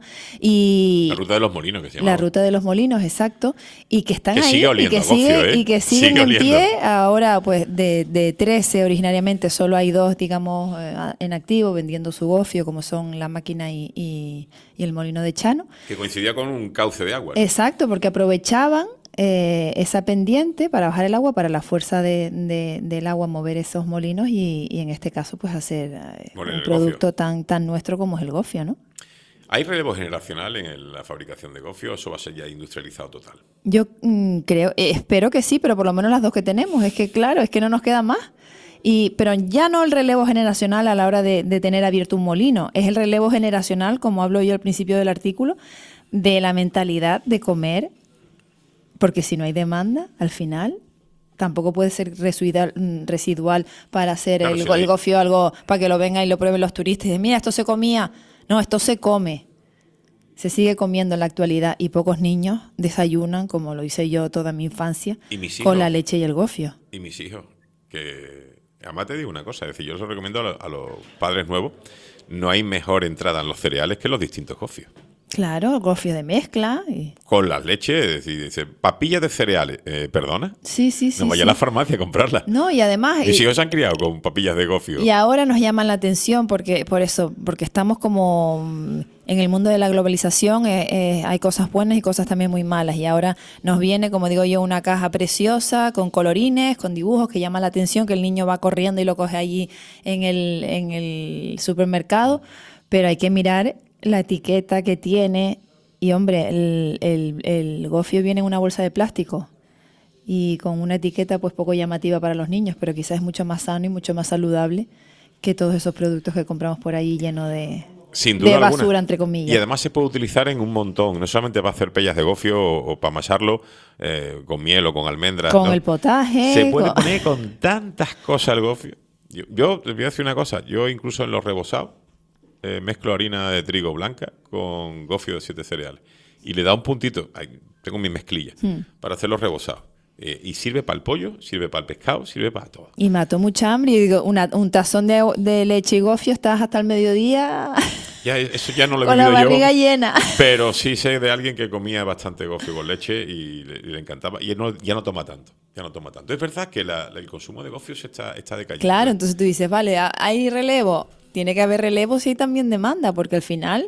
y la ruta de los molinos que se llama. la ruta de los molinos, exacto, y que están que ahí sigue oliendo y que a gofio, y que siguen sigue en oliendo. pie. Ahora pues de 13 originariamente solo hay 2, digamos, en activo vendiendo su gofio, como son la máquina y el molino de Chano. Que coincidía con un cauce de agua. Exacto, porque aprovechaban esa pendiente para bajar el agua, para la fuerza del agua mover esos molinos y en este caso pues hacer un producto tan nuestro como es el gofio, ¿no? ¿Hay relevo generacional en la fabricación de gofio o eso va a ser ya industrializado total? Yo espero que sí, pero por lo menos las 2 que tenemos, es que claro, es que no nos queda más. Pero ya no el relevo generacional a la hora de tener abierto un molino, es el relevo generacional, como hablo yo al principio del artículo, de la mentalidad de comer, porque si no hay demanda, al final tampoco puede ser residual para hacer Claro, el gofio, algo para que lo vengan y lo prueben los turistas y dicen, mira, esto se comía. No, esto se come. Se sigue comiendo en la actualidad y pocos niños desayunan, como lo hice yo toda mi infancia, con la leche y el gofio. Y mis hijos, que además te digo una cosa, es decir, yo les recomiendo a los padres nuevos, no hay mejor entrada en los cereales que los distintos gofios. Claro, gofio de mezcla. Con las leches, es decir, dice, papillas de cereales, ¿perdona? Sí. No vaya a la farmacia a comprarlas. No, y además... Mis hijos se han criado con papillas de gofio. Y ahora nos llaman la atención porque estamos como en el mundo de la globalización, hay cosas buenas y cosas también muy malas. Y ahora nos viene, como digo yo, una caja preciosa con colorines, con dibujos que llama la atención, que el niño va corriendo y lo coge allí en el supermercado. Pero hay que mirar la etiqueta que tiene y, hombre, el gofio viene en una bolsa de plástico y con una etiqueta pues poco llamativa para los niños, pero quizás es mucho más sano y mucho más saludable que todos esos productos que compramos por ahí llenos de basura, alguna, entre comillas. Y además se puede utilizar en un montón, no solamente para hacer pellas de gofio o para amasarlo con miel o con almendras. Con ¿no? el potaje. Se puede poner con tantas cosas el gofio. Yo te voy a decir una cosa, yo incluso en los rebozados mezclo harina de trigo blanca con gofio de 7 cereales y le da un puntito, tengo mi mezclilla para hacer los rebozados. Y sirve para el pollo, sirve para el pescado, sirve para todo. Y mató mucha hambre. Y digo, un tazón de leche y gofio, estás hasta el mediodía Eso ya no lo he con la vivido yo. barriga llena. Pero sí sé de alguien que comía bastante gofio con leche y le encantaba. Y ya no toma tanto. Es verdad que el consumo de gofio está decayendo. Claro, entonces tú dices, vale, hay relevo. Tiene que haber relevo si hay también demanda, porque al final,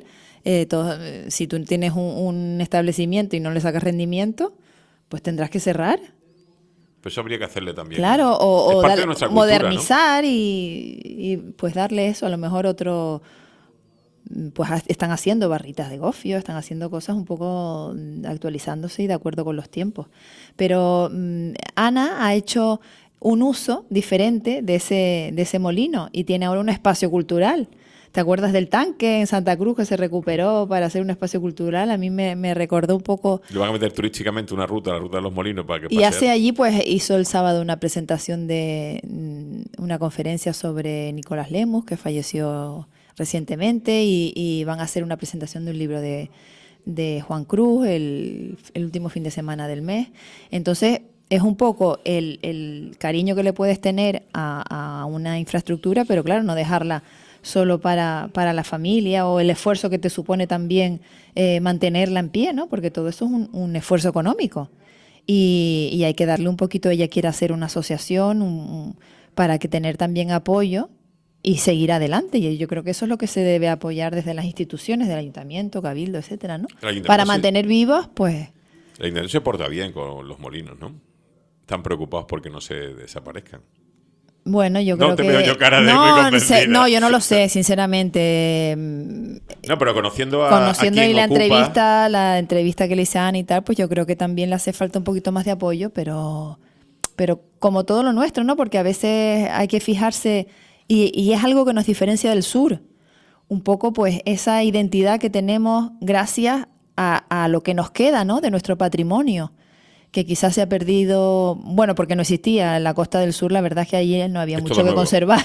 si tú tienes un establecimiento y no le sacas rendimiento, pues tendrás que cerrar. Pues eso habría que hacerle también. Claro, o modernizar, ¿no? y pues darle eso, a lo mejor otro... Pues están haciendo barritas de gofio, están haciendo cosas un poco actualizándose y de acuerdo con los tiempos. Pero Ana ha hecho un uso diferente de ese molino y tiene ahora un espacio cultural. ¿Te acuerdas del tanque en Santa Cruz que se recuperó para hacer un espacio cultural? A mí me recordó un poco... Le van a meter turísticamente la ruta de los molinos para que Y pasee. hace allí, pues hizo el sábado una presentación de una conferencia sobre Nicolás Lemus, que falleció recientemente, y van a hacer una presentación de un libro de Juan Cruz el último fin de semana del mes. Entonces, es un poco el cariño que le puedes tener a una infraestructura, pero claro, no dejarla solo para la familia, o el esfuerzo que te supone también mantenerla en pie, ¿no? Porque todo eso es un esfuerzo económico. Y hay que darle un poquito, ella quiere hacer una asociación para que tener también apoyo y seguir adelante. Y yo creo que eso es lo que se debe apoyar desde las instituciones, del ayuntamiento, cabildo, etcétera, ¿no? Para mantener vivos, pues... El ayuntamiento se porta bien con los molinos, ¿no? Están preocupados porque no se desaparezcan. Bueno, yo creo que... No te veo yo cara de muy convencida. No, yo no lo sé, sinceramente. No, pero conociendo a quien la ocupa... la entrevista que le hice a Ana y tal, pues yo creo que también le hace falta un poquito más de apoyo, pero como todo lo nuestro, ¿no? Porque a veces hay que fijarse, y es algo que nos diferencia del sur, un poco pues esa identidad que tenemos gracias a lo que nos queda, ¿no? De nuestro patrimonio, que quizás se ha perdido, bueno, porque no existía en la costa del sur, la verdad es que allí no había mucho que conservar.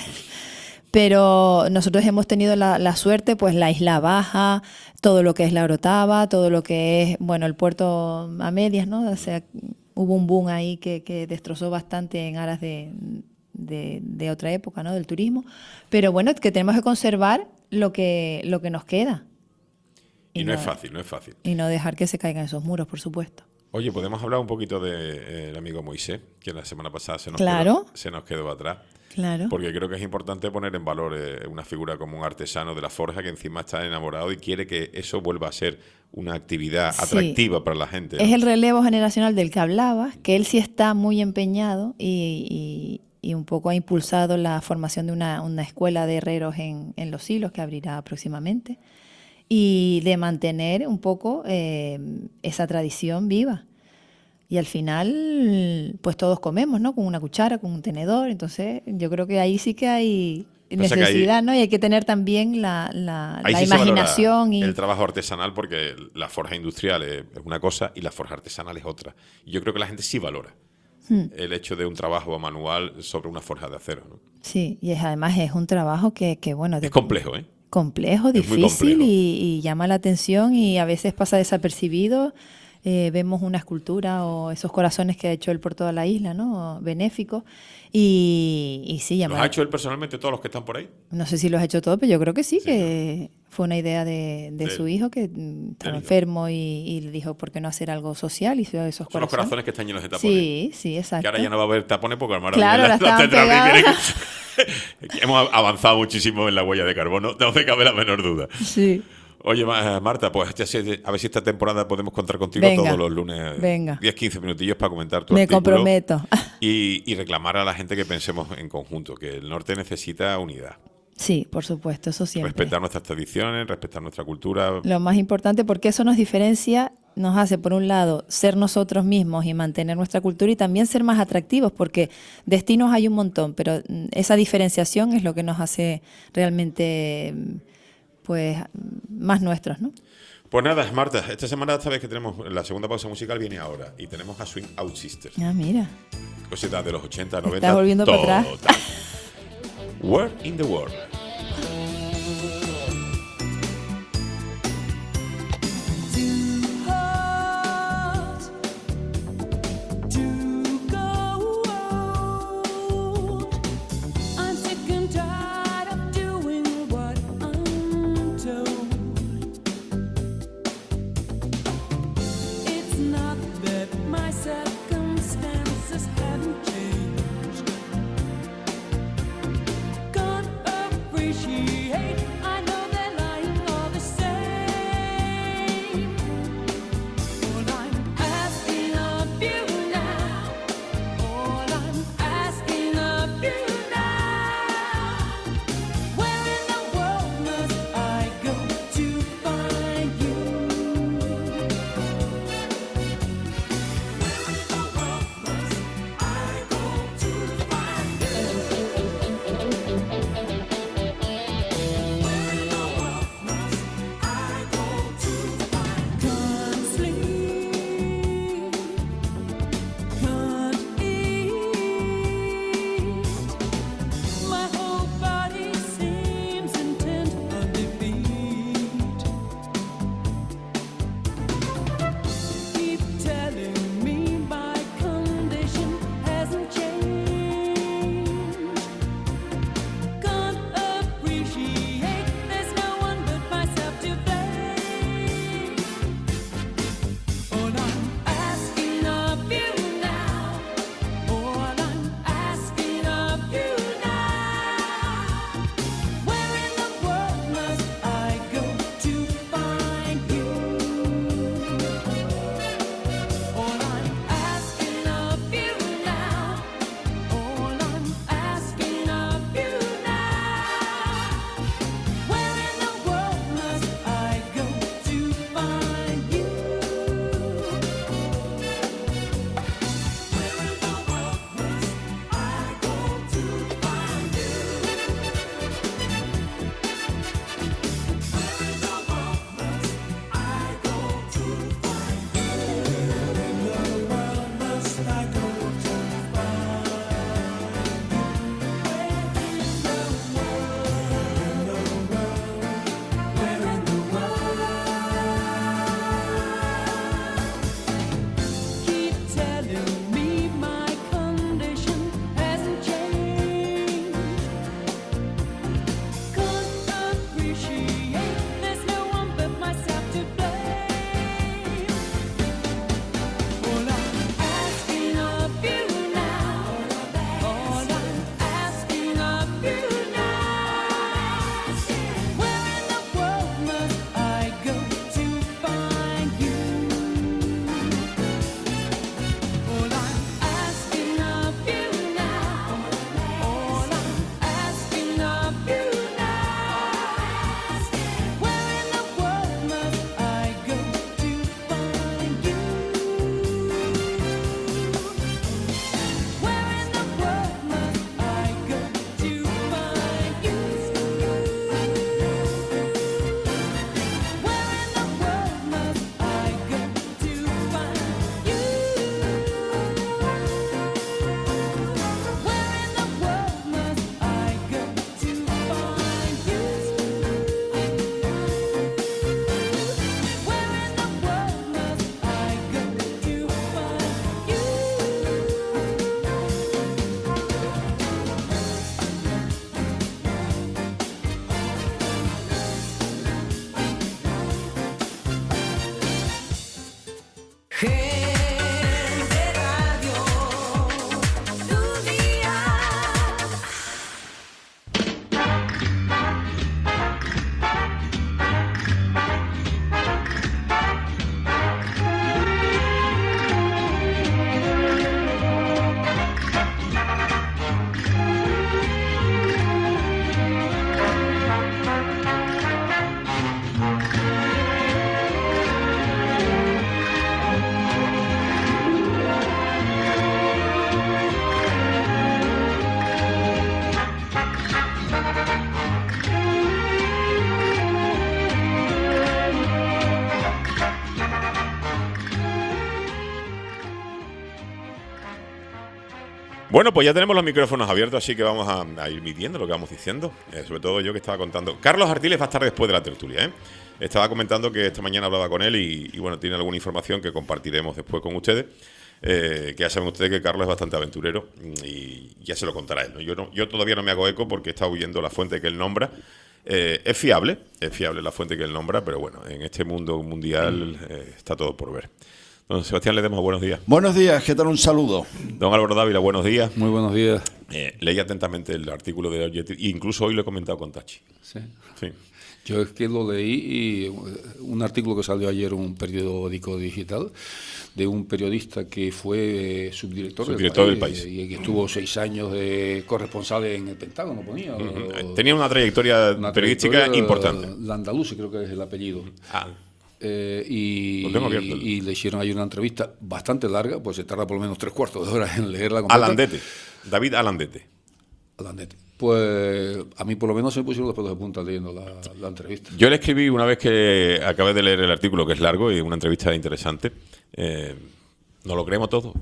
Pero nosotros hemos tenido la suerte, pues la Isla Baja, todo lo que es la Orotava, todo lo que es, bueno, el puerto a medias, ¿no? O sea, hubo un boom ahí que destrozó bastante en aras de otra época, ¿no? Del turismo. Pero bueno, que tenemos que conservar lo que nos queda. Y no es fácil, no es fácil. Y no dejar que se caigan esos muros, por supuesto. Oye, podemos hablar un poquito del amigo Moisés, que la semana pasada se nos quedó atrás. Claro. Porque creo que es importante poner en valor una figura como un artesano de la forja que encima está enamorado y quiere que eso vuelva a ser una actividad atractiva para la gente, ¿no? Es el relevo generacional del que hablabas, que él sí está muy empeñado y un poco ha impulsado la formación de una escuela de herreros en Los Silos, que abrirá próximamente, y de mantener un poco esa tradición viva. Y al final, pues todos comemos, ¿no? Con una cuchara, con un tenedor. Entonces, yo creo que ahí sí que hay necesidad, ¿no? Y hay que tener también la imaginación. El trabajo artesanal, porque la forja industrial es una cosa y la forja artesanal es otra. Y yo creo que la gente sí valora el hecho de un trabajo manual sobre una forja de acero, ¿no? Sí, y además es un trabajo que bueno... Es complejo, ¿eh? Complejo, es difícil y llama la atención y a veces pasa desapercibido. Vemos una escultura o esos corazones que ha hecho él por toda la isla, ¿no? Benéficos. Y sí, llama. ¿Los ha hecho él personalmente todos los que están por ahí? No sé si los ha hecho todos, pero yo creo que sí, que fue una idea de su hijo que estaba enfermo y le dijo, ¿por qué no hacer algo social? Y hizo esos corazones. Son los corazones que están llenos de tapones. Sí, exacto. Que ahora ya no va a haber tapones porque claro, ahora estaban pegados. Hemos avanzado muchísimo en la huella de carbono, no me cabe la menor duda. Sí. Oye, Marta, pues a ver si esta temporada podemos contar contigo todos los lunes. 10-15 minutillos para comentar tu artículo. Me comprometo. Y reclamar a la gente que pensemos en conjunto, que el norte necesita unidad. Sí, por supuesto, eso siempre. Respetar nuestras tradiciones, respetar nuestra cultura. Lo más importante, porque eso nos diferencia, nos hace, por un lado, ser nosotros mismos y mantener nuestra cultura y también ser más atractivos, porque destinos hay un montón, pero esa diferenciación es lo que nos hace realmente... pues más nuestros, ¿no? Pues nada, Marta, esta semana sabes que tenemos la segunda pausa musical, viene ahora, y tenemos a Swing Out Sisters. Ah, mira. Cositas de los 80, 90. Estás volviendo para atrás. Where in the World. Circumstances haven't changed. Gone Bueno, pues ya tenemos los micrófonos abiertos, así que vamos a ir midiendo lo que vamos diciendo. Sobre todo yo que estaba contando. Carlos Artiles va a estar después de la tertulia, ¿eh? Estaba comentando que esta mañana hablaba con él y bueno, tiene alguna información que compartiremos después con ustedes. Que ya saben ustedes que Carlos es bastante aventurero y ya se lo contará él, ¿no? Yo todavía no me hago eco porque he estado huyendo la fuente que él nombra. Es fiable la fuente que él nombra, pero bueno, en este mundo mundial está todo por ver. Don Sebastián Ledesma, buenos días. Buenos días, ¿qué tal? Un saludo. Don Álvaro Dávila, buenos días. Muy buenos días. Leí atentamente el artículo de Objective, e incluso hoy lo he comentado con Tachi. Sí. Sí. Yo es que lo leí y un artículo que salió ayer en un periódico digital de un periodista que fue subdirector del país y que estuvo 6 años de corresponsal en el Pentágono, ponía. Tenía una trayectoria periodística importante. Landaluz, creo que es el apellido. Lo tengo abierto. Y le hicieron ahí una entrevista bastante larga, pues se tarda por lo menos 3/4 de hora en leerla completa. Alandete, David Alandete. Pues a mí por lo menos se me pusieron los pelos de punta leyendo la entrevista. Yo le escribí una vez que acabé de leer el artículo, que es largo y una entrevista interesante. ¿Nos lo creemos todo?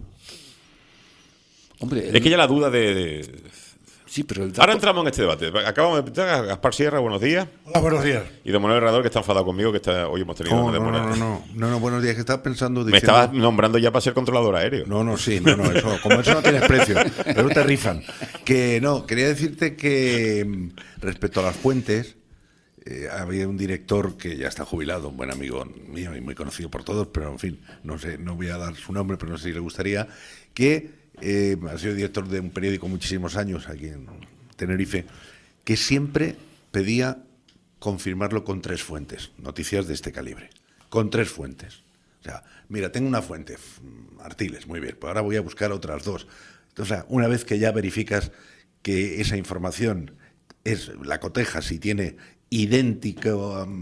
Hombre, es que ya la duda Sí, pero Ahora entramos en este debate. Acabamos de empezar. Gaspar Sierra, buenos días. Hola, buenos días. Y don Manuel Herrador, que está enfadado conmigo, que hoy hemos tenido una demora. No, buenos días, que estaba pensando... Me estabas nombrando ya para ser controlador aéreo. Como eso no tienes precio, pero te rifan. Quería decirte que respecto a las fuentes, había un director que ya está jubilado, un buen amigo mío y muy conocido por todos, pero en fin, no voy a dar su nombre, pero no sé si le gustaría, que ha sido director de un periódico muchísimos años aquí en Tenerife, que siempre pedía confirmarlo con 3 fuentes, noticias de este calibre, con 3 fuentes. O sea, mira, tengo una fuente, Artiles, muy bien, pues ahora voy a buscar otras 2. O sea, una vez que ya verificas que esa información la cotejas y tiene idéntica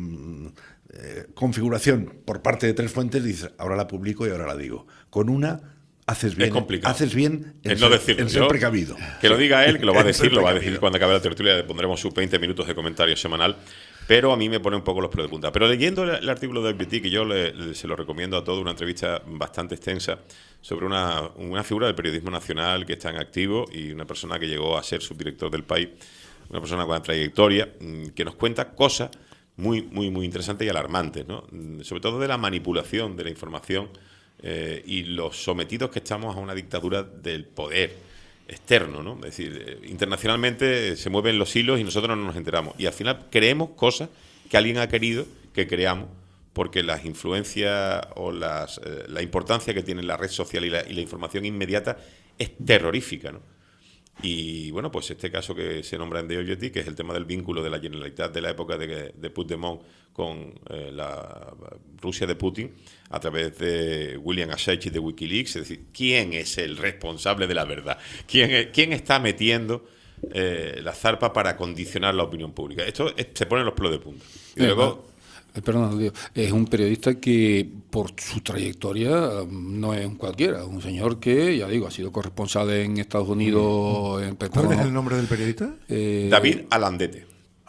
configuración por parte de 3 fuentes, dices, ahora la publico y ahora la digo. Con una... Haces bien, es complicado. Haces bien en no decirlo. En ser precavido. Que lo diga él, que lo va a decir cuando acabe la tertulia, le pondremos sus 20 minutos de comentario semanal, pero a mí me pone un poco los pelos de punta. Pero leyendo el artículo de FBT, que yo se lo recomiendo a todos, una entrevista bastante extensa sobre una figura del periodismo nacional que está en activo y una persona que llegó a ser subdirector del país, una persona con una trayectoria, que nos cuenta cosas muy, muy, muy interesantes y alarmantes, ¿no? Sobre todo de la manipulación de la información y los sometidos que estamos a una dictadura del poder externo, ¿no? Es decir, internacionalmente se mueven los hilos y nosotros no nos enteramos. Y al final creemos cosas que alguien ha querido que creamos porque las influencias o la importancia que tiene la red social y la información inmediata es terrorífica, ¿no? Y bueno, pues este caso que se nombra en The Objective, que es el tema del vínculo de la Generalitat de la época de Puigdemont con la Rusia de Putin, a través de William Assange y de Wikileaks, es decir, ¿quién es el responsable de la verdad? ¿Quién está metiendo la zarpa para condicionar la opinión pública? Esto se pone los pelos de punta. Y luego... Perdón, es un periodista que por su trayectoria no es un cualquiera, un señor que, ya digo, ha sido corresponsal en Estados Unidos. ¿Cuál es el nombre del periodista? David Alandete.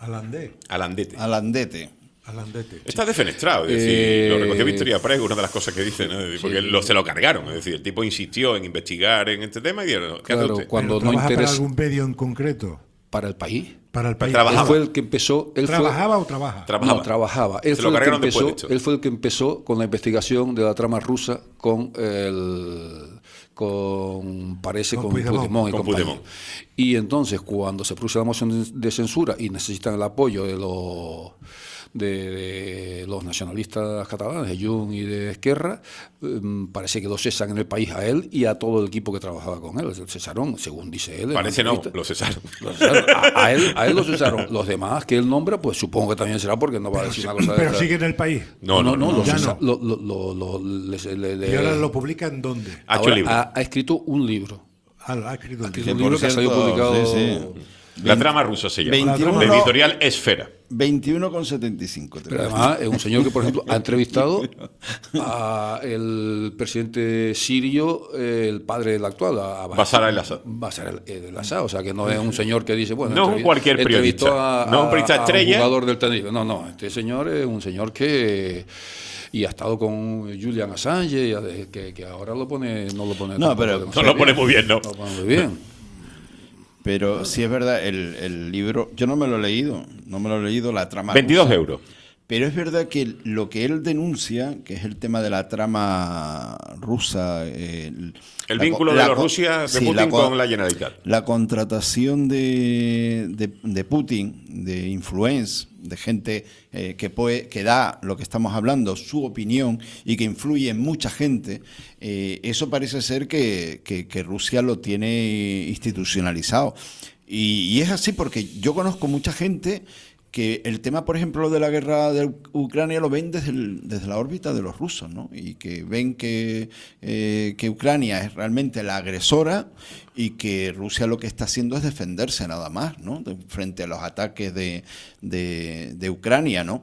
Alandete. Está defenestrado, es decir, lo recogió Victoria Press, una de las cosas que dice, ¿no? Porque se lo cargaron, es decir, el tipo insistió en investigar en este tema y dijeron, claro, cuando no interesa para algún medio en concreto. Para el país. Para el país. Él fue el que empezó. ¿Trabajaba o trabaja? No, trabajaba. Él fue el que empezó con la investigación de la trama rusa con Puigdemont y compañía. Y entonces, cuando se produce la moción de censura y necesitan el apoyo de los nacionalistas catalanes, de Junts y de Esquerra, parece que lo cesan en el país a él y a todo el equipo que trabajaba con él. Cesaron, según dice él. Parece no, lo cesaron. A él lo cesaron. Los demás que él nombra, pues supongo que también será porque no va a decir una cosa de Pero sigue en el país. No. Y ahora lo publica ¿en dónde? Ha escrito un libro. Ha escrito un libro que ha salido publicado. La trama rusa se llama. 21, de editorial Esfera. 21,75. Pero además es un señor que, por ejemplo, ha entrevistado al presidente sirio, el padre del actual, a Bashar al-Assad. Bashar el-Assad, o sea que no es un señor que dice, bueno, No es cualquier periodista, entrevistó no es un periodista estrella. A un jugador del Tenerife. No, este señor es un señor que... Y ha estado con Julian Assange, que ahora lo pone, no lo pone... No, pero No lo pone muy bien, ¿no? Lo pone muy bien. Pero sí es verdad, el libro, yo no me lo he leído, la trama 22 rusa. euros. Pero es verdad que lo que él denuncia, que es el tema de la trama rusa... El vínculo de Rusia, de Putin con la Generalitat. La contratación de Putin, de influence, de gente que da lo que estamos hablando, su opinión, y que influye en mucha gente, eso parece ser que Rusia lo tiene institucionalizado. Y es así porque yo conozco mucha gente que el tema, por ejemplo, de la guerra de Ucrania lo ven desde la órbita de los rusos, ¿no? Y que ven que Ucrania es realmente la agresora y que Rusia lo que está haciendo es defenderse nada más, ¿no? Frente a los ataques de Ucrania, ¿no?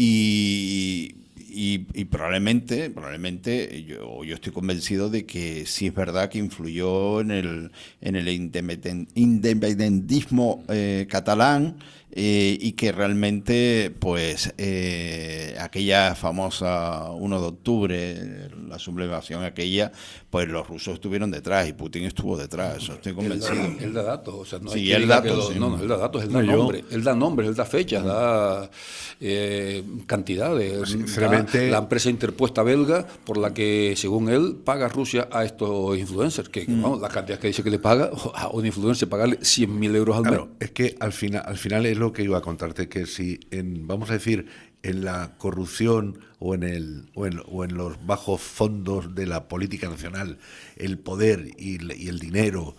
Y probablemente yo estoy convencido de que sí es verdad que influyó en el independentismo catalán, y que realmente pues aquella famosa 1 de octubre, la sublevación aquella, pues los rusos estuvieron detrás y Putin estuvo detrás, eso estoy convencido. Él da datos, o sea, no sí, hay él da datos, sí. No, él da datos, él da nombres, él da fechas, da cantidades. Sinceramente, la empresa interpuesta belga por la que, según él, paga Rusia a estos influencers, que vamos, la cantidad que dice que le paga a un influencer, pagarle 100.000 euros al mes. Claro, es que al final es lo que iba a contarte, que si vamos a decir, en la corrupción o en los bajos fondos de la política nacional, el poder y el dinero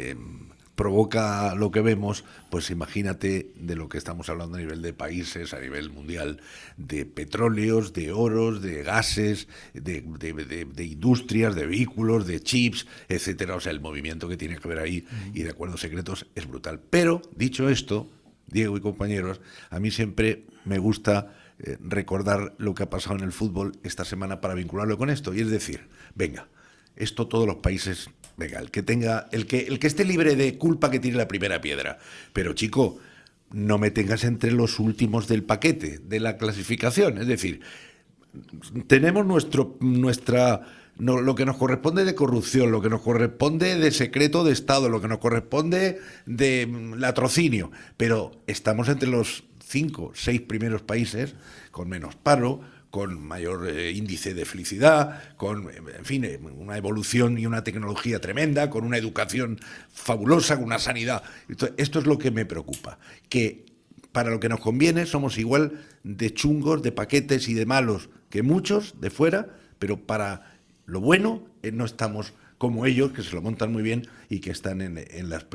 provoca lo que vemos, pues imagínate de lo que estamos hablando a nivel de países, a nivel mundial, de petróleos, de oros, de gases, de industrias, de vehículos, de chips, etcétera. O sea, el movimiento que tiene que haber ahí y de acuerdos secretos es brutal. Pero, dicho esto, Diego y compañeros, a mí siempre me gusta recordar lo que ha pasado en el fútbol esta semana para vincularlo con esto. Y es decir, venga, esto todos los países, venga, el que esté libre de culpa que tire la primera piedra. Pero chico, no me tengas entre los últimos del paquete, de la clasificación. Es decir, tenemos lo que nos corresponde de corrupción, lo que nos corresponde de secreto de Estado, lo que nos corresponde de latrocinio, pero estamos entre los 5, 6 primeros países con menos paro, con mayor índice de felicidad, con, en fin, una evolución y una tecnología tremenda, con una educación fabulosa, con una sanidad. Esto es lo que me preocupa, que para lo que nos conviene somos igual de chungos, de paquetes y de malos que muchos de fuera, pero para lo bueno no estamos como ellos, que se lo montan muy bien y que están en los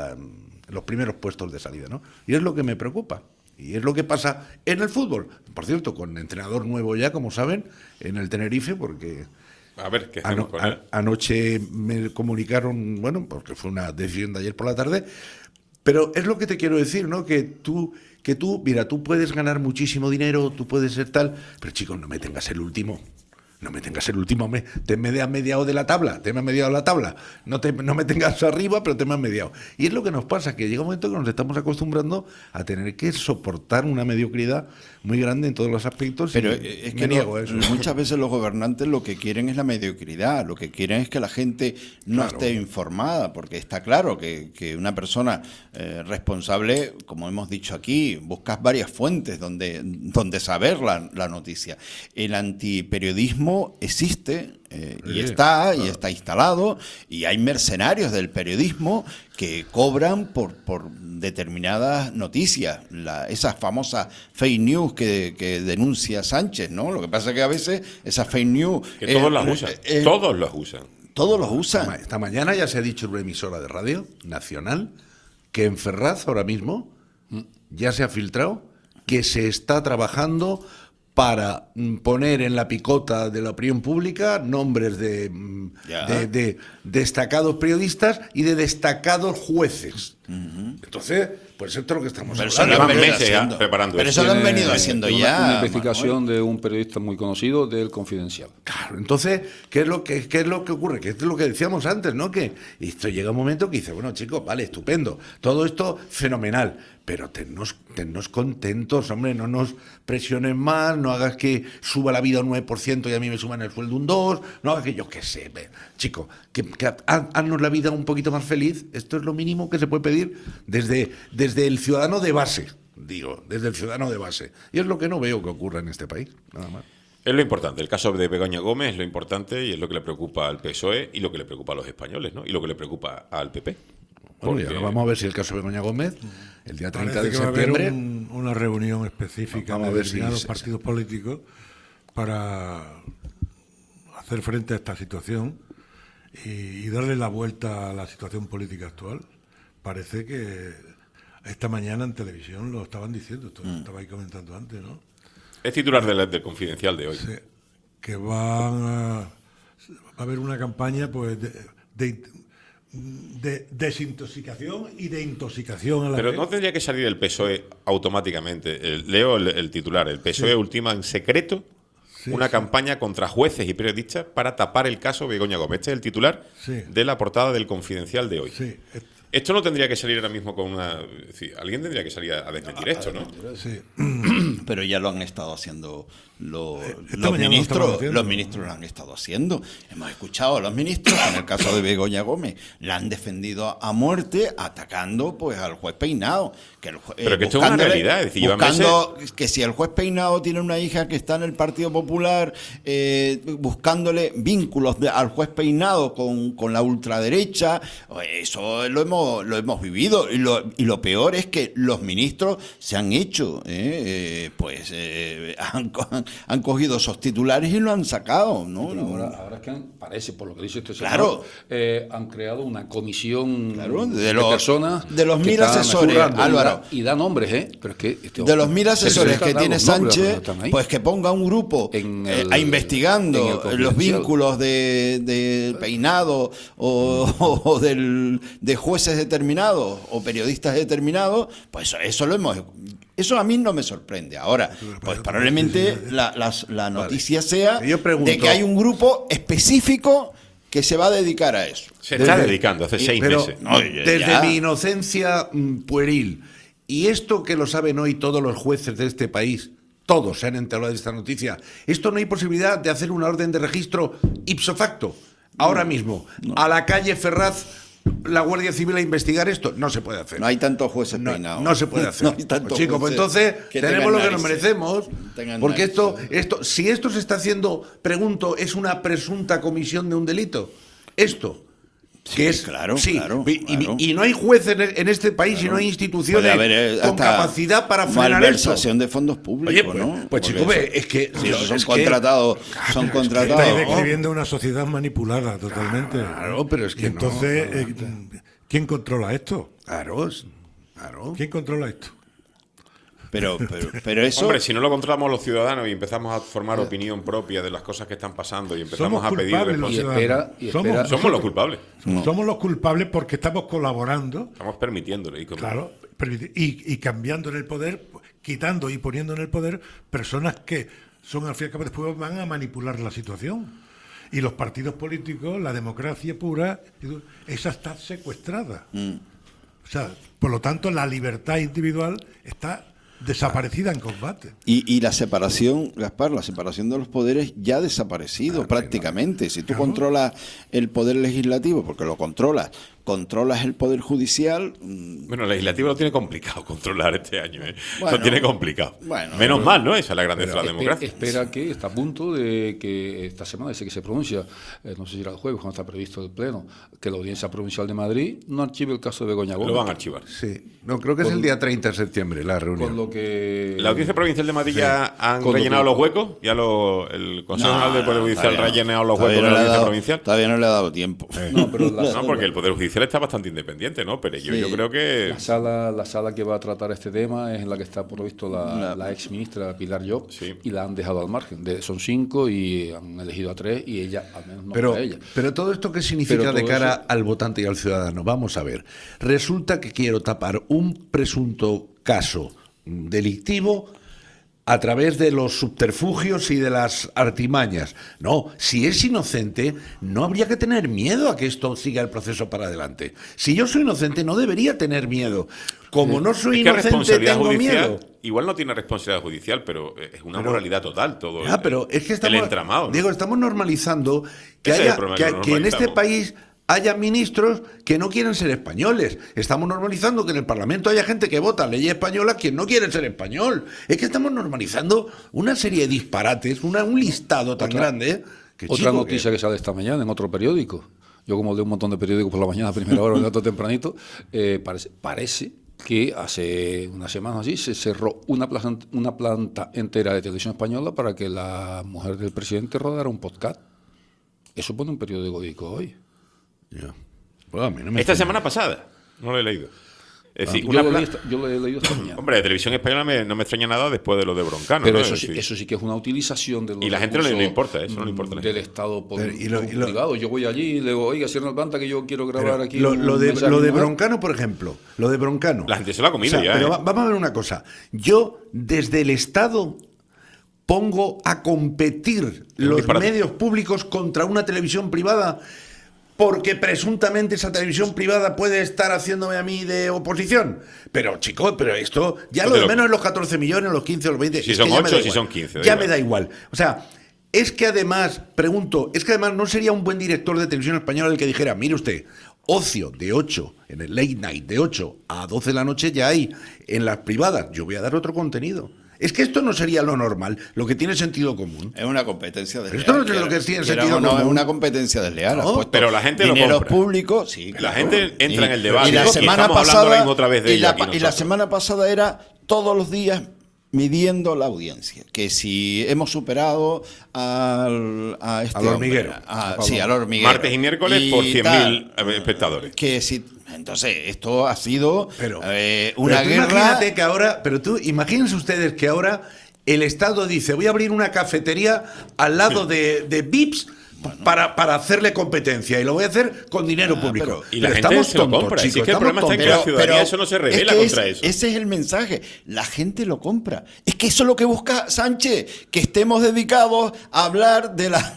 primeros puestos de salida, ¿no? Y es lo que me preocupa. Y es lo que pasa en el fútbol. Por cierto, con entrenador nuevo ya, como saben, en el Tenerife, porque a ver, ¿qué hacemos con él? Anoche me comunicaron, bueno, porque fue una decisión de ayer por la tarde, pero es lo que te quiero decir, ¿no? Que tú, mira, tú puedes ganar muchísimo dinero, tú puedes ser tal, pero chicos, no me tengas el último. No me tengas el último mes, te me has mediado de la tabla, te me has mediado la tabla, no me tengas arriba, pero te me has mediado. Y es lo que nos pasa, que llega un momento que nos estamos acostumbrando a tener que soportar una mediocridad muy grande en todos los aspectos. Pero es que niego eso. Muchas veces los gobernantes lo que quieren es la mediocridad, lo que quieren es que la gente no esté informada, porque está claro que una persona responsable, como hemos dicho aquí, buscas varias fuentes donde saber la noticia. El antiperiodismo existe y está instalado, y hay mercenarios del periodismo que cobran por determinadas noticias, esas famosas fake news que denuncia Sánchez, ¿no? Lo que pasa es que a veces esas fake news que todos las usan, todos los usan. Todos los usan. Esta mañana ya se ha dicho en una emisora de radio nacional que en Ferraz ahora mismo ya se ha filtrado que se está trabajando para poner en la picota de la opinión pública nombres de destacados periodistas y de destacados jueces. Entonces, pues esto es lo que estamos Pero eso hablando. lo han venido meses ya haciendo. preparando Pero esto. eso lo han venido haciendo Una ya. investigación de un periodista muy conocido del Confidencial. Claro, entonces, ¿qué es lo que ocurre? Que esto es lo que decíamos antes, ¿no? Que esto llega un momento que dice, bueno, chicos, vale, estupendo, todo esto fenomenal, pero tennos contentos, hombre, no nos presiones más, no hagas que suba la vida un 9% y a mí me suban el sueldo un 2%, no hagas que yo qué sé, chico, que haznos la vida un poquito más feliz, esto es lo mínimo que se puede pedir desde el ciudadano de base, digo, desde el ciudadano de base. Y es lo que no veo que ocurra en este país, nada más. Es lo importante. El caso de Begoña Gómez es lo importante y es lo que le preocupa al PSOE y lo que le preocupa a los españoles, ¿no? Y lo que le preocupa al PP. Bueno, Porque- ya vamos a ver si el caso de Begoña Gómez, el día 30 Parece de que va a haber septiembre... una reunión específica Vamos a de ver si determinados se- partidos políticos para hacer frente a esta situación y darle la vuelta a la situación política actual. Parece que esta mañana en televisión lo estaban diciendo, esto lo estabais comentando antes, ¿no? Es titular del Confidencial de hoy. Sí, que va a haber una campaña pues de desintoxicación y de intoxicación a la Pero vez. no tendría que salir el PSOE automáticamente. Leo el titular. El PSOE ultima en secreto una campaña contra jueces y periodistas para tapar el caso Begoña Gómez. Este es el titular de la portada del Confidencial de hoy. Sí. Esto no tendría que salir ahora mismo con una... Es decir, alguien tendría que salir a desmentir esto, ¿no? Sí. Pero ya lo han estado haciendo esta los mañana lo estaban ministros. haciendo. Los ministros lo han estado haciendo. Hemos escuchado a los ministros, en el caso de Begoña Gómez, la han defendido a muerte atacando pues al juez Peinado. Que el Pero que esto es una realidad, es decir, lleva buscando que si el juez Peinado tiene una hija que está en el Partido Popular, buscándole vínculos al juez Peinado con la ultraderecha, eso lo hemos vivido. Y lo peor es que los ministros se han hecho, han cogido esos titulares y lo han sacado, ¿no? Pero ahora es que parece, por lo que dice este señor, Claro. Han creado una comisión de de los- personas de los que 1000 están asesores, currando, Álvaro. y da nombres, pero es que De los 1000 asesores que tiene Sánchez, pues pues que ponga un grupo investigando los Confidencial. vínculos de Peinado o de jueces determinados o periodistas determinados, pues eso a mí no me sorprende. Ahora, pues probablemente la noticia sea de que hay un grupo específico que se va a dedicar a eso. Se está dedicando hace 6 pero meses. desde ya. mi inocencia pueril, y esto que lo saben hoy todos los jueces de este país, todos se han enterado de esta noticia, esto no hay posibilidad de hacer una orden de registro ipso facto, ahora mismo, a la calle Ferraz, la Guardia Civil a investigar esto, no se puede hacer. No hay tantos jueces peinados. No se puede hacer. No hay tantos Chicos, pues jueces entonces que tenemos tengan lo que nos narices. merecemos, Tengan porque narices. si esto se está haciendo, pregunto, ¿es una presunta comisión de un delito? Esto. Que es, claro. Y no hay jueces en este país y no hay instituciones Puede haber, con hasta capacidad para frenar esto. malversación de fondos públicos, Oye, pues, ¿no? pues Porque chico, eso- es que si esos son es que- contratados, son Estáis contratados. describiendo una sociedad manipulada totalmente. Claro, pero es que Y entonces, no. ¿quién controla esto? Claro. ¿Quién controla esto? Pero eso... Hombre, si no lo controlamos los ciudadanos y empezamos a formar opinión propia de las cosas que están pasando y empezamos Somos a pedir culpables los responsabilidad. ciudadanos. Somos los culpables. Somos los culpables porque estamos colaborando. Estamos permitiéndolo. Claro, y cambiando en el poder, quitando y poniendo en el poder personas que son al fin y al cabo después van a manipular la situación. Y los partidos políticos, la democracia pura, esa está secuestrada. O sea, por lo tanto, la libertad individual está desaparecida en combate. Y la separación, Gaspar, la separación de los poderes ya ha desaparecido prácticamente. Si tú controlas el poder legislativo, porque lo controlas el poder judicial... Bueno, el legislativo lo tiene complicado controlar este año. Bueno, lo tiene complicado. bueno, Menos pero- mal, ¿no? Esa es la grandeza de la democracia. Espera que está a punto de que esta semana, dice que se pronuncia, no sé si será el jueves, cuando está previsto el pleno, que la Audiencia Provincial de Madrid no archive el caso de Begoña Gómez. Lo van a archivar. Sí, no, creo que es el día 30 de septiembre la reunión. Con lo que... La Audiencia Provincial de Madrid ya han Con lo rellenado que- los huecos. Ya el Consejo General del Poder Judicial ha rellenado los huecos todavía de la no le ha Audiencia dado- Provincial. Todavía no le ha dado tiempo. No, pero No, porque el Poder Judicial judicial está bastante independiente, ¿no? Pero yo creo que... La sala que va a tratar este tema es en la que está, por lo visto, la ex ministra Pilar Llop, y la han dejado al margen. Son 5 y han elegido a 3 y ella, al menos no Pero, para ella. pero todo esto, ¿qué significa de cara al votante y al ciudadano? Vamos a ver. Resulta que quiero tapar un presunto caso delictivo a través de los subterfugios y de las artimañas. No, si es inocente, no habría que tener miedo a que esto siga el proceso para adelante. Si yo soy inocente, no debería tener miedo. Como no soy Es que inocente, responsabilidad tengo judicial, miedo. igual no tiene responsabilidad judicial, pero es una moralidad total todo. Pero es que estamos, el entramado, ¿no? Diego, estamos normalizando que, Ese es el problema, que que en este normalizamos. país haya ministros que no quieren ser españoles. Estamos normalizando que en el Parlamento haya gente que vota leyes españolas que no quieren ser español. Es que estamos normalizando una serie de disparates, un listado tan grande. Que, Otra chico, noticia que sale esta mañana en otro periódico. Yo, como leo un montón de periódicos por la mañana, a primera hora, dato tempranito, parece que hace unas semanas así se cerró una planta entera de televisión española para que la mujer del presidente rodara un podcast. Eso pone un periódico hoy. Pues a mí no me Esta extraña. semana pasada, no lo he leído. Es decir, yo lo he leído esta mañana. Hombre, de televisión española no me extraña nada después de lo de Broncano. Pero ¿no? eso, Es sí, decir, eso sí que es una utilización de los y la gente no le recursos, importa, eso no le importa a la del gente. Estado por Pero, y lo- privado. Yo voy allí y le digo, oiga, cierra la planta que yo quiero grabar Pero aquí. lo un de mensaje a mi mujer. Broncano, por ejemplo, lo de Broncano. La gente se lo ha comido ya, Pero ¿eh? vamos a ver una cosa. Yo, desde el Estado, pongo a competir los disparate. medios públicos contra una televisión privada porque presuntamente esa televisión privada puede estar haciéndome a mí de oposición. Pero, chicos, pero esto, ya lo de menos los 14 millones, los 15 o los 20... Si es son que ya me 8, da si igual. son 15, da Ya igual. me da igual. O sea, es que además, pregunto, es que además no sería un buen director de televisión española el que dijera, mire usted, ocio de 8, en el late night de 8 a 12 de la noche ya hay, en las privadas yo voy a dar otro contenido. Es que esto no sería lo normal, lo que tiene sentido común. Es una competencia desleal. Pero esto no es lo que tiene sentido No, es común. una competencia desleal. No, Has puesto pero la gente lo dineros compra. públicos, sí. La claro. gente entra en el debate. Y la y semana estamos hablando pasada ahora mismo otra vez de y ello la, aquí y la nosotros. semana pasada era todos los días midiendo la audiencia, que si hemos superado a este Al hormiguero. hombre, sí, al hormiguero. Martes y miércoles por 100.000 espectadores. Que si entonces esto ha sido Pero una pero tú guerra. imagínate que ahora, pero tú imagínense ustedes que ahora el Estado dice, voy a abrir una cafetería al lado de Vips para hacerle competencia y lo voy a hacer con dinero público. Y la Pero gente estamos se lo tontos, compra. chicos, Sí, que el estamos problema está en que tontos. la ciudadanía eso no se revela es que contra eso. Ese es el mensaje. La gente lo compra. Es que eso es lo que busca Sánchez, que estemos dedicados a hablar de la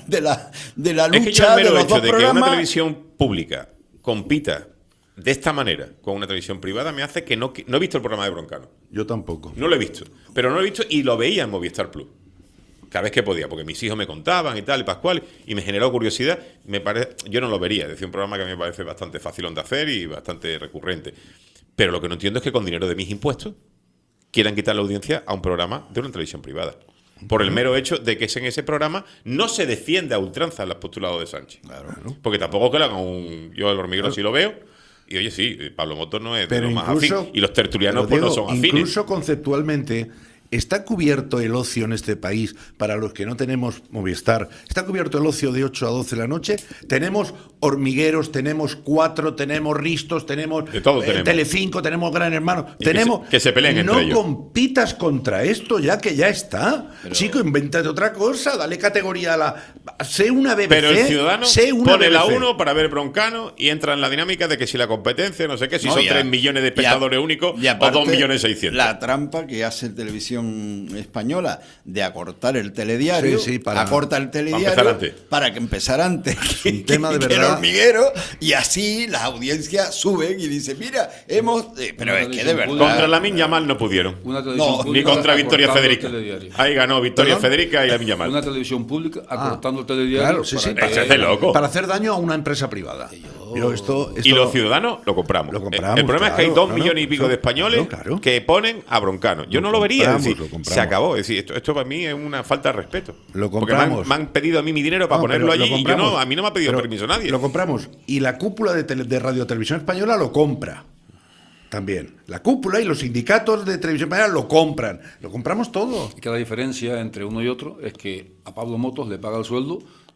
Es que lucha ya el de mero los hecho dos de que una programas. televisión pública compita de esta manera con una televisión privada me hace que no he visto el programa de Broncano. Yo tampoco. No lo he visto. Pero no lo he visto y lo veía en Movistar Plus. Cada vez que podía, porque mis hijos me contaban y tal, y Pascual, y me generó curiosidad. Yo no lo vería. Es decir, un programa que a mí me parece bastante fácil de hacer y bastante recurrente. Pero lo que no entiendo es que con dinero de mis impuestos quieran quitar la audiencia a un programa de una televisión privada. Por el mero hecho de que en ese programa no se defiende a ultranza los postulados de Sánchez. Claro. Porque tampoco que le hagan un... Yo el hormiguero sí lo veo. Y oye, sí, Pablo Motos no es de Pero lo más incluso, afín. Y los tertulianos pero pues no Diego, son afines. Incluso conceptualmente, ¿está cubierto el ocio en este país para los que no tenemos Movistar? ¿Está cubierto el ocio de 8 a 12 de la noche? Tenemos hormigueros, tenemos 4, tenemos Ristos, tenemos, De todo tenemos. Telecinco, tenemos Gran Hermano. Y que Tenemos, se peleen entre no ellos. compitas contra esto ya que ya está. Chico, invéntate otra cosa, dale categoría a la... Sé una BBC, Pero el ciudadano sé una pone la BBC. 1 para ver Broncano y entra en la dinámica de que si la competencia, no sé qué, si No, son y 3 millones de espectadores únicos y o aparte, 2.600.000. La trampa que hace Televisión Española de acortar el telediario, Sí, sí, para acorta el empezar telediario antes. para que empezar antes un tema de que el verdad. hormiguero, y así las audiencias suben y dicen, mira, hemos... pero Una es que de televisión verdad... pública. Contra Lamin Yamal no pudieron. Una televisión No, Ni pública contra Victoria acortando Federica. el telediario. Ahí ganó Victoria ¿Perdón? Federica y Lamin Yamal. Una televisión pública acortando el telediario. Claro, sí, sí. Para hacerse loco. Para hacer daño a una empresa privada. Yo esto Y los ciudadanos lo compramos. Lo compramos, El problema es que hay claro, 2 claro, millones y pico de españoles claro. que ponen a Broncano. Yo no lo vería. Es compramos, decir, lo compramos. se acabó. Es decir, esto para mí es una falta de respeto. Lo Porque me compramos. han pedido a mí mi dinero para No, ponerlo pero allí lo y yo no, compramos. a mí no me ha pedido Pero permiso nadie. Lo compramos. Y la cúpula de Radio Televisión Española lo compra. También. La cúpula y los sindicatos de Televisión Española lo compran. Lo compramos todo. Y que la diferencia entre uno y otro es que a Pablo Motos le paga el sueldo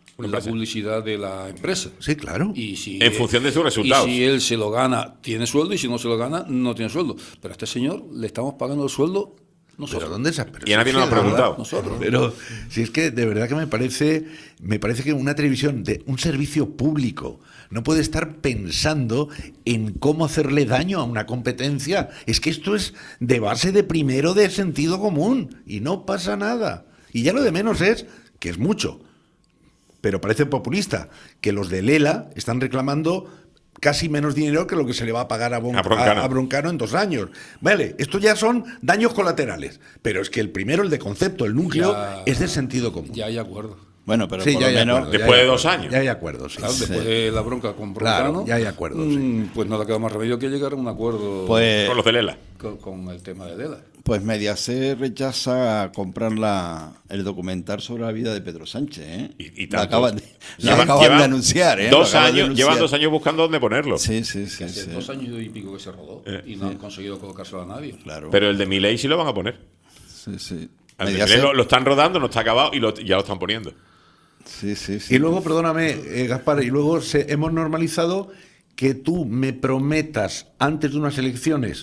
la publicidad de la empresa. Sí, claro. Y si En función de sus resultados. Y si él se lo gana, tiene sueldo, y si no se lo gana, no tiene sueldo. Pero a este señor le estamos pagando el sueldo nosotros. ¿Pero dónde se ha Y nadie nos lo ha preguntado. Nosotros. Pero si es que de verdad que me parece que una televisión de un servicio público no puede estar pensando en cómo hacerle daño a una competencia. Es que esto es de base de primero de sentido común y no pasa nada. Y ya lo de menos es que es mucho, pero parece populista, que los de Lela están reclamando casi menos dinero que lo que se le va a pagar a Broncano en 2 años. Vale, esto ya son daños colaterales, pero es que el primero, el de concepto, el núcleo, es de sentido común. Ya hay acuerdo. Bueno, pero Sí, por ya lo hay menos... acuerdo, Después de 2 años. Ya hay acuerdos. Sí. Claro, después de la bronca con Claro, Broncano, ya hay acuerdos. pues no le queda más remedio que llegar a un acuerdo Pues, Con los de Lela. con el tema de Lela. pues Mediaset rechaza comprar el documental sobre la vida de Pedro Sánchez, ¿eh? Y Lo tanto. acaban de Llevan anunciar, ¿eh? 2 años, llevan 2 años buscando dónde ponerlo. Sí. Que hace 2 años y pico que se rodó y no han conseguido colocárselo a nadie. Claro. Pero el de Milei sí lo van a poner. Sí. El de Mediaset- Milei lo están rodando, no está acabado y ya lo están poniendo. Sí. Y luego, perdóname, Gaspar, y luego hemos normalizado que tú me prometas antes de unas elecciones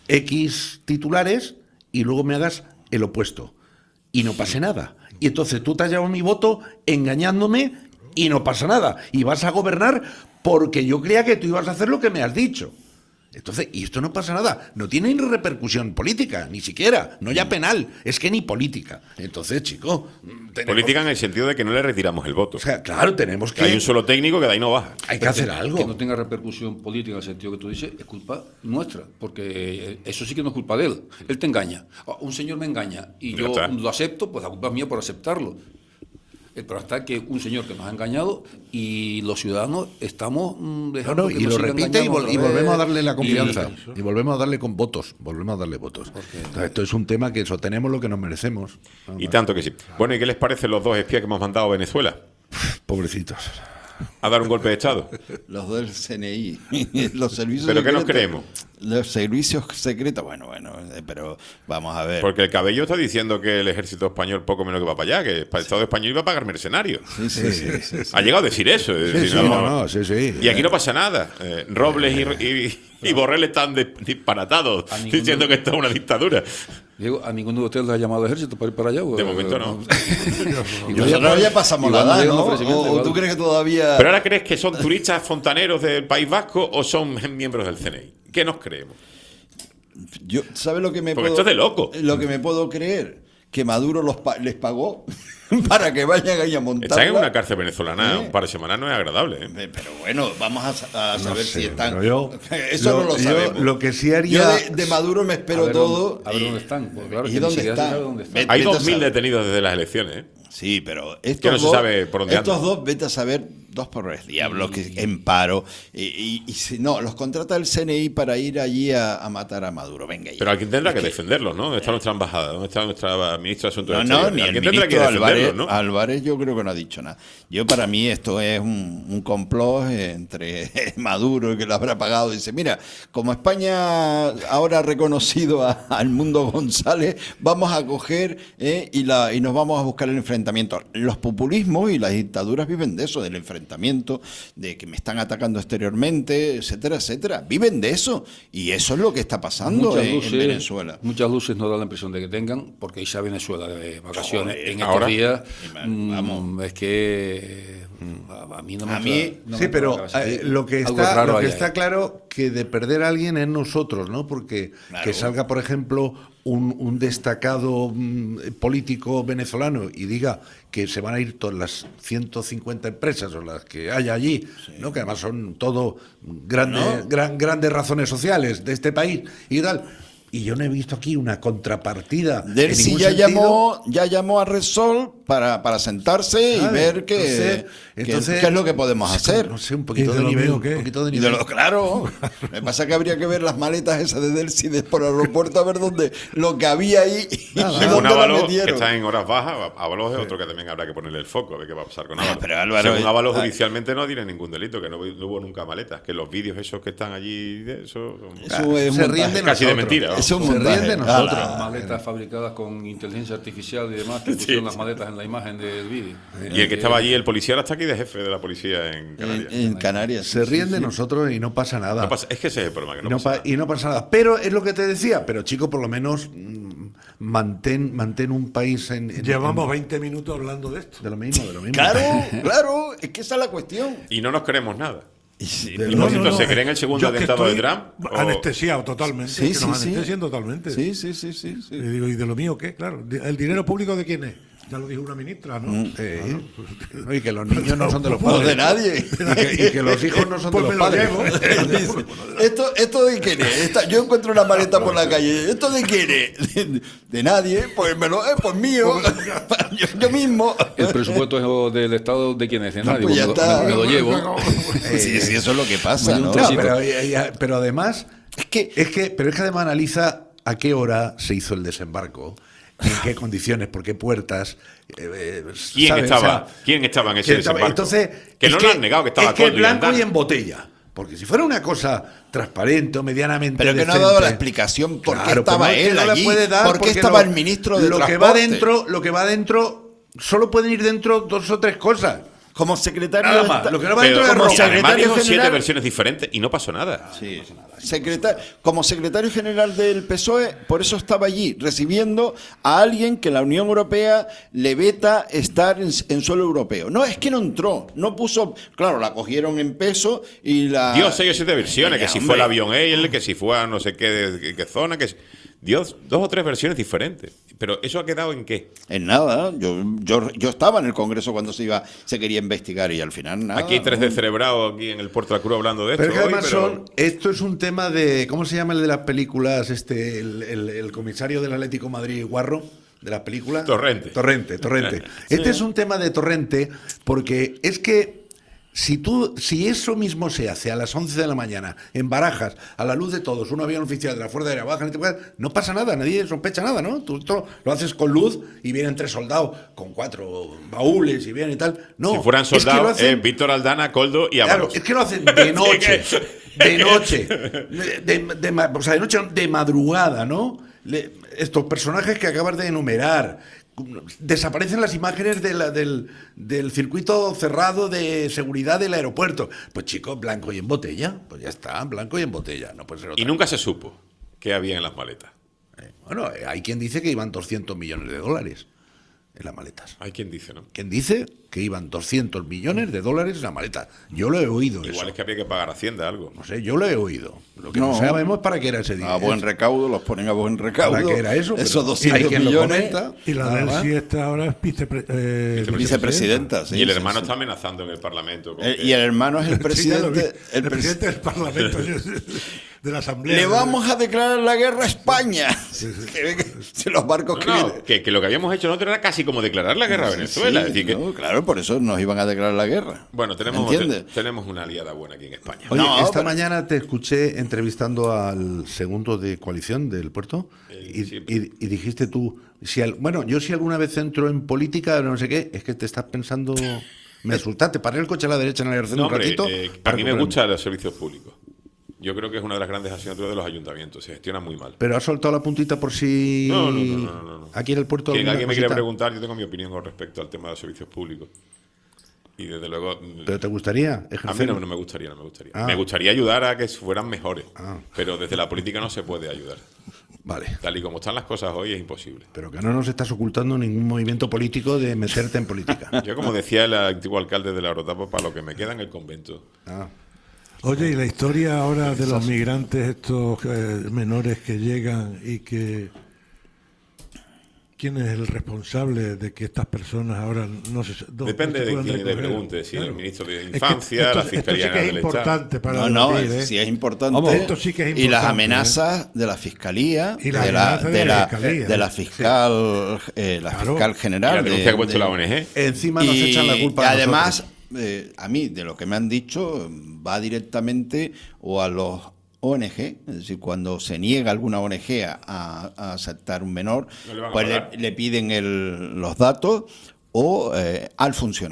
X titulares y luego me hagas el opuesto. Y no pase nada. Y entonces tú te has llevado mi voto engañándome y no pasa nada. Y vas a gobernar porque yo creía que tú ibas a hacer lo que me has dicho. Entonces, y esto no pasa nada, no tiene ni repercusión política, ni siquiera, no ya penal, es que ni política. Entonces, chico, Política en el sentido de que no le retiramos el voto. O sea, claro, tenemos que... Hay un solo técnico que de ahí no baja. Hay que hacer algo. Que no tenga repercusión política en el sentido que tú dices, es culpa nuestra, porque eso sí que no es culpa de él. Él te engaña. Un señor me engaña y Ya yo está. lo acepto, pues la culpa es mía por aceptarlo. El problema está que un señor que nos ha engañado y los ciudadanos estamos dejando que y nos lo siga repite y, engañando otra volvemos vez. a darle la confianza. Y volvemos a darle con votos. Volvemos a darle votos. Entonces, esto es un tema que sostenemos lo que nos merecemos. Y tanto que sí. Bueno, ¿y qué les parecen los 2 espías que hemos mandado a Venezuela? Pobrecitos. A dar un golpe de Estado. Los del CNI, los servicios ¿Pero qué nos secretos- creemos? Los servicios secretos, bueno, pero vamos a ver. Porque el Cabello está diciendo que el ejército español poco menos que va para allá, que el Estado español iba a pagar mercenarios. Sí. Ha llegado a decir eso. es Sí, decir, sí, sí. Y aquí no pasa nada. Robles y Borrell están disparatados diciendo que esto es una dictadura. Diego, ¿a ninguno de ustedes le ha llamado al ejército para ir para allá? De momento no. Nosotros ya pasamos la edad, ¿no? ¿O tú crees que todavía...? ¿Pero ahora crees que son turistas fontaneros del País Vasco o son miembros del CNI? ¿Qué nos creemos? Yo, ¿sabes lo que me Porque puedo... esto es de loco. Lo que me puedo creer, que Maduro les pagó para que vayan ahí a montar. Están en una cárcel venezolana un par de semanas, no es agradable. Pero bueno, vamos a saber si están... pero Eso no lo sabemos. Lo que sí haría... Yo de Maduro me espero todo. A ver dónde están. Pues claro, ¿Y que ni dónde siquiera se están? sabe dónde están. Hay Vete a 2.000 saber. detenidos desde las elecciones, ¿eh? Sí, pero Que estos no se dos, sabe por dónde estos andan. dos, vete a saber, 2 pobres diablos que en paro. Y si no, los contrata el CNI para ir allí a matar a Maduro. Venga ya. Pero alguien tendrá que defenderlos, ¿no? ¿Dónde está nuestra embajada? ¿Dónde está nuestra ministra de Asuntos No, Exteriores? ni el Alguien tendrá que ministro defenderlos, Álvarez, ¿no? Álvarez yo creo que no ha dicho nada. Yo para mí esto es un complot entre Maduro, que lo habrá pagado. Dice, mira, como España ahora ha reconocido al Mundo González, vamos a coger y nos vamos a buscar el enfrentamiento. Los populismos y las dictaduras viven de eso, del enfrentamiento, de que me están atacando exteriormente, etcétera, etcétera. Viven de eso. Y eso es lo que está pasando en Venezuela. Muchas luces no da la impresión de que tengan, porque irse a Venezuela de vacaciones en estos ahora. días, Vamos. es que a mí no me A mí, no Sí, me pero entra en la cabeza. lo que Algo está, raro lo que hay está ahí. claro que de perder a alguien es nosotros, ¿no? Porque Claro. que salga, por ejemplo, un destacado político venezolano y diga que se van a ir todas las 150 empresas o las que haya allí, ¿no? Que además son todo grandes razones sociales de este país y tal. Y yo no he visto aquí una contrapartida. De él en sí ningún ya sentido. llamó a Repsol para sentarse y ¿Sabe? ver Entonces, qué es lo que podemos hacer. No sé, un poquito ¿Y de de lo nivel. mío qué? Un poquito de Y de nivel. lo, claro, lo que pasa es que habría que ver las maletas esas de Delcy por el aeropuerto a ver lo que había ahí y Según dónde la Ábalos, que metieron. está en horas bajas, Ábalos es otro que también habrá que ponerle el foco, a ver qué va a pasar con Ábalos. pero Álvaro, Según Ábalos, judicialmente no tiene ningún delito, que no hubo nunca maletas, que los vídeos esos que están allí, eso Eso es Se montaje. ríen de casi de nosotros. mentira. vamos. Eso es un Se montaje. ríen de nosotros. Ala. Maletas fabricadas con inteligencia artificial y demás, que pusieron las maletas en la imagen del vídeo. Y el que estaba allí, el policía, ahora está aquí de jefe de la policía en Canarias. En Canarias. Se sí, ríen sí, de sí. nosotros y no pasa nada. No pasa- es que ese es el problema, que no Y no pasa pa- nada. y no pasa nada. Pero es lo que te decía. Pero chico, por lo menos mantén un país Llevamos 20 minutos hablando de esto. de lo mismo, de lo mismo. Claro, claro, es que esa es la cuestión. Y no nos creemos nada. Sí, Y por cierto, ¿se creen el segundo Yo que atentado de estoy Trump? ¿O- Anestesiado totalmente. Sí, que sí, nos sí. anestesian totalmente. Sí, sí, sí, sí, sí. Y digo, ¿y de lo mío qué? Claro. ¿El dinero público de quién es? Ya lo dijo una ministra, ¿no? No, y que los niños no son de los No, padres. de nadie. Y que los hijos no son Pues de me los lo padres. llevo. Esto de quién es. Yo encuentro una maleta por la calle. ¿Esto de quién es? De nadie. Pues pues mío. yo mismo. El presupuesto del Estado, ¿de quién es? De nadie. Pues ya me, está. me lo llevo. Sí, sí, eso es lo que pasa, ¿no? No, pero además, Es que pero es que además analiza a qué hora se hizo el desembarco, en qué condiciones, por qué puertas. ¿Quién ¿sabes? estaba? O sea, ¿Quién estaba en ese ¿quién estaba? desembarco? Entonces, que es no lo han negado, que estaba es que Coldo y blanco Aldana. y en botella. Porque si fuera una cosa transparente o medianamente Pero que no ha decente, dado la explicación por qué claro, estaba pero es que él no la allí, puede dar por qué porque estaba el ministro de lo que va dentro, solo pueden ir dentro 2 o 3 cosas. como secretario Nada de más, Esta- lo que no va Pero dentro es como ropa. y además secretario dijo 7 general- versiones diferentes y no pasó nada. Sí. Como secretario general del PSOE, por eso estaba allí, recibiendo a alguien que la Unión Europea le veta estar en suelo europeo. No, es que no entró, no puso, claro, la cogieron en peso y la... Dio 6 o 7 versiones, que si fue el Hombre. avión él, que si fue a no sé qué zona, que dio 2 o 3 versiones diferentes. Pero ¿eso ha quedado en qué? En nada, yo estaba en el Congreso cuando se quería investigar y al final nada. Aquí hay 3 ¿no? descerebrados aquí en el Puerto de la Cruz hablando de esto. Pero es que hoy, además pero- esto es un tema de, ¿cómo se llama el de las películas? El comisario del Atlético de Madrid, Guarro, de las películas. Torrente. Torrente. Este es un tema de Torrente porque es que si eso mismo se hace a las 11 de la mañana, en Barajas, a la luz de todos, un avión oficial de la Fuerza Aérea baja, no pasa nada, nadie sospecha nada, ¿no? Tú esto lo haces con luz y vienen 3 soldados con 4 baúles y vienen y tal. No, si fueran es que lo soldados, hacen- Víctor Aldana, Coldo y Claro, Ábalos. es que lo hacen de noche. De noche. O sea, de noche, de madrugada, ¿no? Estos personajes que acabas de enumerar. Desaparecen las imágenes del circuito cerrado de seguridad del aeropuerto. Pues chicos, blanco y en botella. Pues ya está, blanco y en botella. No puede ser otra Y nunca se supo qué había en las maletas. Bueno, hay quien dice que iban 200 millones de dólares en las maletas. Hay quien dice, ¿no? Quien dice que iban 200 millones de dólares en la maleta. Yo lo he oído. Igual eso. es que había que pagar Hacienda algo. No sé, yo lo he oído. Lo que no, No. sabemos es para qué era ese dinero. A buen recaudo, los ponen a buen recaudo. ¿Para qué era eso? Esos Pero 200 hay quien lo millones. comenta. Y la Nada del más. sí está ahora es Vicepresidenta, sí. y el sí, hermano sí. está amenazando en el Parlamento. con que- Y el hermano es el Sí, ya lo vi. presidente. El presidente del Parlamento de la Asamblea. Le vamos a declarar la guerra a España. Si los barcos que No, vienen. que lo que habíamos hecho nosotros era casi como declarar la guerra a Venezuela. Sí, es decir, que, no, claro, por eso nos iban a declarar la guerra. bueno, ¿Entiendes? tenemos una aliada buena aquí en España. Oye, No, esta pero- mañana te escuché entrevistando al segundo de coalición del puerto y dijiste tú, yo si alguna vez entro en política, no sé qué, es que te estás pensando, me asustaste, paré el coche a la derecha en el arcén No, un hombre, ratito. a para mí me recuperarme. gustan los servicios públicos. Yo creo que es una de las grandes asignaturas de los ayuntamientos. Se gestiona muy mal. Pero has soltado la puntita por si No. aquí en el puerto Si alguna alguien me quiere cosita. preguntar, yo tengo mi opinión con respecto al tema de los servicios públicos. Y desde luego... ¿Pero te gustaría A mí ejercerlo? no me gustaría, no me gustaría. Ah. Me gustaría ayudar a que fueran mejores. Ah. Pero desde la política no se puede ayudar. Vale. Tal y como están las cosas hoy es imposible. Pero que no nos estás ocultando ningún movimiento político de meterte en política. Yo, como decía el antiguo alcalde de la Orotapa, para lo que me queda en el convento. Ah. Oye, y la historia ahora de los migrantes, estos menores que llegan y que... ¿Quién es el responsable de que estas personas ahora no se... Depende de puedan quién le recoger? pregunte, si Claro. el ministro de Es que Infancia, esto- la Fiscalía esto sí que es General del Estado. importante para No, debatir, ¿eh? sí es importante. Vamos, esto sí que es Y las importante, amenazas de la fiscalía, Y las de la, amenazas de la, Fiscalía, de la ¿eh? fiscal, la Claro. fiscal Y general. la denuncia que ha puesto la ONG. Encima nos echan la culpa Y a además, a mí, de lo que me han dicho, va directamente o a los ONG, es decir, cuando se niega alguna ONG a aceptar un menor, No le van a pues pagar. le piden los datos o al funcionario.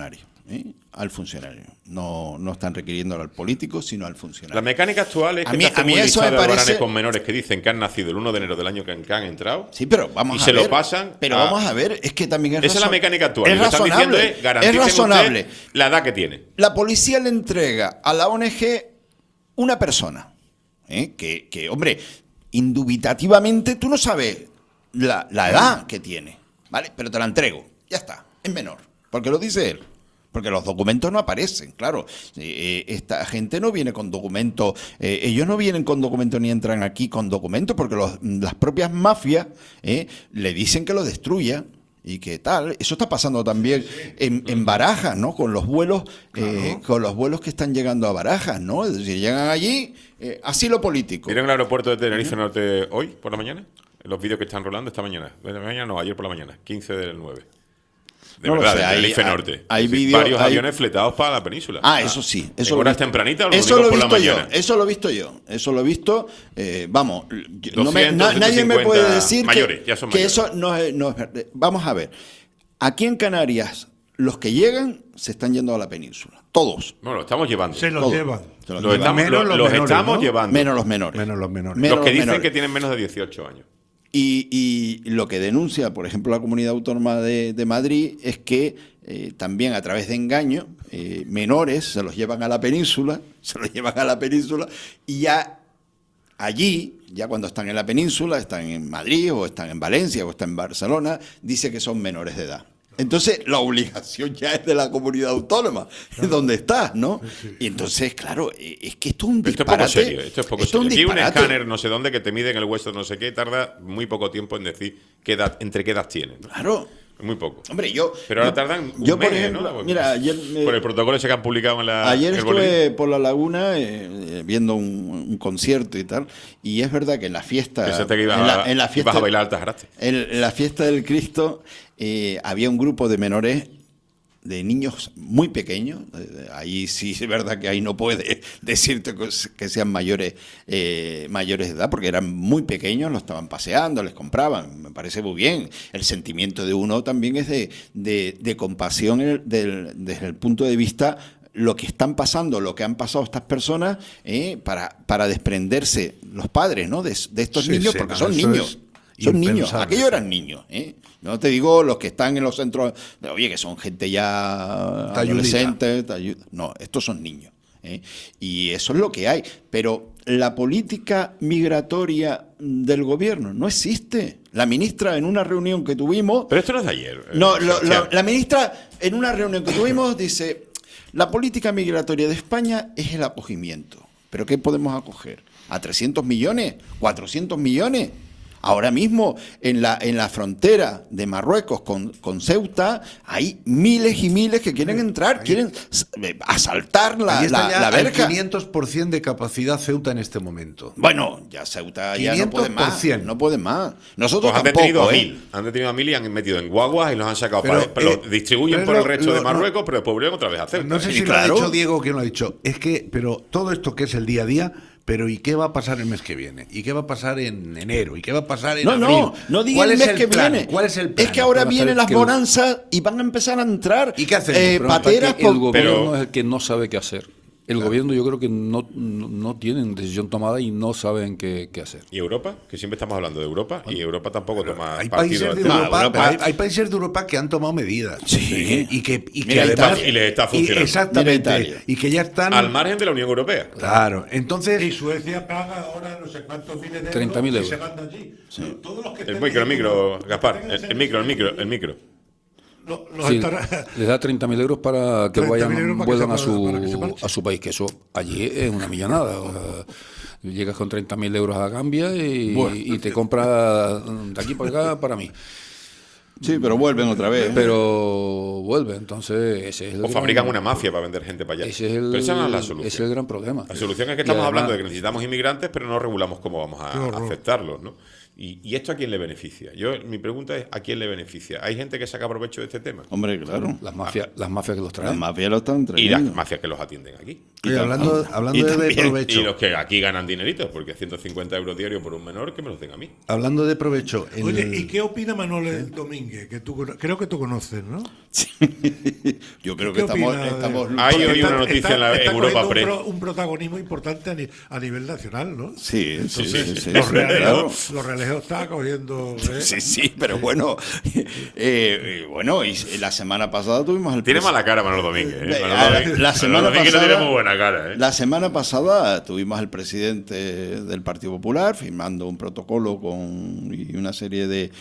al funcionario. No están requiriéndolo al político, sino al funcionario. La mecánica actual es que te hacen un listado de albaranes con menores que dicen que han nacido el 1 de enero del año que han entrado. Sí, pero vamos y a se ver. lo pasan. Pero vamos a ver, es que también es esa es la mecánica actual. Es Lo que están diciendo razonable. es garanticen Es razonable. usted la edad que tiene. La policía le entrega a la ONG una persona, que, hombre, indubitativamente tú no sabes la edad que tiene, ¿vale? Pero te la entrego, ya está, es menor, porque lo dice él. Porque los documentos no aparecen, claro. Esta gente no viene con documentos, ellos no vienen con documentos ni entran aquí con documentos, porque las propias mafias le dicen que lo destruya y que tal. Eso está pasando también en Barajas, ¿no? Con los vuelos, con los vuelos que están llegando a Barajas, ¿no? Es decir, llegan allí, asilo político. ¿Vieron el aeropuerto de Tenerife Norte hoy por la mañana? Los vídeos que están rolando esta mañana. De mañana no, ayer por la mañana, 15 del 9. De No verdad, lo sé, de Tenerife Norte. hay Es decir, vídeos, varios aviones fletados para la península. Eso sí. Eso ¿En lo horas he visto. tempranitas o los Eso lo he domingos por la visto yo. mañana? Eso lo he visto yo. Eso lo he visto. Vamos, 200, nadie me puede decir mayores, ya son que mayores. eso no es verdad. Vamos a ver. Aquí en Canarias, los que llegan se están yendo a la península. Todos. No, lo estamos llevando. Se los Todos. llevan. Se los Los llevan. estamos, los estamos llevando. Menos los menores. Menos los menores. Menos Los que los dicen menores. que tienen menos de 18 años. Y lo que denuncia, por ejemplo, la Comunidad Autónoma de Madrid es que también a través de engaño, menores se los llevan a la península, y ya allí, ya cuando están en la península, están en Madrid o están en Valencia o están en Barcelona, dice que son menores de edad. Entonces, la obligación ya es de la comunidad autónoma, donde estás, ¿no? Y entonces, claro, es que esto es un disparate. Esto es poco serio. Aquí un escáner no sé dónde que te mide en el hueso no sé qué, tarda muy poco tiempo en decir entre qué edad tienes, ¿no? Claro. Muy poco. Hombre, Pero ahora tardan un por mes, ejemplo, ¿no? mira, ayer por el protocolo ese que han publicado en la ayer el estuve boletín. por la laguna viendo un concierto y tal, y es verdad que en la fiesta, Pensaste que ibas a bailar altas arastes. en la fiesta del Cristo había un grupo de menores, de niños muy pequeños. Ahí sí es verdad que ahí no puede decirte que sean mayores de edad, porque eran muy pequeños, los estaban paseando, les compraban. Me parece muy bien. El sentimiento de uno también es de compasión desde el punto de vista lo que están pasando, lo que han pasado estas personas, para desprenderse los padres, ¿no? de estos niños, porque son niños. Son niños, aquellos eran niños, No te digo los que están en los centros, oye, que son gente ya adolescente, no, estos son niños, y eso es lo que hay. Pero la política migratoria del gobierno no existe. La ministra en una reunión que tuvimos... Pero esto no es de ayer. La ministra en una reunión que tuvimos dice, la política migratoria de España es el acogimiento. ¿Pero qué podemos acoger? ¿A 300 millones? ¿400 millones? Ahora mismo, en la frontera de Marruecos con Ceuta, hay miles y miles que quieren entrar, quieren asaltar la verja. Hay 500% de capacidad Ceuta en este momento. Bueno, ya Ceuta ya no puede más. 500%. No puede más. Nosotros Pues han tampoco, detenido a 1000. Han detenido a 1000 y han metido en guaguas y los han sacado. Pero, los distribuyen por el resto de Marruecos, pero después vuelven otra vez a Ceuta. No sé si lo ha dicho Diego o quién lo ha dicho. Es que, pero todo esto que es el día a día... Pero ¿y qué va a pasar el mes que viene? ¿Y qué va a pasar en enero? ¿Y qué va a pasar en abril? No diga el mes que viene. ¿Cuál es el plan? Es que ahora vienen las bonanzas y van a empezar a entrar. ¿Y qué hacemos? Pateras el gobierno es el que no sabe qué hacer. El gobierno yo creo que no tienen decisión tomada y no saben qué hacer. ¿Y Europa? Que siempre estamos hablando de Europa y Europa tampoco toma hay partido. Hay países de Europa que han tomado medidas. Sí. Y que además y les está funcionando. Exactamente. Y que ya están al margen de la Unión Europea. Claro. Entonces. Y Suecia paga ahora no sé cuántos miles de 30.000 euros. y se manda allí. Todos los que El micro, Gaspar. El micro. Sí, les da 30.000 euros para que vuelvan a que su país, que eso allí es una millonada. Llegas con 30.000 euros a Gambia y te compras de aquí para acá para mí. Sí, pero vuelven otra vez. Pero vuelven, entonces ese es el fabrican una mafia para vender gente para allá. Pero esa no es la solución. Ese es el gran problema. La solución es que estamos hablando de que necesitamos inmigrantes, pero no regulamos cómo vamos a aceptarlos, ¿no? ¿Y esto a quién le beneficia? Mi pregunta es, ¿a quién le beneficia? ¿Hay gente que saca provecho de este tema? Hombre, claro. Las mafias que los traen. Las mafias lo están trayendo. Y las mafias que los atienden aquí. Y hablando de provecho. Y los que aquí ganan dineritos, porque 150 euros diarios por un menor, que me los den a mí. Hablando de provecho. Oye, ¿y qué opina Manuel Domínguez Domínguez, que creo que tú conoces, ¿no? Yo creo ¿Qué que estamos... opinas? Hay hoy una noticia en Europa cogiendo Press. un protagonismo importante a nivel nacional, ¿no? Sí. Los Realeos está cogiendo... Sí, pero bueno. Y la semana pasada tuvimos el... Tiene mala cara Manuel Domínguez. La semana Manolo Domínguez pasada, no tiene muy buena cara. La semana pasada tuvimos al presidente del Partido Popular firmando un protocolo y una serie de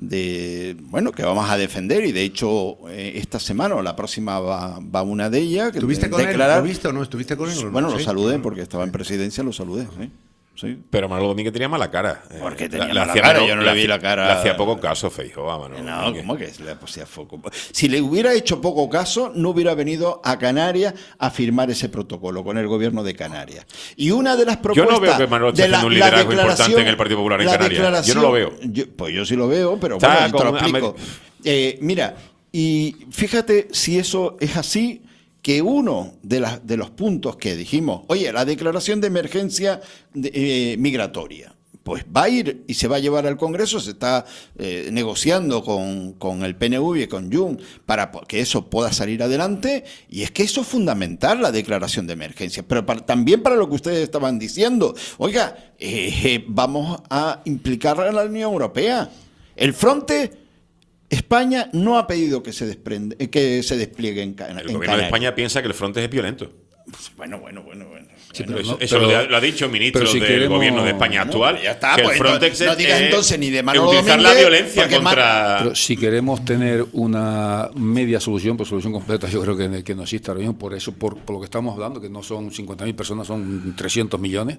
que vamos a defender, y de hecho esta semana o la próxima va una de ellas. ¿Estuviste con él? ¿Lo viste o no? ¿Estuviste con él? Bueno, lo saludé porque estaba en presidencia, lo saludé. Sí. Pero Manuel Domínguez tenía mala cara. Porque tenía mala cara, yo no le vi la cara. Le hacía poco caso Feijóo a Manuel Domínguez. ¿Cómo que le hacía poco? Si le hubiera hecho poco caso, no hubiera venido a Canarias a firmar ese protocolo con el gobierno de Canarias. Y una de las propuestas... Yo no veo que Manuel esté haciendo un liderazgo importante en el Partido Popular en Canarias. Yo no lo veo. Pues yo sí lo veo, pero bueno, yo te lo explico. Mira, y fíjate si eso es así, que uno de los puntos que dijimos, oye, la declaración de emergencia migratoria, pues va a ir y se va a llevar al Congreso, se está negociando con el PNV y con Junts para que eso pueda salir adelante, y es que eso es fundamental, la declaración de emergencia, pero también para lo que ustedes estaban diciendo, oiga, vamos a implicar a la Unión Europea. El Fronte... España no ha pedido que se despliegue en Canarias. El gobierno de España piensa que el Frontex es violento. Bueno. Sí, pero eso lo ha dicho el ministro del gobierno de España actual. Ya está, que pues el Frontex no digas entonces ni de Manolo utilizar Domínguez, la violencia contra... Pero si queremos tener una media solución, pues solución completa, yo creo que no existe ahora mismo. Por eso, por lo que estamos hablando, que no son 50.000 personas, son 300 millones,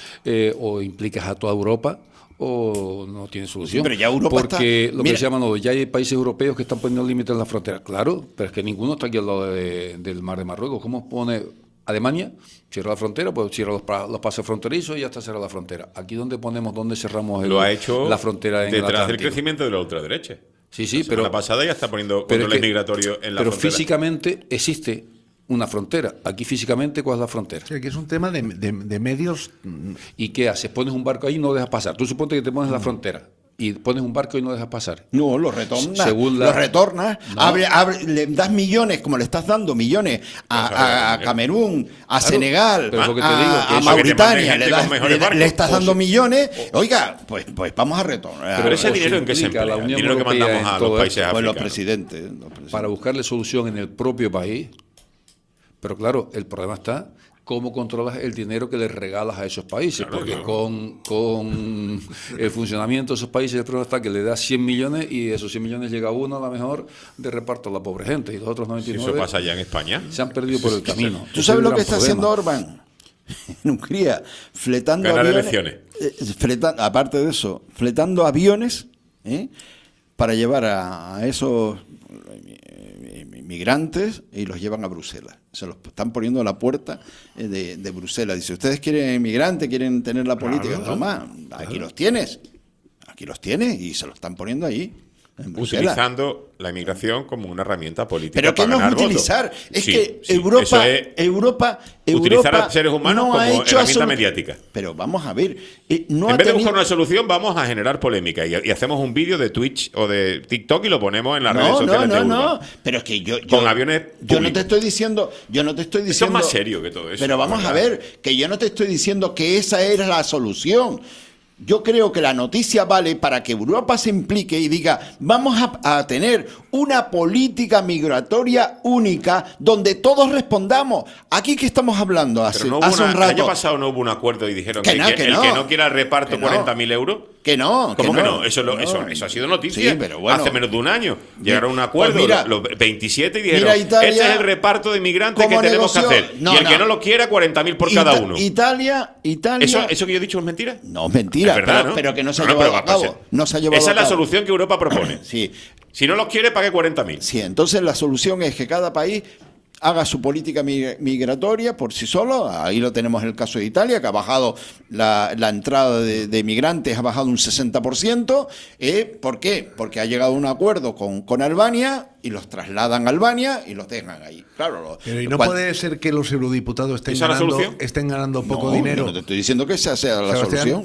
o implicas a toda Europa, o no tiene solución. Sí, pero ya Europa porque lo que se llama, ya hay países europeos que están poniendo límites en la frontera. Claro, pero es que ninguno está aquí al lado del mar de Marruecos. ¿Cómo pone Alemania? Cierra la frontera, pues cierra los pasos fronterizos y ya está cerrada la frontera. Aquí donde cerramos lo ha hecho la frontera en el detrás del Atlántico. Crecimiento de la ultraderecha. Sí, pero la pasada ya está poniendo controles migratorios en la frontera. Pero físicamente existe una frontera. Aquí físicamente, ¿cuál es la frontera? Sí, que es un tema de medios. ¿Y qué haces? Pones un barco ahí y no dejas pasar. Tú suponte que te pones en la frontera y pones un barco y no dejas pasar. No, lo retornas, le das millones, como le estás dando millones a Camerún, a Senegal, a Mauritania, le estás dando millones. Oiga, pues vamos a retornar. Pero ese dinero en qué se emplea, la Unión dinero que Europea mandamos a los países africanos. Pues los presidentes. Para buscarle solución en el propio país. Pero claro, el problema está cómo controlas el dinero que le regalas a esos países, porque con el funcionamiento de esos países el problema está que le das 100 millones y esos 100 millones llega uno a lo mejor de reparto a la pobre gente y los otros 99 ¿Eso pasa allá en España? Se han perdido por el camino. ¿Tú sabes lo que está haciendo Orbán? En Hungría, fletando aviones. Aparte de eso, fletando aviones para llevar a esos migrantes y los llevan a Bruselas. Se los están poniendo a la puerta de Bruselas. Dice, ¿ustedes quieren inmigrantes? ¿Quieren tener la política? Toma, aquí los tienes. Aquí los tienes y se los están poniendo ahí. Utilizando la inmigración como una herramienta política. Pero ¿qué para no ganar es utilizar? votos. Es sí, que sí, Europa utilizar a seres humanos no como ha hecho herramienta mediática. Pero vamos a ver, en vez de buscar una solución, vamos a generar polémica y hacemos un vídeo de Twitch o de TikTok y lo ponemos en las redes sociales. No. Pero es que con aviones yo no te estoy diciendo, Eso es más serio que todo eso. Pero vamos a ver, que yo no te estoy diciendo que esa era la solución. Yo creo que la noticia vale para que Europa se implique y diga, vamos a tener una política migratoria única donde todos respondamos. Aquí que estamos hablando hace un rato. El año pasado no hubo un acuerdo y dijeron que el que no quiera el reparto 40.000 euros. Que no. ¿Cómo que no? Eso ha sido noticia. Sí, pero bueno, hace menos de un año. Llegaron a un acuerdo, pues mira, los 27 y dijeron, Italia, este es el reparto de inmigrantes que tenemos que hacer. Y el que no lo quiera, 40.000 por cada uno. Italia. ¿Eso que yo he dicho es mentira? No, es mentira. Es verdad, pero que no se ha llevado a cabo. No se ha llevado Esa a es la cabo. solución que Europa propone. Sí. Si no los quiere, pague 40.000. Sí, entonces la solución es que cada país haga su política migratoria por sí solo. Ahí lo tenemos en el caso de Italia, que ha bajado la entrada de migrantes, ha bajado un 60%. ¿Por qué? Porque ha llegado a un acuerdo con Albania y los trasladan a Albania y los dejan ahí. Claro. Pero ¿y no puede ser que los eurodiputados estén ganando poco dinero? Yo no te estoy diciendo que esa sea la solución.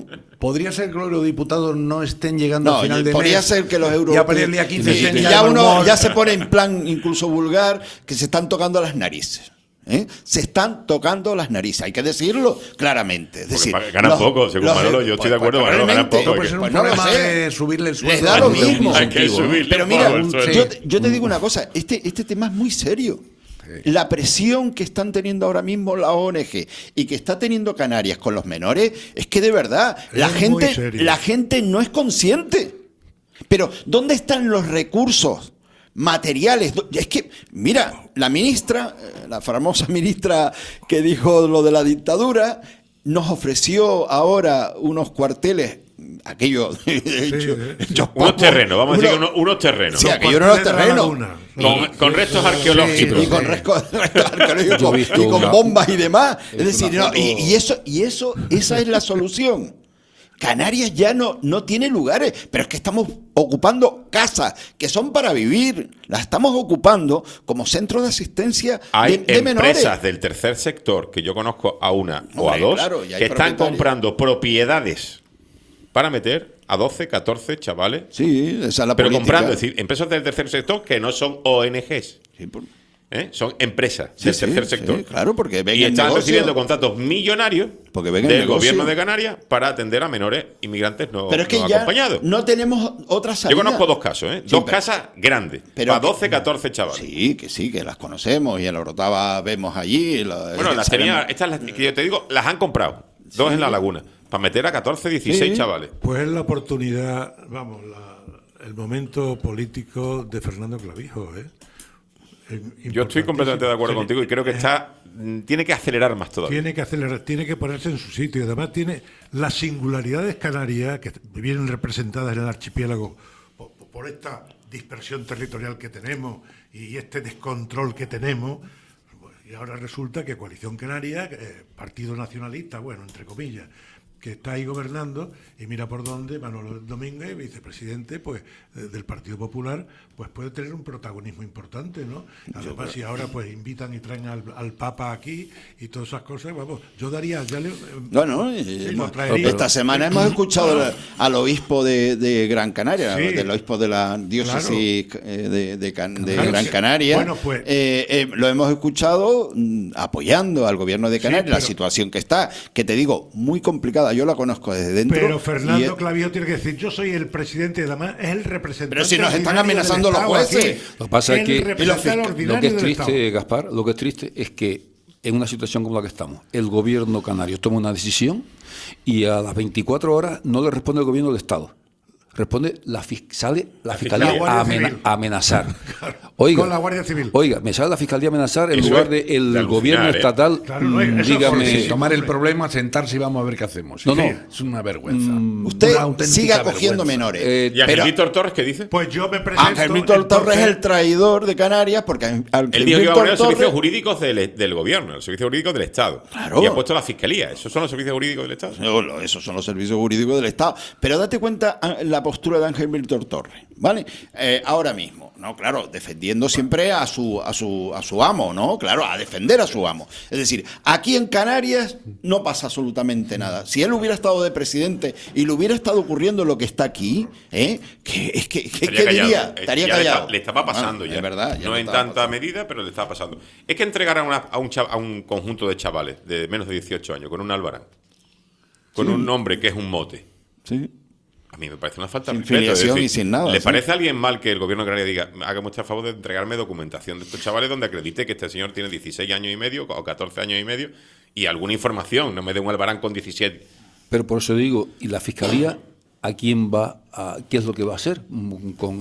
¿Podría ser que los eurodiputados no estén llegando No, al final de podría mes? ser que los Ya europeos... para el día 15 y estén ya de uno humor. ya se pone en plan incluso vulgar, que se están tocando las narices. Se están tocando las narices, hay que decirlo claramente. Es decir, ganan poco, según Manolo, yo estoy de acuerdo, Manolo, ganan poco. Puede ser un problema de subirle el sueldo. Les da lo mismo. Hay que subirle Pero un mira, poco el sueldo. yo te digo una cosa, este tema es muy serio. La presión que están teniendo ahora mismo la ONG y que está teniendo Canarias con los menores, es que de verdad la gente no es consciente. Pero ¿dónde están los recursos materiales? Es que, mira, la ministra, la famosa ministra que dijo lo de la dictadura, nos ofreció ahora unos cuarteles, aquello unos terrenos, vamos a decir que unos terrenos. Sí, aquello eran unos terrenos. Con restos arqueológicos. Y con restos arqueológicos y con bombas y demás. Es decir, esa es la solución. Canarias ya no tiene lugares, pero es que estamos ocupando casas que son para vivir, las estamos ocupando como centros de asistencia de menores. Empresas del tercer sector, que yo conozco a una o a dos, claro, que están comprando propiedades para meter a 12, 14 chavales. Sí, esa es la pero política. comprando, es decir, empresas del tercer sector que no son ONGs. Sí, son empresas del tercer sector. Sí, claro, porque ven y el están negocio. recibiendo contratos millonarios Porque ven el del negocio. gobierno de Canarias para atender a menores inmigrantes no Pero es que ya acompañados. no tenemos otra salida. Yo conozco dos casos, Sí, dos pero- casas grandes, pero para que- 12, 14 chavales. Sí, que las conocemos y en la Orotava vemos allí. Bueno, las tenía, estas las que yo te digo, las han comprado, dos en la Laguna, para meter a 14, 16 chavales. Pues es la oportunidad, el momento político de Fernando Clavijo, Yo estoy completamente de acuerdo contigo y creo que tiene que acelerar más todavía. Tiene que acelerar, tiene que ponerse en su sitio. Y además tiene las singularidades canarias que vienen representadas en el archipiélago por esta dispersión territorial que tenemos y este descontrol que tenemos. Y ahora resulta que Coalición Canaria, Partido Nacionalista, bueno, entre comillas, que está ahí gobernando, y mira por dónde Manolo Domínguez, vicepresidente pues del Partido Popular, pues puede tener un protagonismo importante, ¿no? Además, si ahora pues invitan y traen al Papa aquí y todas esas cosas, vamos, yo daría, lo traería. Esta semana hemos escuchado al obispo de Gran Canaria, Sí. del obispo de la diócesis de Gran sí. Canaria. Bueno, pues- lo hemos escuchado apoyando al gobierno de Canarias, la pero- situación que está, que te digo, muy complicada. Yo la conozco desde dentro. Pero y Fernando Clavijo tiene que decir, yo soy el presidente y además es el representante. Pero si nos están ordinario amenazando del los Estado jueces. aquí. Lo que pasa es El que representante lo ordinario que es del triste, Estado. Gaspar, lo que es triste es que en una situación como la que estamos, el gobierno canario toma una decisión y a las 24 horas no le responde el gobierno del Estado. Responde sale la fiscalía a amenazar. Oiga, Con la Guardia Civil. Oiga, me sale la fiscalía a amenazar en Eso lugar es de el de alucinar, gobierno estatal. Claro, no, eso dígame. sí, Tomar el problema, sentarse y vamos a ver qué hacemos. No, no. Es una vergüenza. Usted Una auténtica sigue acogiendo vergüenza. menores. ¿Y Ángel Víctor Torres qué dice? Pues yo me presento. Ángel Víctor Torres es el traidor de Canarias, porque Ángel Él dijo que iba a Víctor poner los servicios Torres... jurídicos del gobierno, los servicios jurídicos del Estado. Claro. Y ha puesto la fiscalía. ¿Esos son los servicios jurídicos del Estado? No, esos son los servicios jurídicos del Estado. Pero date cuenta la postura de Ángel Víctor Torres, ¿vale? Ahora mismo, ¿no? Claro, defendiendo siempre a su amo, ¿no? Claro, a defender a su amo. Es decir, aquí en Canarias no pasa absolutamente nada. Si él hubiera estado de presidente y le hubiera estado ocurriendo lo que está aquí, ¿qué diría? Estaría Ya callado. le estaba pasando Bueno, ya. es verdad. ya No le en estaba tanta pasando. medida, pero le estaba pasando. Es que entregar a un conjunto de chavales de menos de 18 años con un albarán, con un nombre que es un mote. Sí. A mí me parece una falta de Sin respeto. filiación y sin nada, ¿Le sí. parece a alguien mal que el gobierno de Canarias diga, hágame usted el favor de entregarme documentación de estos chavales donde acredite que este señor tiene 16 años y medio o 14 años y medio y alguna información? No me dé un albarán con 17. Pero por eso digo, ¿y la fiscalía a quién va qué es lo que va a hacer con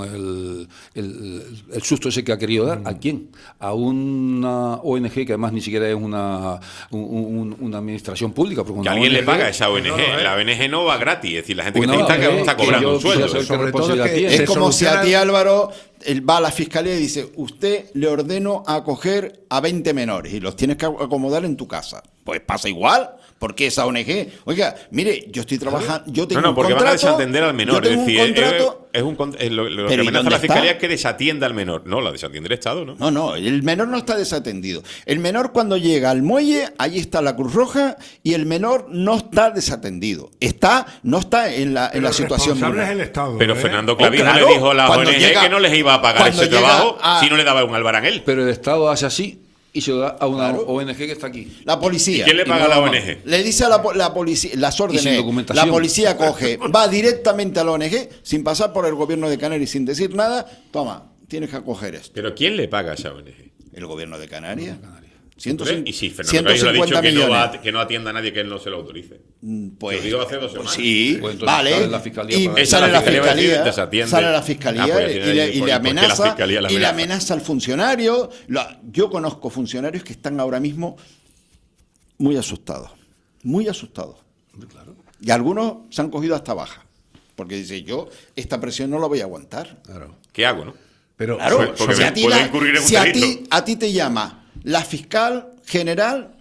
el susto ese que ha querido dar? ¿A quién? ¿A una ONG que además ni siquiera es una administración pública? Porque Que una alguien le ONG paga a esa ONG. La ONG no va gratis. Es decir, la gente que Una está ONG está cobrando que un sueldo. yo- Sobre todo responsabilidad que tiene. Es se como si a soluciona- ti, Álvaro, él va a la fiscalía y dice, usted le ordeno acoger a 20 menores y los tienes que acomodar en tu casa. Pues pasa igual, Porque esa ONG, oiga, mire, yo estoy trabajando, yo tengo un porque contrato, van a desatender al menor. yo tengo Es decir, un contrato, lo que pero ¿y amenaza dónde la fiscalía está? es que desatienda al menor. No, la desatiende el Estado, ¿no? No, el menor no está desatendido. El menor cuando llega al muelle, ahí está la Cruz Roja y el menor no está desatendido. No está en la situación responsable es vulnerable. el Estado. Pero Fernando Clavijo claro, le dijo a la cuando ONG llega- que no les iba a pagar cuando ese llega trabajo a- si no le daba un albarán. Pero el Estado hace así y se lo da a una Claro. ONG que está aquí. La policía. ¿Y quién le paga a la ONG? Le dice a la policía, las sin órdenes, documentación. la policía coge, va directamente a la ONG, sin pasar por el gobierno de Canarias, sin decir nada, toma, tienes que acoger esto. ¿Pero quién le paga a esa ONG? El gobierno de Canarias. Y si Fernando Clavijo le ha dicho 150 que millones. que no atienda a nadie que él no se lo autorice. Pues, Lo digo hace 2 semanas. sí, Pues entonces vale. sale la fiscalía Y para- sale la va a decir, fiscalía, desatiende. sale la fiscalía Pues y tiene le ahí, ¿por qué la amenaza, fiscalía la y le amenaza? amenaza al funcionario. Yo conozco funcionarios que están ahora mismo muy asustados, muy asustados. Y algunos se han cogido hasta baja, porque dice, yo esta presión no la voy a aguantar. Claro. ¿Qué hago, no? Pero Claro, porque si me a ti, puedo incurrir en un delito. a ti te llama la fiscal general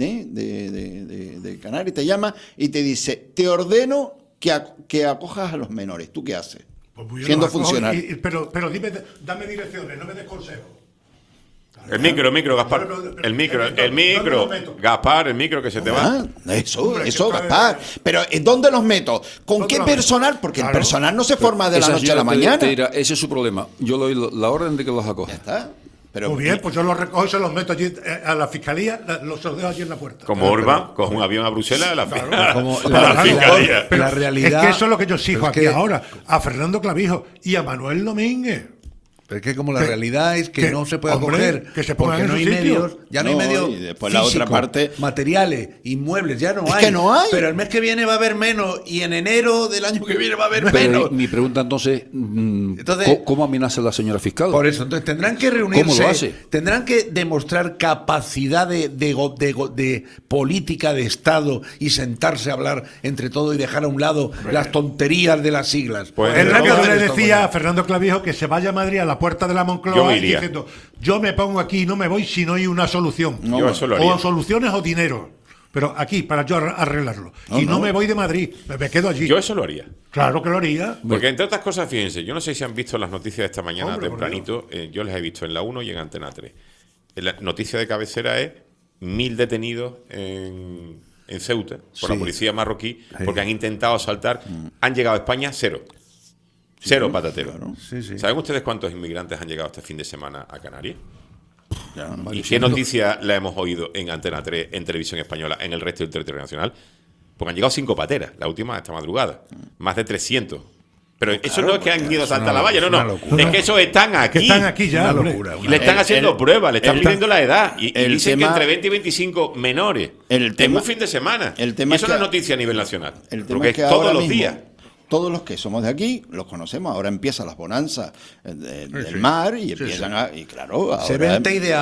de Canarias, te llama y te dice, te ordeno que acojas a los menores. ¿Tú qué haces? Pues yo Siendo los acojo funcionario. pero dime, dame direcciones, no me des consejos. El micro, Gaspar. El micro, Gaspar, el micro que se te va. Eso, Hombre, eso, que- Gaspar. Pero ¿dónde los meto? ¿Con ¿Dónde qué los meto? personal? Porque el Claro. personal no se forma de la Esa noche a la señora mañana. te dirá, ese es su problema. Yo le doy la orden de que los acoja. Ya está. Pero, Muy bien, pues yo los recojo y se los meto allí a la fiscalía, los dejo allí en la puerta. Como Orban, coge un avión a Bruselas a la, Claro. Como a la la fiscalía. Pero la realidad- es que eso es lo que yo exijo pero es aquí que- ahora, a Fernando Clavijo y a Manuel Domínguez. Pero es que como la Que- realidad es que que, no se puede hombre, acoger, que se pongan porque en no su hay sitio. medios, ya no hay No, medios y después la otra físicos, parte- materiales, inmuebles, ya no Es hay. que no hay. Pero el mes que viene va a haber menos y en enero del año que viene va a haber Pero menos. mi pregunta entonces, Entonces- ¿cómo amenaza la señora fiscal? Por eso, entonces tendrán que reunirse, ¿Cómo lo hace? tendrán que demostrar capacidad de política de Estado y sentarse a hablar entre todos y dejar a un lado las tonterías de las siglas. Pues, El vamos a radio hacer le esto, decía coño. a Fernando Clavijo que se vaya a Madrid a la puerta de la Yo Moncloa me iría. diciendo, yo me pongo aquí y no me voy si no hay una solución. Yo eso lo haría. O soluciones o dinero. Pero aquí, para yo arreglarlo. No, y no no. me voy de Madrid, me quedo allí. Yo eso lo haría. Claro que lo haría. Porque entre otras cosas, fíjense, yo no sé si han visto las noticias de esta mañana Hombre, por tempranito, yo las he visto en la 1 y en Antena 3. La noticia de cabecera es 1000 detenidos en Ceuta por la Sí. policía marroquí Sí. porque han intentado asaltar, han llegado a España cero. Cero patateros. claro. Sí, sí. ¿Saben ustedes cuántos inmigrantes han llegado este fin de semana a Canarias? Ya, ¿Y varios qué cientos. noticia la hemos oído en Antena 3, en Televisión Española, en el resto del territorio nacional? Porque han llegado 5 pateras, la última esta madrugada. Más de 300. Pero eso no es que han ido a saltar la valla, no, una no. locura. Es que esos están aquí. Que están aquí ya. Una hombre. locura. Y le están haciendo pruebas, le están midiendo la edad. Y el dicen tema- que entre 20 y 25 menores. El en tema- un fin de semana. el tema y eso es no que- es noticia a nivel nacional. El tema porque es que es todos ahora los mismo, días. todos los que somos de aquí los conocemos. Ahora empiezan las bonanzas del mar y empiezan a. Y claro, Se ahora- ve el Teide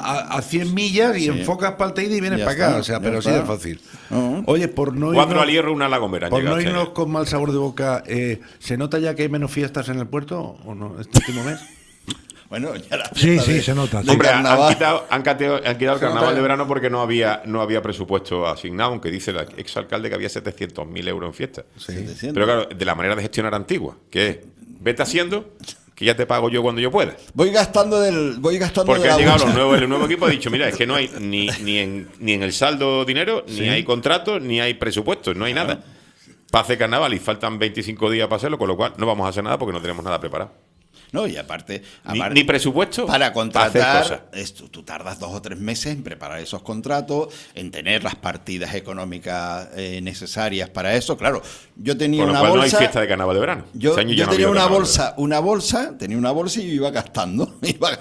a 100 millas y enfocas para el Teide y vienes Ya para acá. está, O sea, ya pero así está. de fácil. No. Oye, por no 4 irnos- al hierro, una a la Gomera. han Por llegado no este irnos año. con mal sabor de boca, ¿se nota ya que hay menos fiestas en el puerto o no este último mes? Bueno, ya la Sí, fiesta sí, de- se nota. de Hombre, han carnaval. quitado el carnaval nota. de verano porque no había presupuesto asignado, aunque dice el exalcalde que había 700.000 euros en fiesta. 700. Pero claro, de la manera de gestionar antigua, que es, vete haciendo, que ya te pago yo cuando yo pueda. Voy gastando de Porque la han llegado bolsa. el nuevo equipo ha dicho, mira, es que no hay ni en el saldo dinero, ni hay contratos, ni hay presupuestos, no hay nada. Para hacer carnaval y faltan 25 días para hacerlo, con lo cual no vamos a hacer nada porque no tenemos nada preparado. No, y aparte, Ni presupuesto para hacer contratar, cosas. tú tardas 2 o 3 meses en preparar esos contratos, en tener las partidas económicas necesarias para eso. Claro, yo tenía Con lo una cual no hay bolsa. fiesta de carnaval de verano. Yo Este año ya yo no ha tenía habido una carnaval de verano. tenía una bolsa y yo iba gastando,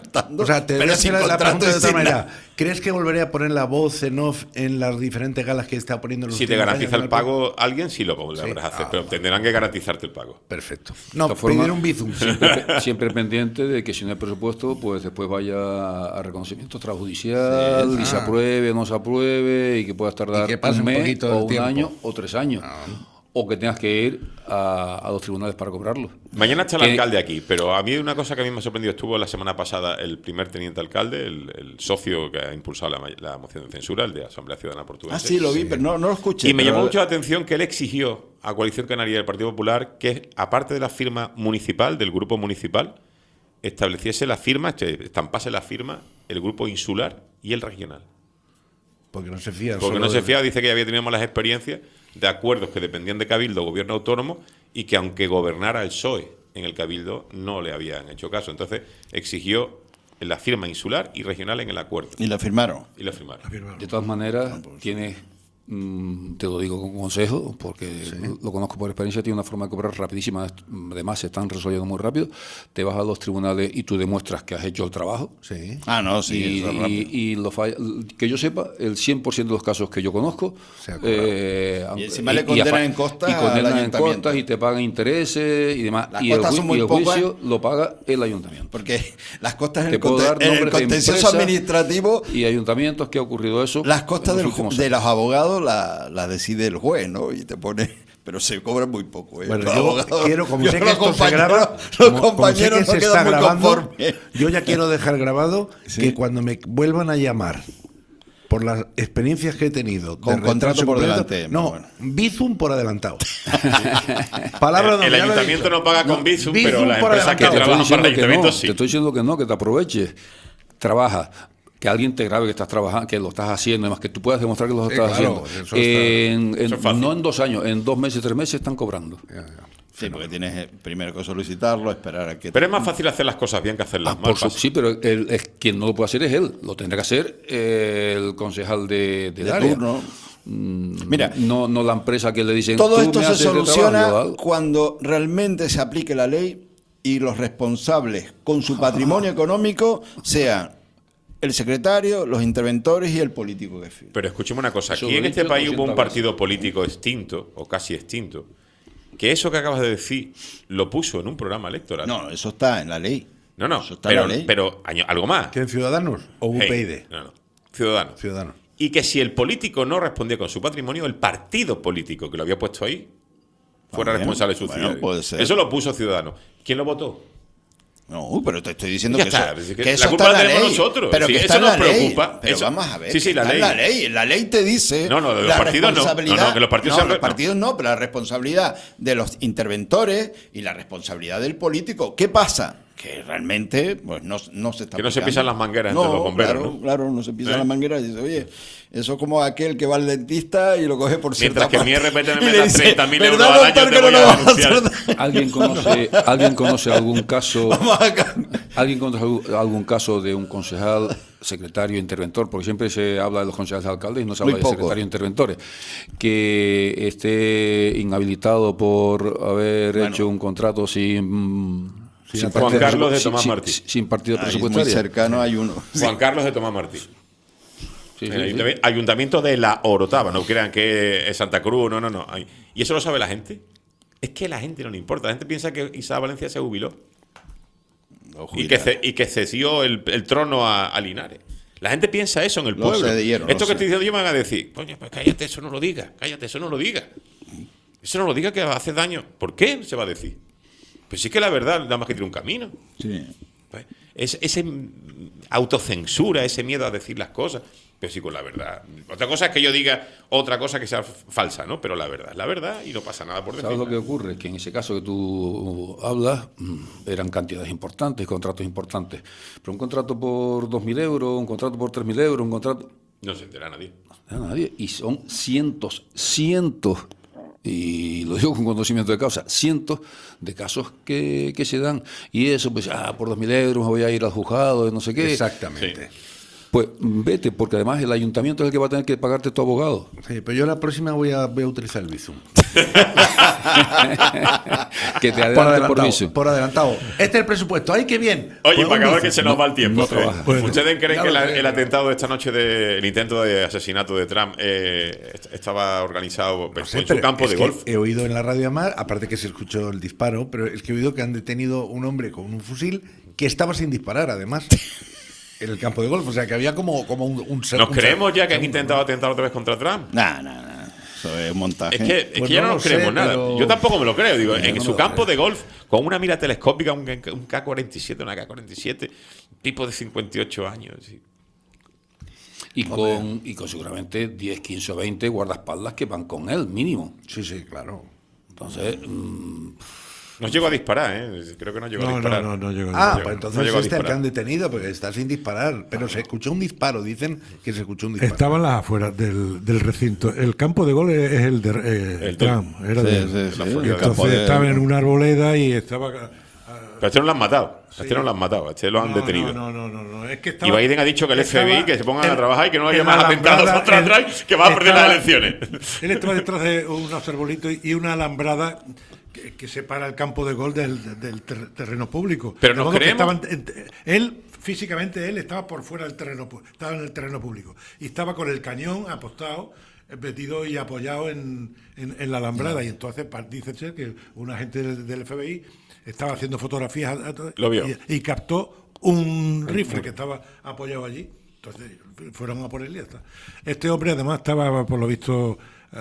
O sea, te voy a pero hacer sin la contrato pregunta de y otra sin manera. nada. ¿Crees que volveré a poner la voz en off en las diferentes galas que está poniendo en los Si te últimos garantiza años el pago alguien, sí lo podrás hacer, pero tendrán que garantizarte el pago. Perfecto. No, De todas formas, pedir un bizum. Siempre pendiente de que si no hay presupuesto, pues después vaya a reconocimiento extrajudicial y se apruebe o no se apruebe y que pueda tardar Y que pase un mes poquito o el un tiempo. año o 3 años. o que tengas que ir a los tribunales para cobrarlo. Mañana está el alcalde aquí, pero a mí una cosa que a mí me ha sorprendido, estuvo la semana pasada el primer teniente alcalde, el socio que ha impulsado la moción de censura, el de Asamblea Ciudadana Portuguesa. Ah, sí, lo vi, pero no lo escuché. Y me pero- llamó mucho la atención que él exigió a Coalición Canaria del Partido Popular que, aparte de la firma municipal, del grupo municipal, estableciese la firma, estampase la firma el grupo insular y el regional. Porque no se fía. Porque no se fía, dice que ya había tenido malas experiencias de acuerdos que dependían de Cabildo, gobierno autónomo, y que aunque gobernara el PSOE en el Cabildo, no le habían hecho caso. Entonces exigió la firma insular y regional en el acuerdo. Y la firmaron. Y lo firmaron. De todas maneras, tienes, te lo digo con consejo, porque lo conozco por experiencia, tiene una forma de cobrar rapidísima, además se están resolviendo muy rápido. Te vas a los tribunales y tú demuestras que has hecho el trabajo. Sí. Ah, no, sí, eso es rápido. Y que yo sepa, el 100% de los casos que yo conozco, Y encima le condenan en costas y condenan al en ayuntamiento. costas y te pagan intereses y demás. Las Y el, costas son muy y el pocas. juicio lo paga el ayuntamiento. Porque las costas en Te el, puedo dar en el nombres de contencioso empresas administrativo, y ayuntamientos que ha ocurrido eso. las costas en los del últimos de años. los abogados las decide el juez, ¿no? Y te pone... Pero se cobra muy poco, ¿eh? Bueno, Los yo abogados- quiero, como yo sé que los esto se compañeros- graba, los como sé compañeros que no se quedan está muy grabando, conformes. yo ya quiero dejar grabado que cuando me vuelvan a llamar por las experiencias que he tenido Con de contrato retraso por completo, delante, no, bueno. Bizum por adelantado. Palabra El donde ya lo he ayuntamiento dicho. no paga con Bizum, pero las por empresas que adelantado. trabajan para el Te estoy diciendo que ayuntamiento no, sí. te estoy diciendo que no, que te aproveches. Trabaja. Que alguien te grabe que estás trabajando, que lo estás haciendo, además que tú puedas demostrar que lo estás claro, haciendo. eso está- eso es fácil. No en 2 años, en 2 meses, 3 meses están cobrando. Sí, porque tienes primero que solicitarlo, esperar a que... Pero es más fácil hacer las cosas bien que hacerlas mal. Por su- pasa. sí, pero quien no lo puede hacer es él. Lo tendrá que hacer el concejal del de área. turno. Mira, no la empresa que le dicen. todo "Tú esto me se haces este soluciona trabajo", yo hago. cuando realmente se aplique la ley y los responsables con su patrimonio económico sean el secretario, los interventores y el político que firma. Pero escuchemos una cosa. Eso Aquí lo en he este dicho país hubo un 200 partido político extinto, o casi extinto, que eso que acabas de decir lo puso en un programa electoral. No, eso está en la ley. No, Eso está en pero, la ley. pero algo más. ¿Quién, Ciudadanos o Hey, UPyD? no. Ciudadanos. Ciudadanos. Y que si el político no respondía con su patrimonio, el partido político que lo había puesto ahí fuera También. responsable de su Bueno, ciudad. puede ser. Eso lo puso Ciudadanos. ¿Quién lo votó? No, pero te estoy diciendo Ya que está, eso, es que que la eso culpa está en la la tenemos ley. nosotros. Pero Sí, que eso está en nos la ley. preocupa. Pero Eso- vamos a ver. sí, sí, que la está ley. en la ley. La ley te dice. No, de los la partidos no. responsabilidad- No, que los partidos no, se- los no. partidos no, pero la responsabilidad de los interventores y la responsabilidad del político. ¿Qué pasa? Que realmente pues no se está Que no se aplicando. pisan las mangueras entre los bomberos, Claro, ¿no? claro, no se pisan ¿Eh? las mangueras y dice, oye, eso es como aquel que va al dentista y lo coge por cierta Mientras que mi parte. RPT me Y le da dice, 30.000 euros ¿verdad, al año, doctor, te que voy no a lo vas a denunciar? hacer? ¿Alguien conoce algún caso? Vamos acá. ¿Alguien conoce algún caso de un concejal, secretario, interventor? Porque siempre se habla de los concejales alcaldes y no se habla Muy de poco. secretarios interventores. Que esté inhabilitado por haber hecho un contrato sin Juan partido Carlos de sin- Tomás sin- Martí. sin partido Ahí, presupuestario. muy cercano hay uno. Juan Carlos de Tomás Martí. Sí, El sí, sí. Ayuntamiento de La Orotava, no crean que es Santa Cruz, no. Ay, ¿y eso lo sabe la gente? Es que a la gente no le importa. La gente piensa que Isabel Valencia se jubiló y que cedió el trono a Linares. La gente piensa eso en el Lo pueblo. cedieron, Esto lo que estoy diciendo yo me van a decir, coño, pues cállate, eso no lo digas, cállate, eso no lo digas. Eso no lo diga que hace daño. ¿Por qué se va a decir? Pues sí que la verdad nada más que tiene un camino. Sí. Pues, ese autocensura, ese miedo a decir las cosas, pero sí con la verdad. Otra cosa es que yo diga otra cosa que sea falsa, ¿no? Pero la verdad es la verdad y no pasa nada por ¿Sabes decirla. lo que ocurre? Que en ese caso que tú hablas, eran cantidades importantes, contratos importantes. Pero un contrato por 2.000 euros, un contrato por 3.000 euros, un contrato... No se entera nadie. No, nadie. Y son cientos, y lo digo con conocimiento de causa, cientos de casos que se dan. Y eso, pues, por 2.000 euros me voy a ir al juzgado, no sé qué. Exactamente. Pues vete, porque además el ayuntamiento es el que va a tener que pagarte tu abogado. Sí, pero yo la próxima voy a utilizar el Bizum. Que te adelante por Bizum. Por adelantado. Este es el presupuesto. ¡Ay, qué bien! Oye, Pues para un acabar Bizum. que se nos va el tiempo. no trabaja. Bueno, ¿ustedes creen ya que lo sé. el atentado de esta noche, el intento de asesinato de Trump, estaba organizado No sé, en su pero campo es de que golf? He oído en la radio además, aparte que se escuchó el disparo, pero es que he oído que han detenido un hombre con un fusil que estaba sin disparar, además, en el campo de golf. O sea, que había como un ¿Nos creemos ya que han intentado atentar otra vez contra Trump? No. Eso es montaje. Es que ya no nos creemos nada. pero- Yo tampoco me lo creo. Digo, Yo en no su lo campo creo. de golf, con una mira telescópica, un K-47, una K-47, tipo de 58 años. Sí. Y con seguramente 10, 15 o 20 guardaespaldas que van con él, mínimo. Sí, sí, claro. Entonces, No llegó a disparar, ¿eh? Creo que no llegó a disparar. No llegó a Ah, llegó- pues entonces no llegó a este al que disparar. han detenido, porque está sin disparar. Pero se escuchó un disparo, dicen que se escuchó un disparo. Estaban las afueras del recinto. El campo de gol es el de El Trump. Era Sí, de él. sí, sí, el Entonces campo de- estaba en una arboleda y estaba... Pero a este no lo han matado. A este no lo han matado. A este lo han detenido. No. Es que Y estaba, Biden ha dicho que el FBI estaba que se pongan a en- trabajar y que no haya en más la atentados alambrada, contra atrás, que va a perder las elecciones. Él estaba detrás de unos arbolitos y una alambrada que separa el campo de gol del terreno público. Pero De nos modo que creemos- él, físicamente, él estaba por fuera del terreno, estaba en el terreno público. Y estaba con el cañón apostado, metido y apoyado en la alambrada. Y entonces dice ser que un agente del FBI estaba haciendo fotografías Lo vio. y captó un rifle que estaba apoyado allí. Entonces fueron a por él y ya está. Este hombre además estaba, por lo visto,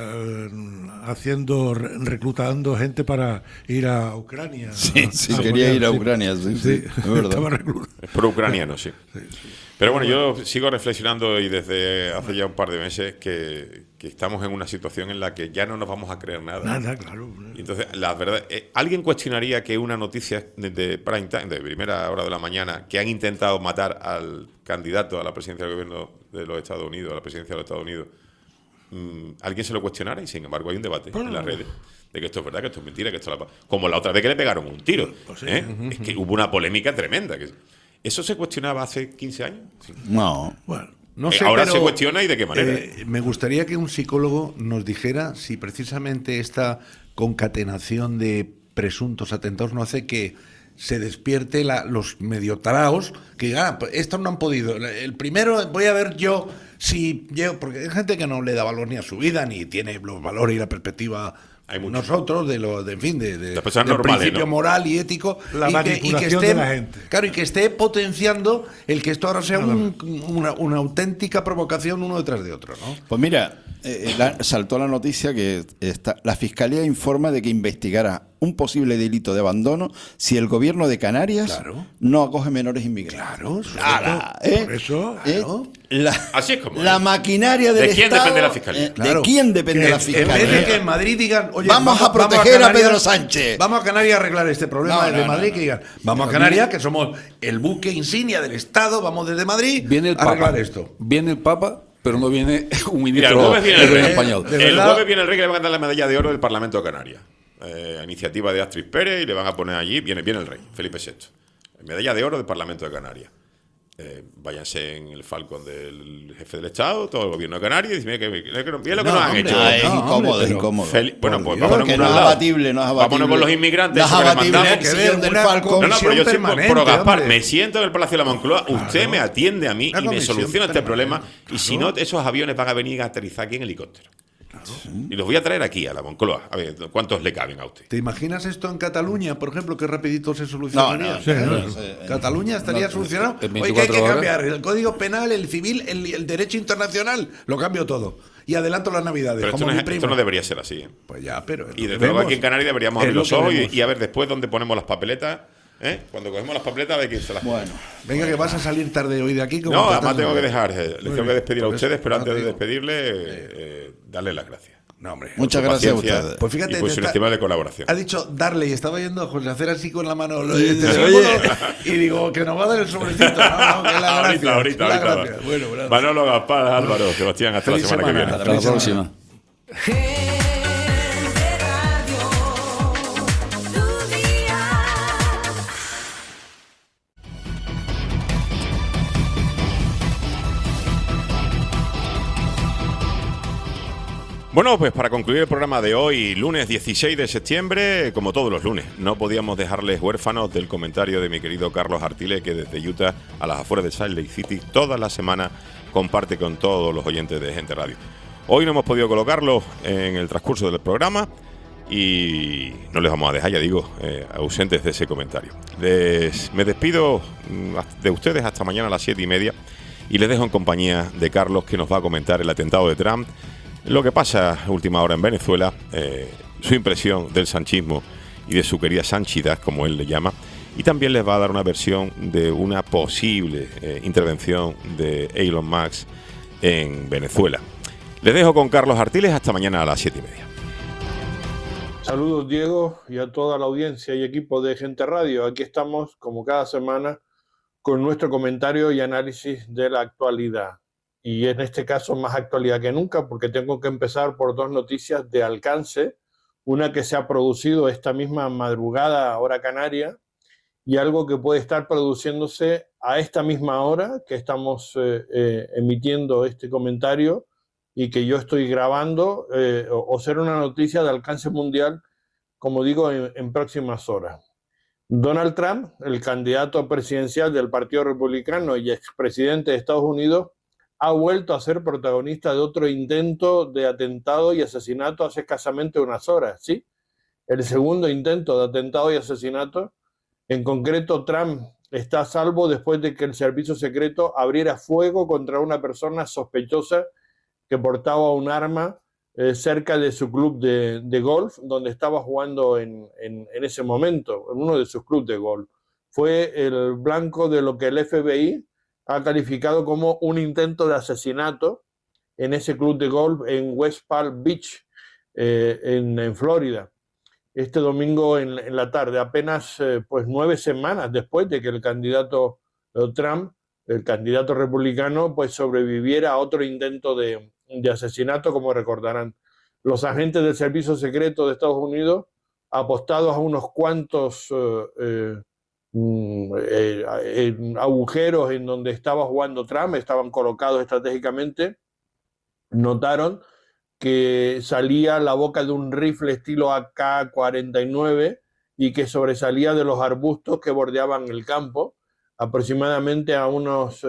reclutando gente para ir a Ucrania. Sí, a quería apoyar, ir a sí. Ucrania, sí, es verdad. Estaba reclutando. Es pro-ucraniano, sí. Pero bueno, yo sigo reflexionando y desde hace ya un par de meses que estamos en una situación en la que ya no nos vamos a creer nada. Nada, claro. Y entonces, la verdad, ¿alguien cuestionaría que una noticia de prime time, de primera hora de la mañana, que han intentado matar al candidato a la presidencia del gobierno de los Estados Unidos, a la presidencia de los Estados Unidos, alguien se lo cuestionara? Y sin embargo hay un debate en las redes de que esto es verdad, que esto es mentira, que esto como la otra vez que le pegaron un tiro. Pues sí. Es que hubo una polémica tremenda. ¿Eso se cuestionaba hace 15 años? Sí. No. Bueno, No sé, Ahora pero, se cuestiona y de qué manera. Me gustaría que un psicólogo nos dijera si precisamente esta concatenación de presuntos atentados no hace que se despierte los medio taraos que digan, pues estos no han podido. El primero voy a ver yo si llego, porque hay gente que no le da valor ni a su vida, ni tiene los valores y la perspectiva. Hay mucho. Nosotros, en fin, de Las personas del normales, principio ¿no? moral y ético. La y manipulación de la gente. Claro, y que esté potenciando el que esto ahora sea una auténtica provocación uno detrás de otro, ¿no? Pues mira, saltó la noticia que la Fiscalía informa de que investigará un posible delito de abandono si el gobierno de Canarias no acoge menores inmigrantes. Claro, ¡Hala! por eso, Así es como la es. maquinaria del ¿De quién Estado, depende la Fiscalía? ¿De quién depende la En Fiscalía? vez de que en Madrid digan, oye, Vamos a proteger a Canarias, Pedro Sánchez. Vamos a Canarias a arreglar este problema No, desde no, Madrid, no, que digan, vamos a Canarias, que somos el buque insignia del Estado, vamos desde Madrid viene el a arreglar Papa. esto. Viene el Papa, pero no viene un Mira, el ministro jueves viene del el gobierno rey. español. De El verdad. jueves viene el rey que le va a dar la medalla de oro del Parlamento de Canarias. A iniciativa de Astrid Pérez y le van a poner allí, viene el rey, Felipe VI. Medalla de oro del Parlamento de Canarias. Váyanse en el Falcon del jefe del Estado, todo el gobierno de Canarias, y dicen que lo que nos han hombre, hecho. Es No, incómodo, hombre, es pero incómodo. Bueno, pues Dios, vámonos que con no un es lado. abatible, no es abatible. Vámonos con los inmigrantes. No es eso que le abatible mandamos. el sillón del una Falcon. No, pero yo soy permanente, pro Gaspar. hombre. Me siento en el Palacio de la Moncloa. Usted me atiende a mí Una y me comisión soluciona este permanente, problema. Y si no, esos aviones van a venir a aterrizar aquí en helicóptero. Y los voy a traer aquí, a la Moncloa. A ver, ¿cuántos le caben a usted? ¿Te imaginas esto en Cataluña, por ejemplo, que rapidito se solucionaría? No, sí, Cataluña estaría solucionado. en Oye, que hay 24 que horas. cambiar el Código Penal, el civil, el derecho internacional. Lo cambio todo. Y adelanto las Navidades, Pero como mi primo. esto no debería ser así. Pues ya, pero... Y desde luego aquí en Canarias deberíamos abrir lo los que ojos vemos. y a ver después dónde ponemos las papeletas. Cuando cogemos las papeletas, a ver quién se las pone. Bueno, Venga, que vas a salir tarde hoy de aquí. como No, patas además tengo que de- dejar. Les tengo que despedir a por eso, ustedes, pero no antes te de digo. despedirle, darle las gracias. No, hombre. muchas Por su gracias a paciencia ustedes. Pues fíjate, y por su está- estimable colaboración. Ha dicho darle y estaba yendo a José hacer así con la mano Oye. y digo que nos va a dar el sobrecito. No, que la gracia. ahorita. la gracia. Bueno, gracias. Manolo, Gaspar, Álvaro, Sebastián, hasta Feliz la semana que semana. viene. Hasta la próxima. Gente Radio, tu día. Bueno, pues para concluir el programa de hoy, lunes 16 de septiembre, como todos los lunes, no podíamos dejarles huérfanos del comentario de mi querido Carlos Artile, que desde Utah, a las afueras de Salt Lake City, toda la semana comparte con todos los oyentes de Gente Radio. Hoy no hemos podido colocarlo en el transcurso del programa y no les vamos a dejar, ya digo, ausentes de ese comentario. Me despido de ustedes hasta mañana a las 7:30 y les dejo en compañía de Carlos, que nos va a comentar el atentado de Trump, lo que pasa a última hora en Venezuela, su impresión del sanchismo y de su querida sanchidad, como él le llama, y también les va a dar una versión de una posible intervención de Elon Musk en Venezuela. Les dejo con Carlos Artiles hasta mañana a las 7:30. Saludos, Diego, y a toda la audiencia y equipo de Gente Radio. Aquí estamos, como cada semana, con nuestro comentario y análisis de la actualidad. Y en este caso más actualidad que nunca, porque tengo que empezar por dos noticias de alcance. Una que se ha producido esta misma madrugada, hora canaria, y algo que puede estar produciéndose a esta misma hora que estamos emitiendo este comentario y que yo estoy grabando, o ser una noticia de alcance mundial, como digo, en próximas horas. Donald Trump, el candidato presidencial del Partido Republicano y expresidente de Estados Unidos, ha vuelto a ser protagonista de otro intento de atentado y asesinato hace escasamente unas horas, ¿sí? El segundo intento de atentado y asesinato. En concreto, Trump está a salvo después de que el servicio secreto abriera fuego contra una persona sospechosa que portaba un arma cerca de su club de golf, donde estaba jugando en ese momento, en uno de sus clubes de golf. Fue el blanco de lo que el FBI ha calificado como un intento de asesinato en ese club de golf en West Palm Beach, en Florida. Este domingo en la tarde, apenas pues 9 semanas después de que el candidato Trump, el candidato republicano, pues sobreviviera a otro intento de asesinato, como recordarán. Los agentes del Servicio Secreto de Estados Unidos, apostados a unos cuantos agujeros en donde estaba jugando Trump, estaban colocados estratégicamente, notaron que salía la boca de un rifle estilo AK-49 y que sobresalía de los arbustos que bordeaban el campo, aproximadamente a unos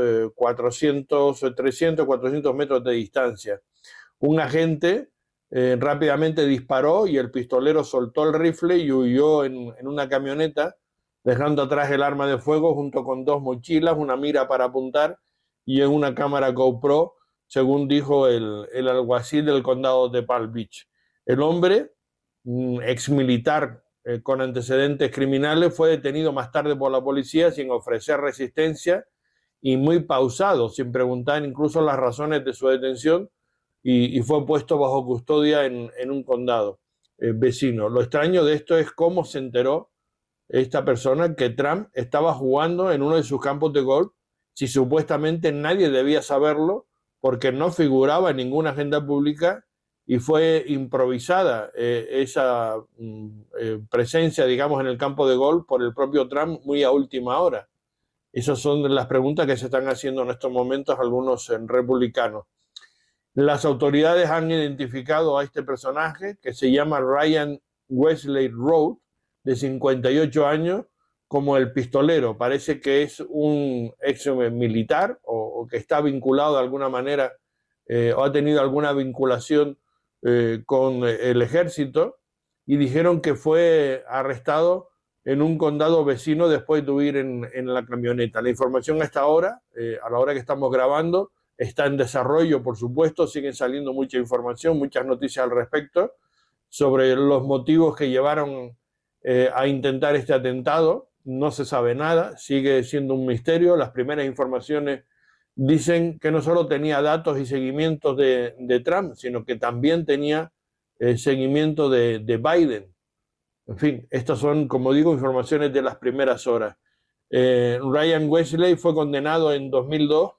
300-400 metros de distancia. Un agente rápidamente disparó y el pistolero soltó el rifle y huyó en una camioneta, dejando atrás el arma de fuego junto con 2 mochilas, una mira para apuntar y en una cámara GoPro, según dijo el alguacil del condado de Palm Beach. El hombre, ex militar con antecedentes criminales, fue detenido más tarde por la policía sin ofrecer resistencia y muy pausado, sin preguntar incluso las razones de su detención, y fue puesto bajo custodia en un condado vecino. Lo extraño de esto es cómo se enteró esta persona que Trump estaba jugando en uno de sus campos de golf, si supuestamente nadie debía saberlo, porque no figuraba en ninguna agenda pública y fue improvisada esa presencia, digamos, en el campo de golf por el propio Trump muy a última hora. Esas son las preguntas que se están haciendo en estos momentos algunos republicanos. Las autoridades han identificado a este personaje que se llama Ryan Wesley Road, de 58 años, como el pistolero. Parece que es un ex militar o que está vinculado de alguna manera o ha tenido alguna vinculación con el ejército, y dijeron que fue arrestado en un condado vecino después de huir en la camioneta. La información hasta ahora, a la hora que estamos grabando, está en desarrollo, por supuesto, siguen saliendo mucha información, muchas noticias al respecto sobre los motivos que llevaron a intentar este atentado. No se sabe nada, sigue siendo un misterio. Las primeras informaciones dicen que no solo tenía datos y seguimientos de Trump, sino que también tenía seguimiento de Biden. En fin, estas son, como digo, informaciones de las primeras horas. Ryan Wesley fue condenado en 2002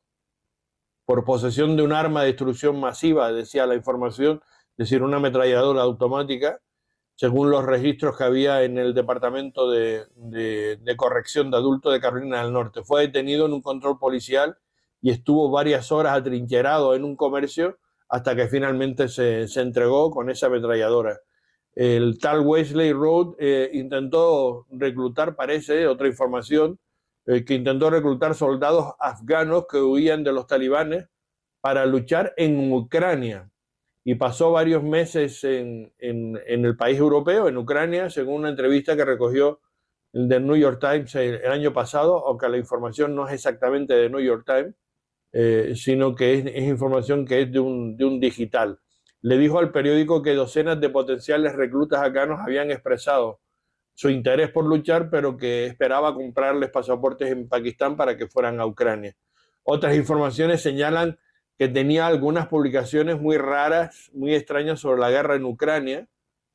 por posesión de un arma de destrucción masiva, decía la información, es decir, una ametralladora automática, según los registros que había en el Departamento de Corrección de Adultos de Carolina del Norte. Fue detenido en un control policial y estuvo varias horas atrincherado en un comercio hasta que finalmente se entregó con esa ametralladora. El tal Wesley Road intentó reclutar, parece, otra información, que intentó reclutar soldados afganos que huían de los talibanes para luchar en Ucrania. Y pasó varios meses en el país europeo, en Ucrania, según una entrevista que recogió el The New York Times el año pasado, aunque la información no es exactamente de New York Times, sino que es información que es de un digital. le dijo al periódico que docenas de potenciales reclutas afganos habían expresado su interés por luchar, pero que esperaba comprarles pasaportes en Pakistán para que fueran a Ucrania. Otras informaciones señalan que tenía algunas publicaciones muy raras, muy extrañas sobre la guerra en Ucrania,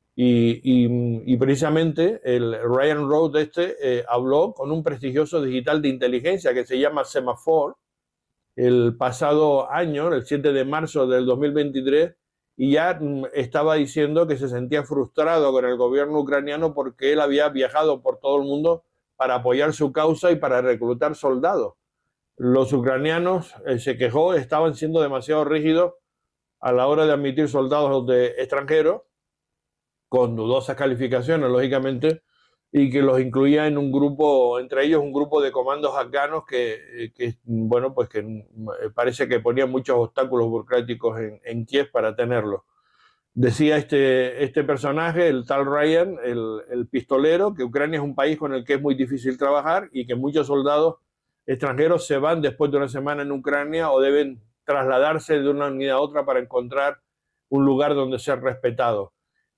y precisamente el Ryan Road habló con un prestigioso digital de inteligencia que se llama Semaphore el pasado año, el 7 de marzo del 2023, y ya estaba diciendo que se sentía frustrado con el gobierno ucraniano porque él había viajado por todo el mundo para apoyar su causa y para reclutar soldados. Los ucranianos, se quejó, estaban siendo demasiado rígidos a la hora de admitir soldados extranjeros, con dudosas calificaciones, lógicamente, y que los incluía en un grupo, entre ellos un grupo de comandos afganos que bueno, pues que parece que ponían muchos obstáculos burocráticos en Kiev para tenerlo. Decía este personaje, el tal Ryan, el pistolero, que Ucrania es un país con el que es muy difícil trabajar y que muchos soldados extranjeros se van después de una semana en Ucrania o deben trasladarse de una unidad a otra para encontrar un lugar donde ser respetados.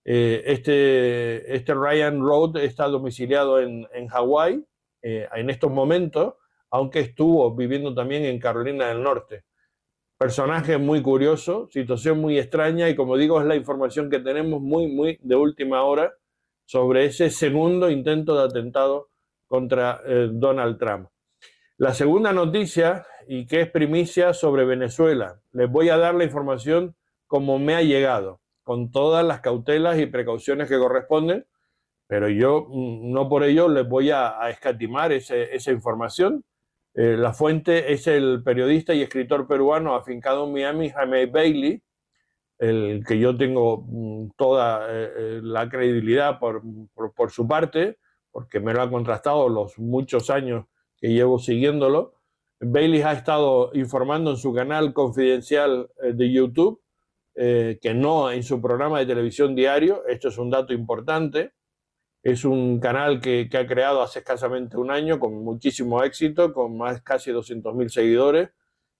Este Ryan Road está domiciliado en Hawái en estos momentos, aunque estuvo viviendo también en Carolina del Norte. Personaje muy curioso, situación muy extraña, y como digo, es la información que tenemos muy de última hora sobre ese segundo intento de atentado contra Donald Trump. La segunda noticia, y que es primicia, sobre Venezuela. Les voy a dar la información como me ha llegado, con todas las cautelas y precauciones que corresponden, pero yo no por ello les voy a escatimar esa información. La fuente es el periodista y escritor peruano afincado en Miami, Jaime Bailey, el que yo tengo toda la credibilidad por su parte, porque me lo ha contrastado los muchos años que llevo siguiéndolo. Bailey ha estado informando en su canal confidencial de YouTube, que no en su programa de televisión diario. Esto es un dato importante. Es un canal que ha creado hace escasamente un año con muchísimo éxito, con más casi 200.000 seguidores,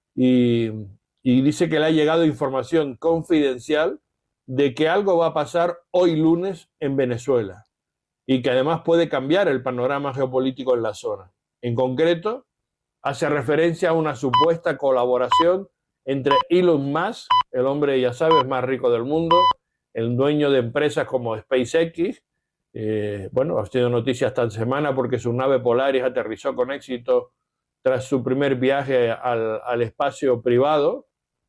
y dice que le ha llegado información confidencial de que algo va a pasar hoy lunes en Venezuela y que además puede cambiar el panorama geopolítico en la zona. En concreto, hace referencia a una supuesta colaboración entre Elon Musk, el hombre, ya sabes, más rico del mundo, el dueño de empresas como SpaceX. Bueno, ha tenido noticias esta semana porque su nave Polaris aterrizó con éxito tras su primer viaje al espacio privado,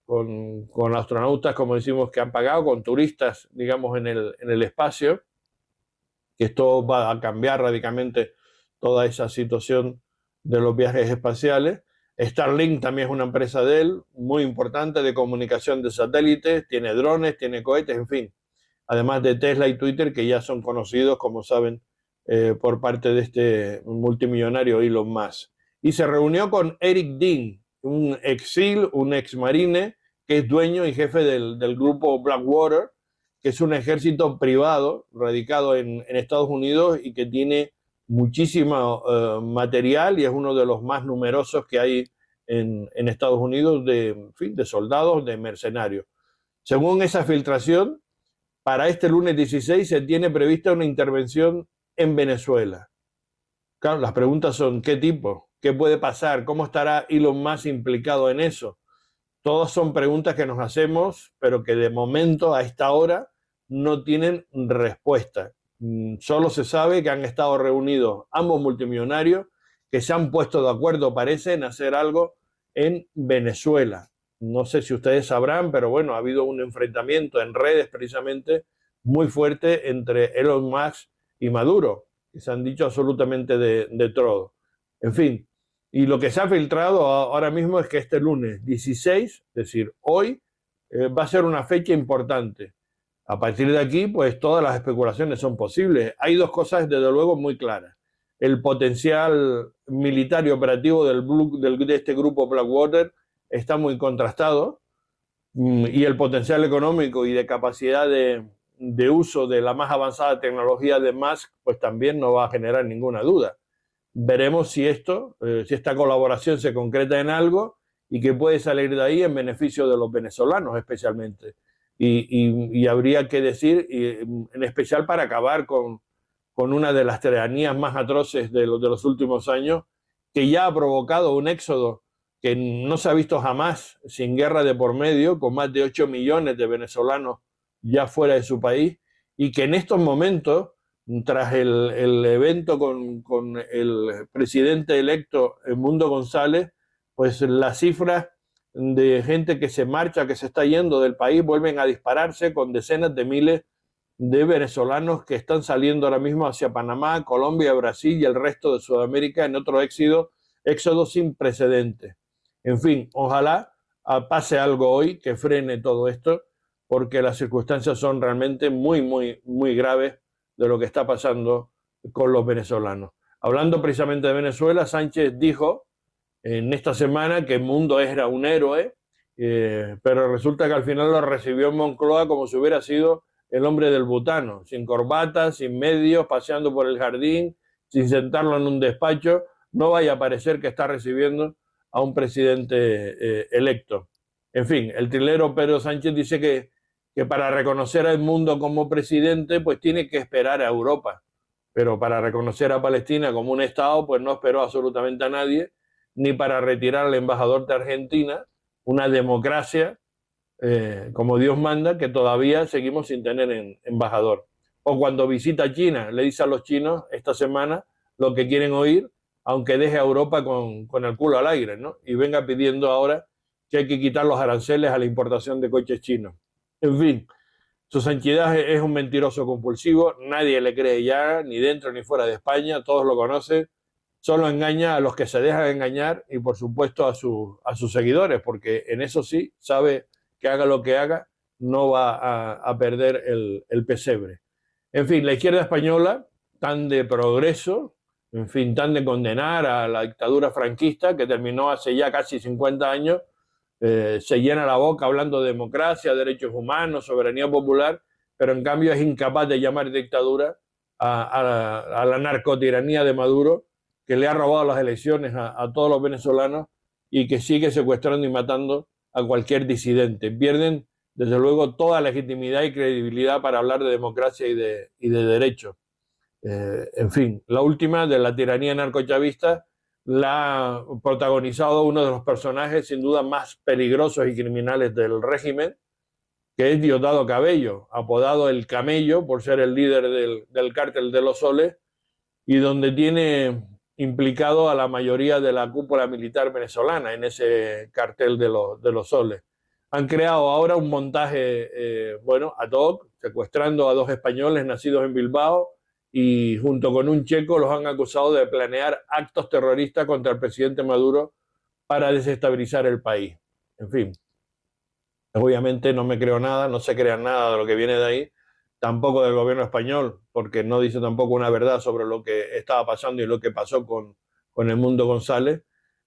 con astronautas, como decimos, que han pagado, con turistas, digamos, en el espacio, que esto va a cambiar radicalmente toda esa situación de los viajes espaciales. Starlink también es una empresa de él, muy importante, de comunicación de satélites, tiene drones, tiene cohetes, en fin. Además de Tesla y Twitter, que ya son conocidos, como saben, por parte de este multimillonario Elon Musk. Y se reunió con Eric Dean, un exil, un exmarine, que es dueño y jefe del grupo Blackwater, que es un ejército privado radicado en Estados Unidos y que tiene muchísimo material y es uno de los más numerosos que hay en Estados Unidos de soldados, de mercenarios. Según esa filtración, para este lunes 16 se tiene prevista una intervención en Venezuela. Claro, las preguntas son: ¿qué tipo? ¿Qué puede pasar? ¿Cómo estará Elon Musk implicado en eso? Todas son preguntas que nos hacemos, pero que de momento, a esta hora, no tienen respuesta. Solo se sabe que han estado reunidos ambos multimillonarios, que se han puesto de acuerdo, parece, en hacer algo en Venezuela. No sé si ustedes sabrán, pero bueno, ha habido un enfrentamiento en redes precisamente muy fuerte entre Elon Musk y Maduro, que se han dicho absolutamente de todo. En fin, y lo que se ha filtrado ahora mismo es que este lunes 16, es decir, hoy, va a ser una fecha importante. A partir de aquí, pues todas las especulaciones son posibles. Hay dos cosas, desde luego, muy claras. El potencial militar y operativo de este grupo Blackwater está muy contrastado, y el potencial económico y de capacidad de uso de la más avanzada tecnología de Musk, pues también no va a generar ninguna duda. Veremos si esta colaboración se concreta en algo y que puede salir de ahí en beneficio de los venezolanos especialmente. y habría que decir, en especial para acabar con una de las tiranías más atroces de los últimos años, que ya ha provocado un éxodo que no se ha visto jamás sin guerra de por medio, con más de 8 millones de venezolanos ya fuera de su país, y que en estos momentos, tras el evento con el presidente electo Edmundo González, pues las cifras de gente que se marcha, que se está yendo del país, vuelven a dispararse con decenas de miles de venezolanos que están saliendo ahora mismo hacia Panamá, Colombia, Brasil y el resto de Sudamérica en otro éxodo sin precedentes. En fin, ojalá pase algo hoy que frene todo esto, porque las circunstancias son realmente muy, muy, muy graves de lo que está pasando con los venezolanos. Hablando precisamente de Venezuela, Sánchez dijo en esta semana que el mundo era un héroe, pero resulta que al final lo recibió en Moncloa como si hubiera sido el hombre del butano, sin corbata, sin medios, paseando por el jardín, sin sentarlo en un despacho. No vaya a parecer que está recibiendo a un presidente electo. En fin, el trilero Pedro Sánchez dice que para reconocer al mundo como presidente, pues tiene que esperar a Europa. Pero para reconocer a Palestina como un Estado, pues no esperó absolutamente a nadie, ni para retirar al embajador de Argentina, una democracia, como Dios manda, que todavía seguimos sin tener embajador. O cuando visita China, le dice a los chinos esta semana lo que quieren oír, aunque deje a Europa con el culo al aire, ¿no? Y venga pidiendo ahora que hay que quitar los aranceles a la importación de coches chinos. En fin, su santidad es un mentiroso compulsivo, nadie le cree ya, ni dentro ni fuera de España, todos lo conocen, solo engaña a los que se dejan engañar y por supuesto a sus seguidores, porque en eso sí sabe que haga lo que haga, no va a perder el pesebre. En fin, la izquierda española, tan de progreso, en fin, tan de condenar a la dictadura franquista, que terminó hace ya casi 50 años, se llena la boca hablando de democracia, derechos humanos, soberanía popular, pero en cambio es incapaz de llamar dictadura a la narcotiranía de Maduro, que le ha robado las elecciones a todos los venezolanos y que sigue secuestrando y matando a cualquier disidente. Pierden, desde luego, toda legitimidad y credibilidad para hablar de democracia y de derechos. En fin, la última, de la tiranía narcochavista, la ha protagonizado uno de los personajes sin duda más peligrosos y criminales del régimen, que es Diosdado Cabello, apodado el Camello por ser el líder del cártel de los Soles, y donde tiene implicado a la mayoría de la cúpula militar venezolana en ese cartel de los Soles. Han creado ahora un montaje, ad hoc, secuestrando a 2 españoles nacidos en Bilbao y junto con un checo los han acusado de planear actos terroristas contra el presidente Maduro para desestabilizar el país. En fin, obviamente no me creo nada, no se crea nada de lo que viene de ahí, tampoco del gobierno español, porque no dice tampoco una verdad sobre lo que estaba pasando y lo que pasó con Edmundo González.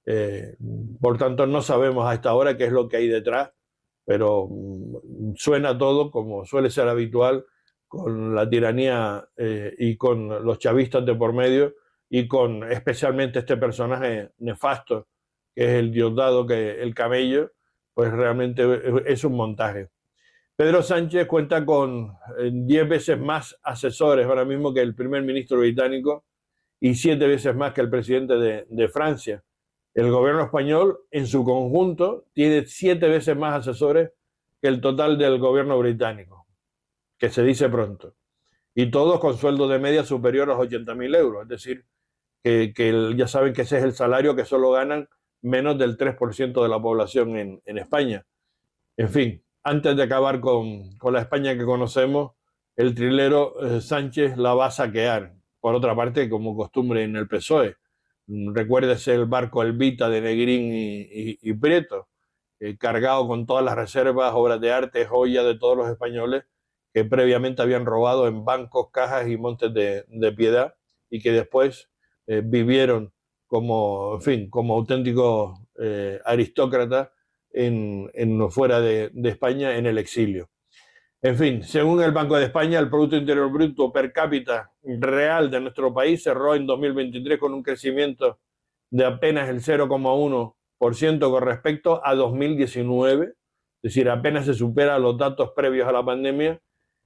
Por tanto, no sabemos a esta hora qué es lo que hay detrás, pero suena todo, como suele ser habitual, con la tiranía y con los chavistas de por medio y con especialmente este personaje nefasto que es el Diosdado, que el Camello, pues realmente es un montaje. Pedro Sánchez cuenta con 10 veces más asesores ahora mismo que el primer ministro británico y 7 veces más que el presidente de Francia. El gobierno español en su conjunto tiene 7 veces más asesores que el total del gobierno británico, que se dice pronto. Y todos con sueldo de media superior a los 80.000 euros. Es decir, que ya saben que ese es el salario que solo ganan menos del 3% de la población en España. En fin, antes de acabar con la España que conocemos, el trilero Sánchez la va a saquear. Por otra parte, como costumbre en el PSOE. Recuérdese el barco Elvita de Negrín y Prieto, cargado con todas las reservas, obras de arte, joyas de todos los españoles que previamente habían robado en bancos, cajas y montes de piedad y que después vivieron como auténticos aristócratas fuera de España en el exilio. En fin, según el Banco de España, el Producto Interior Bruto per cápita real de nuestro país cerró en 2023 con un crecimiento de apenas el 0,1% con respecto a 2019, Es decir, apenas se supera los datos previos a la pandemia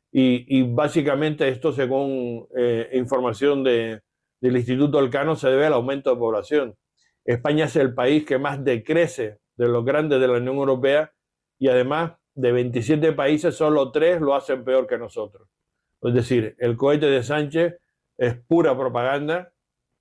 y básicamente esto, según información del Instituto Elcano, se debe al aumento de población. España es el país que más decrece de los grandes de la Unión Europea y además de 27 países solo 3 lo hacen peor que nosotros. Es decir, el cohete de Sánchez es pura propaganda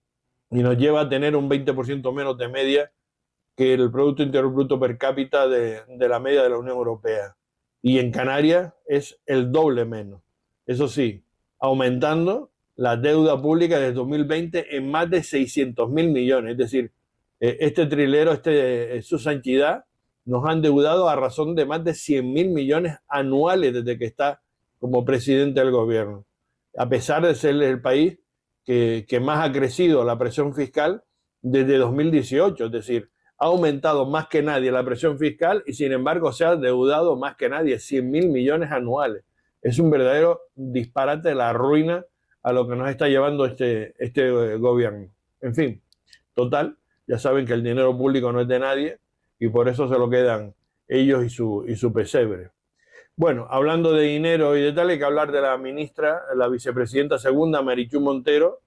y nos lleva a tener un 20% menos de media que el Producto Interior Bruto per cápita de la media de la Unión Europea. Y en Canarias es el doble menos. Eso sí, aumentando la deuda pública desde 2020 en más de 600.000 millones. Es decir, este trilero, su santidad, nos ha endeudado a razón de más de 100.000 millones anuales desde que está como presidente del gobierno. A pesar de ser el país que más ha crecido la presión fiscal desde 2018, es decir, ha aumentado más que nadie la presión fiscal y sin embargo se ha endeudado más que nadie, 100.000 millones anuales. Es un verdadero disparate, la ruina a lo que nos está llevando este gobierno. En fin, total, ya saben que el dinero público no es de nadie y por eso se lo quedan ellos y su pesebre. Bueno, hablando de dinero y de tal, hay que hablar de la ministra, la vicepresidenta segunda, Marichu Montero,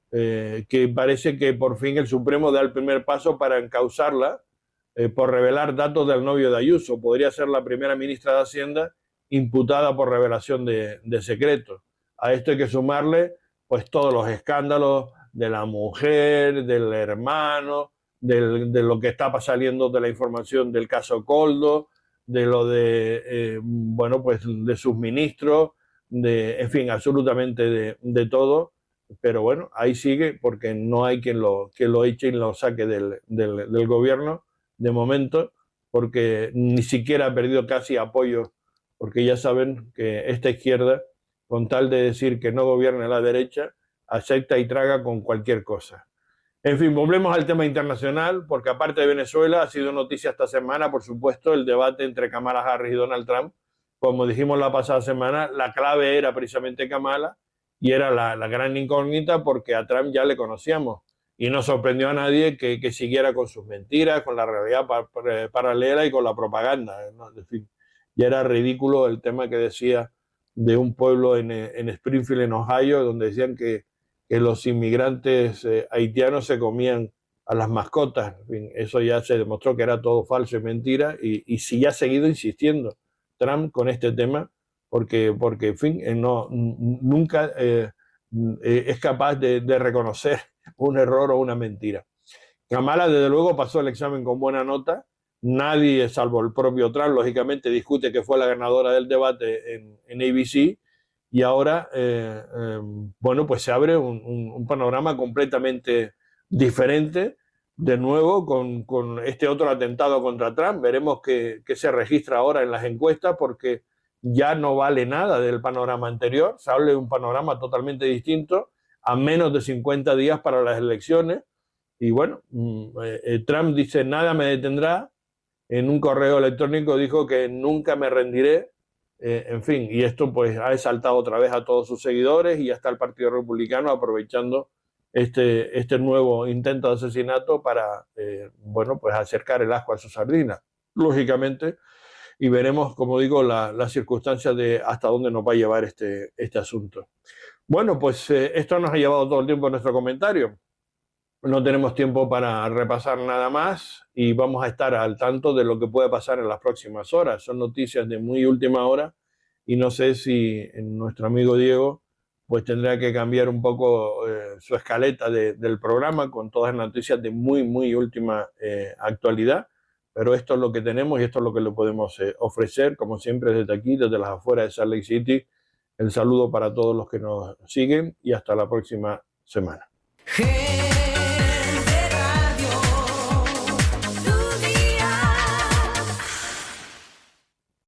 que parece que por fin el Supremo da el primer paso para encausarla por revelar datos del novio de Ayuso. Podría ser la primera ministra de Hacienda imputada por revelación de secretos. A esto hay que sumarle pues todos los escándalos de la mujer, del hermano, de lo que está saliendo de la información del caso Coldo, de lo de bueno, pues de sus ministros, en fin, absolutamente de todo. Pero bueno, ahí sigue porque no hay quien lo eche y lo saque del gobierno de momento, porque ni siquiera ha perdido casi apoyo, porque ya saben que esta izquierda, con tal de decir que no gobierne la derecha, acepta y traga con cualquier cosa. En fin, volvemos al tema internacional, porque aparte de Venezuela, ha sido noticia esta semana, por supuesto, el debate entre Kamala Harris y Donald Trump. Como dijimos la pasada semana, la clave era precisamente Kamala, y era la gran incógnita porque a Trump ya le conocíamos y no sorprendió a nadie que siguiera con sus mentiras, con la realidad paralela y con la propaganda, ¿no? En fin, ya era ridículo el tema que decía de un pueblo en Springfield, en Ohio, donde decían que los inmigrantes haitianos se comían a las mascotas. En fin, eso ya se demostró que era todo falso y mentira y sí ha seguido insistiendo Trump con este tema porque en fin, nunca es capaz de reconocer un error o una mentira. Kamala, desde luego, pasó el examen con buena nota. Nadie, salvo el propio Trump, lógicamente, discute que fue la ganadora del debate en ABC. Y ahora, bueno, pues se abre un panorama completamente diferente, de nuevo, con este otro atentado contra Trump. Veremos qué se registra ahora en las encuestas, porque ya no vale nada del panorama anterior, se habla de un panorama totalmente distinto, a menos de 50 días para las elecciones, y bueno, Trump dice nada me detendrá, en un correo electrónico dijo que nunca me rendiré, en fin, y esto pues ha exaltado otra vez a todos sus seguidores y hasta el Partido Republicano aprovechando este nuevo intento de asesinato para, bueno, pues acercar el asco a su sardina, lógicamente. Y veremos, como digo, las circunstancias de hasta dónde nos va a llevar este asunto. Bueno, pues esto nos ha llevado todo el tiempo en nuestro comentario. No tenemos tiempo para repasar nada más y vamos a estar al tanto de lo que puede pasar en las próximas horas. Son noticias de muy última hora y no sé si nuestro amigo Diego pues tendrá que cambiar un poco su escaleta del programa con todas las noticias de muy, muy última actualidad. Pero esto es lo que tenemos y esto es lo que le podemos ofrecer, como siempre, desde aquí, desde las afueras de Salt Lake City. El saludo para todos los que nos siguen y hasta la próxima semana. Hey.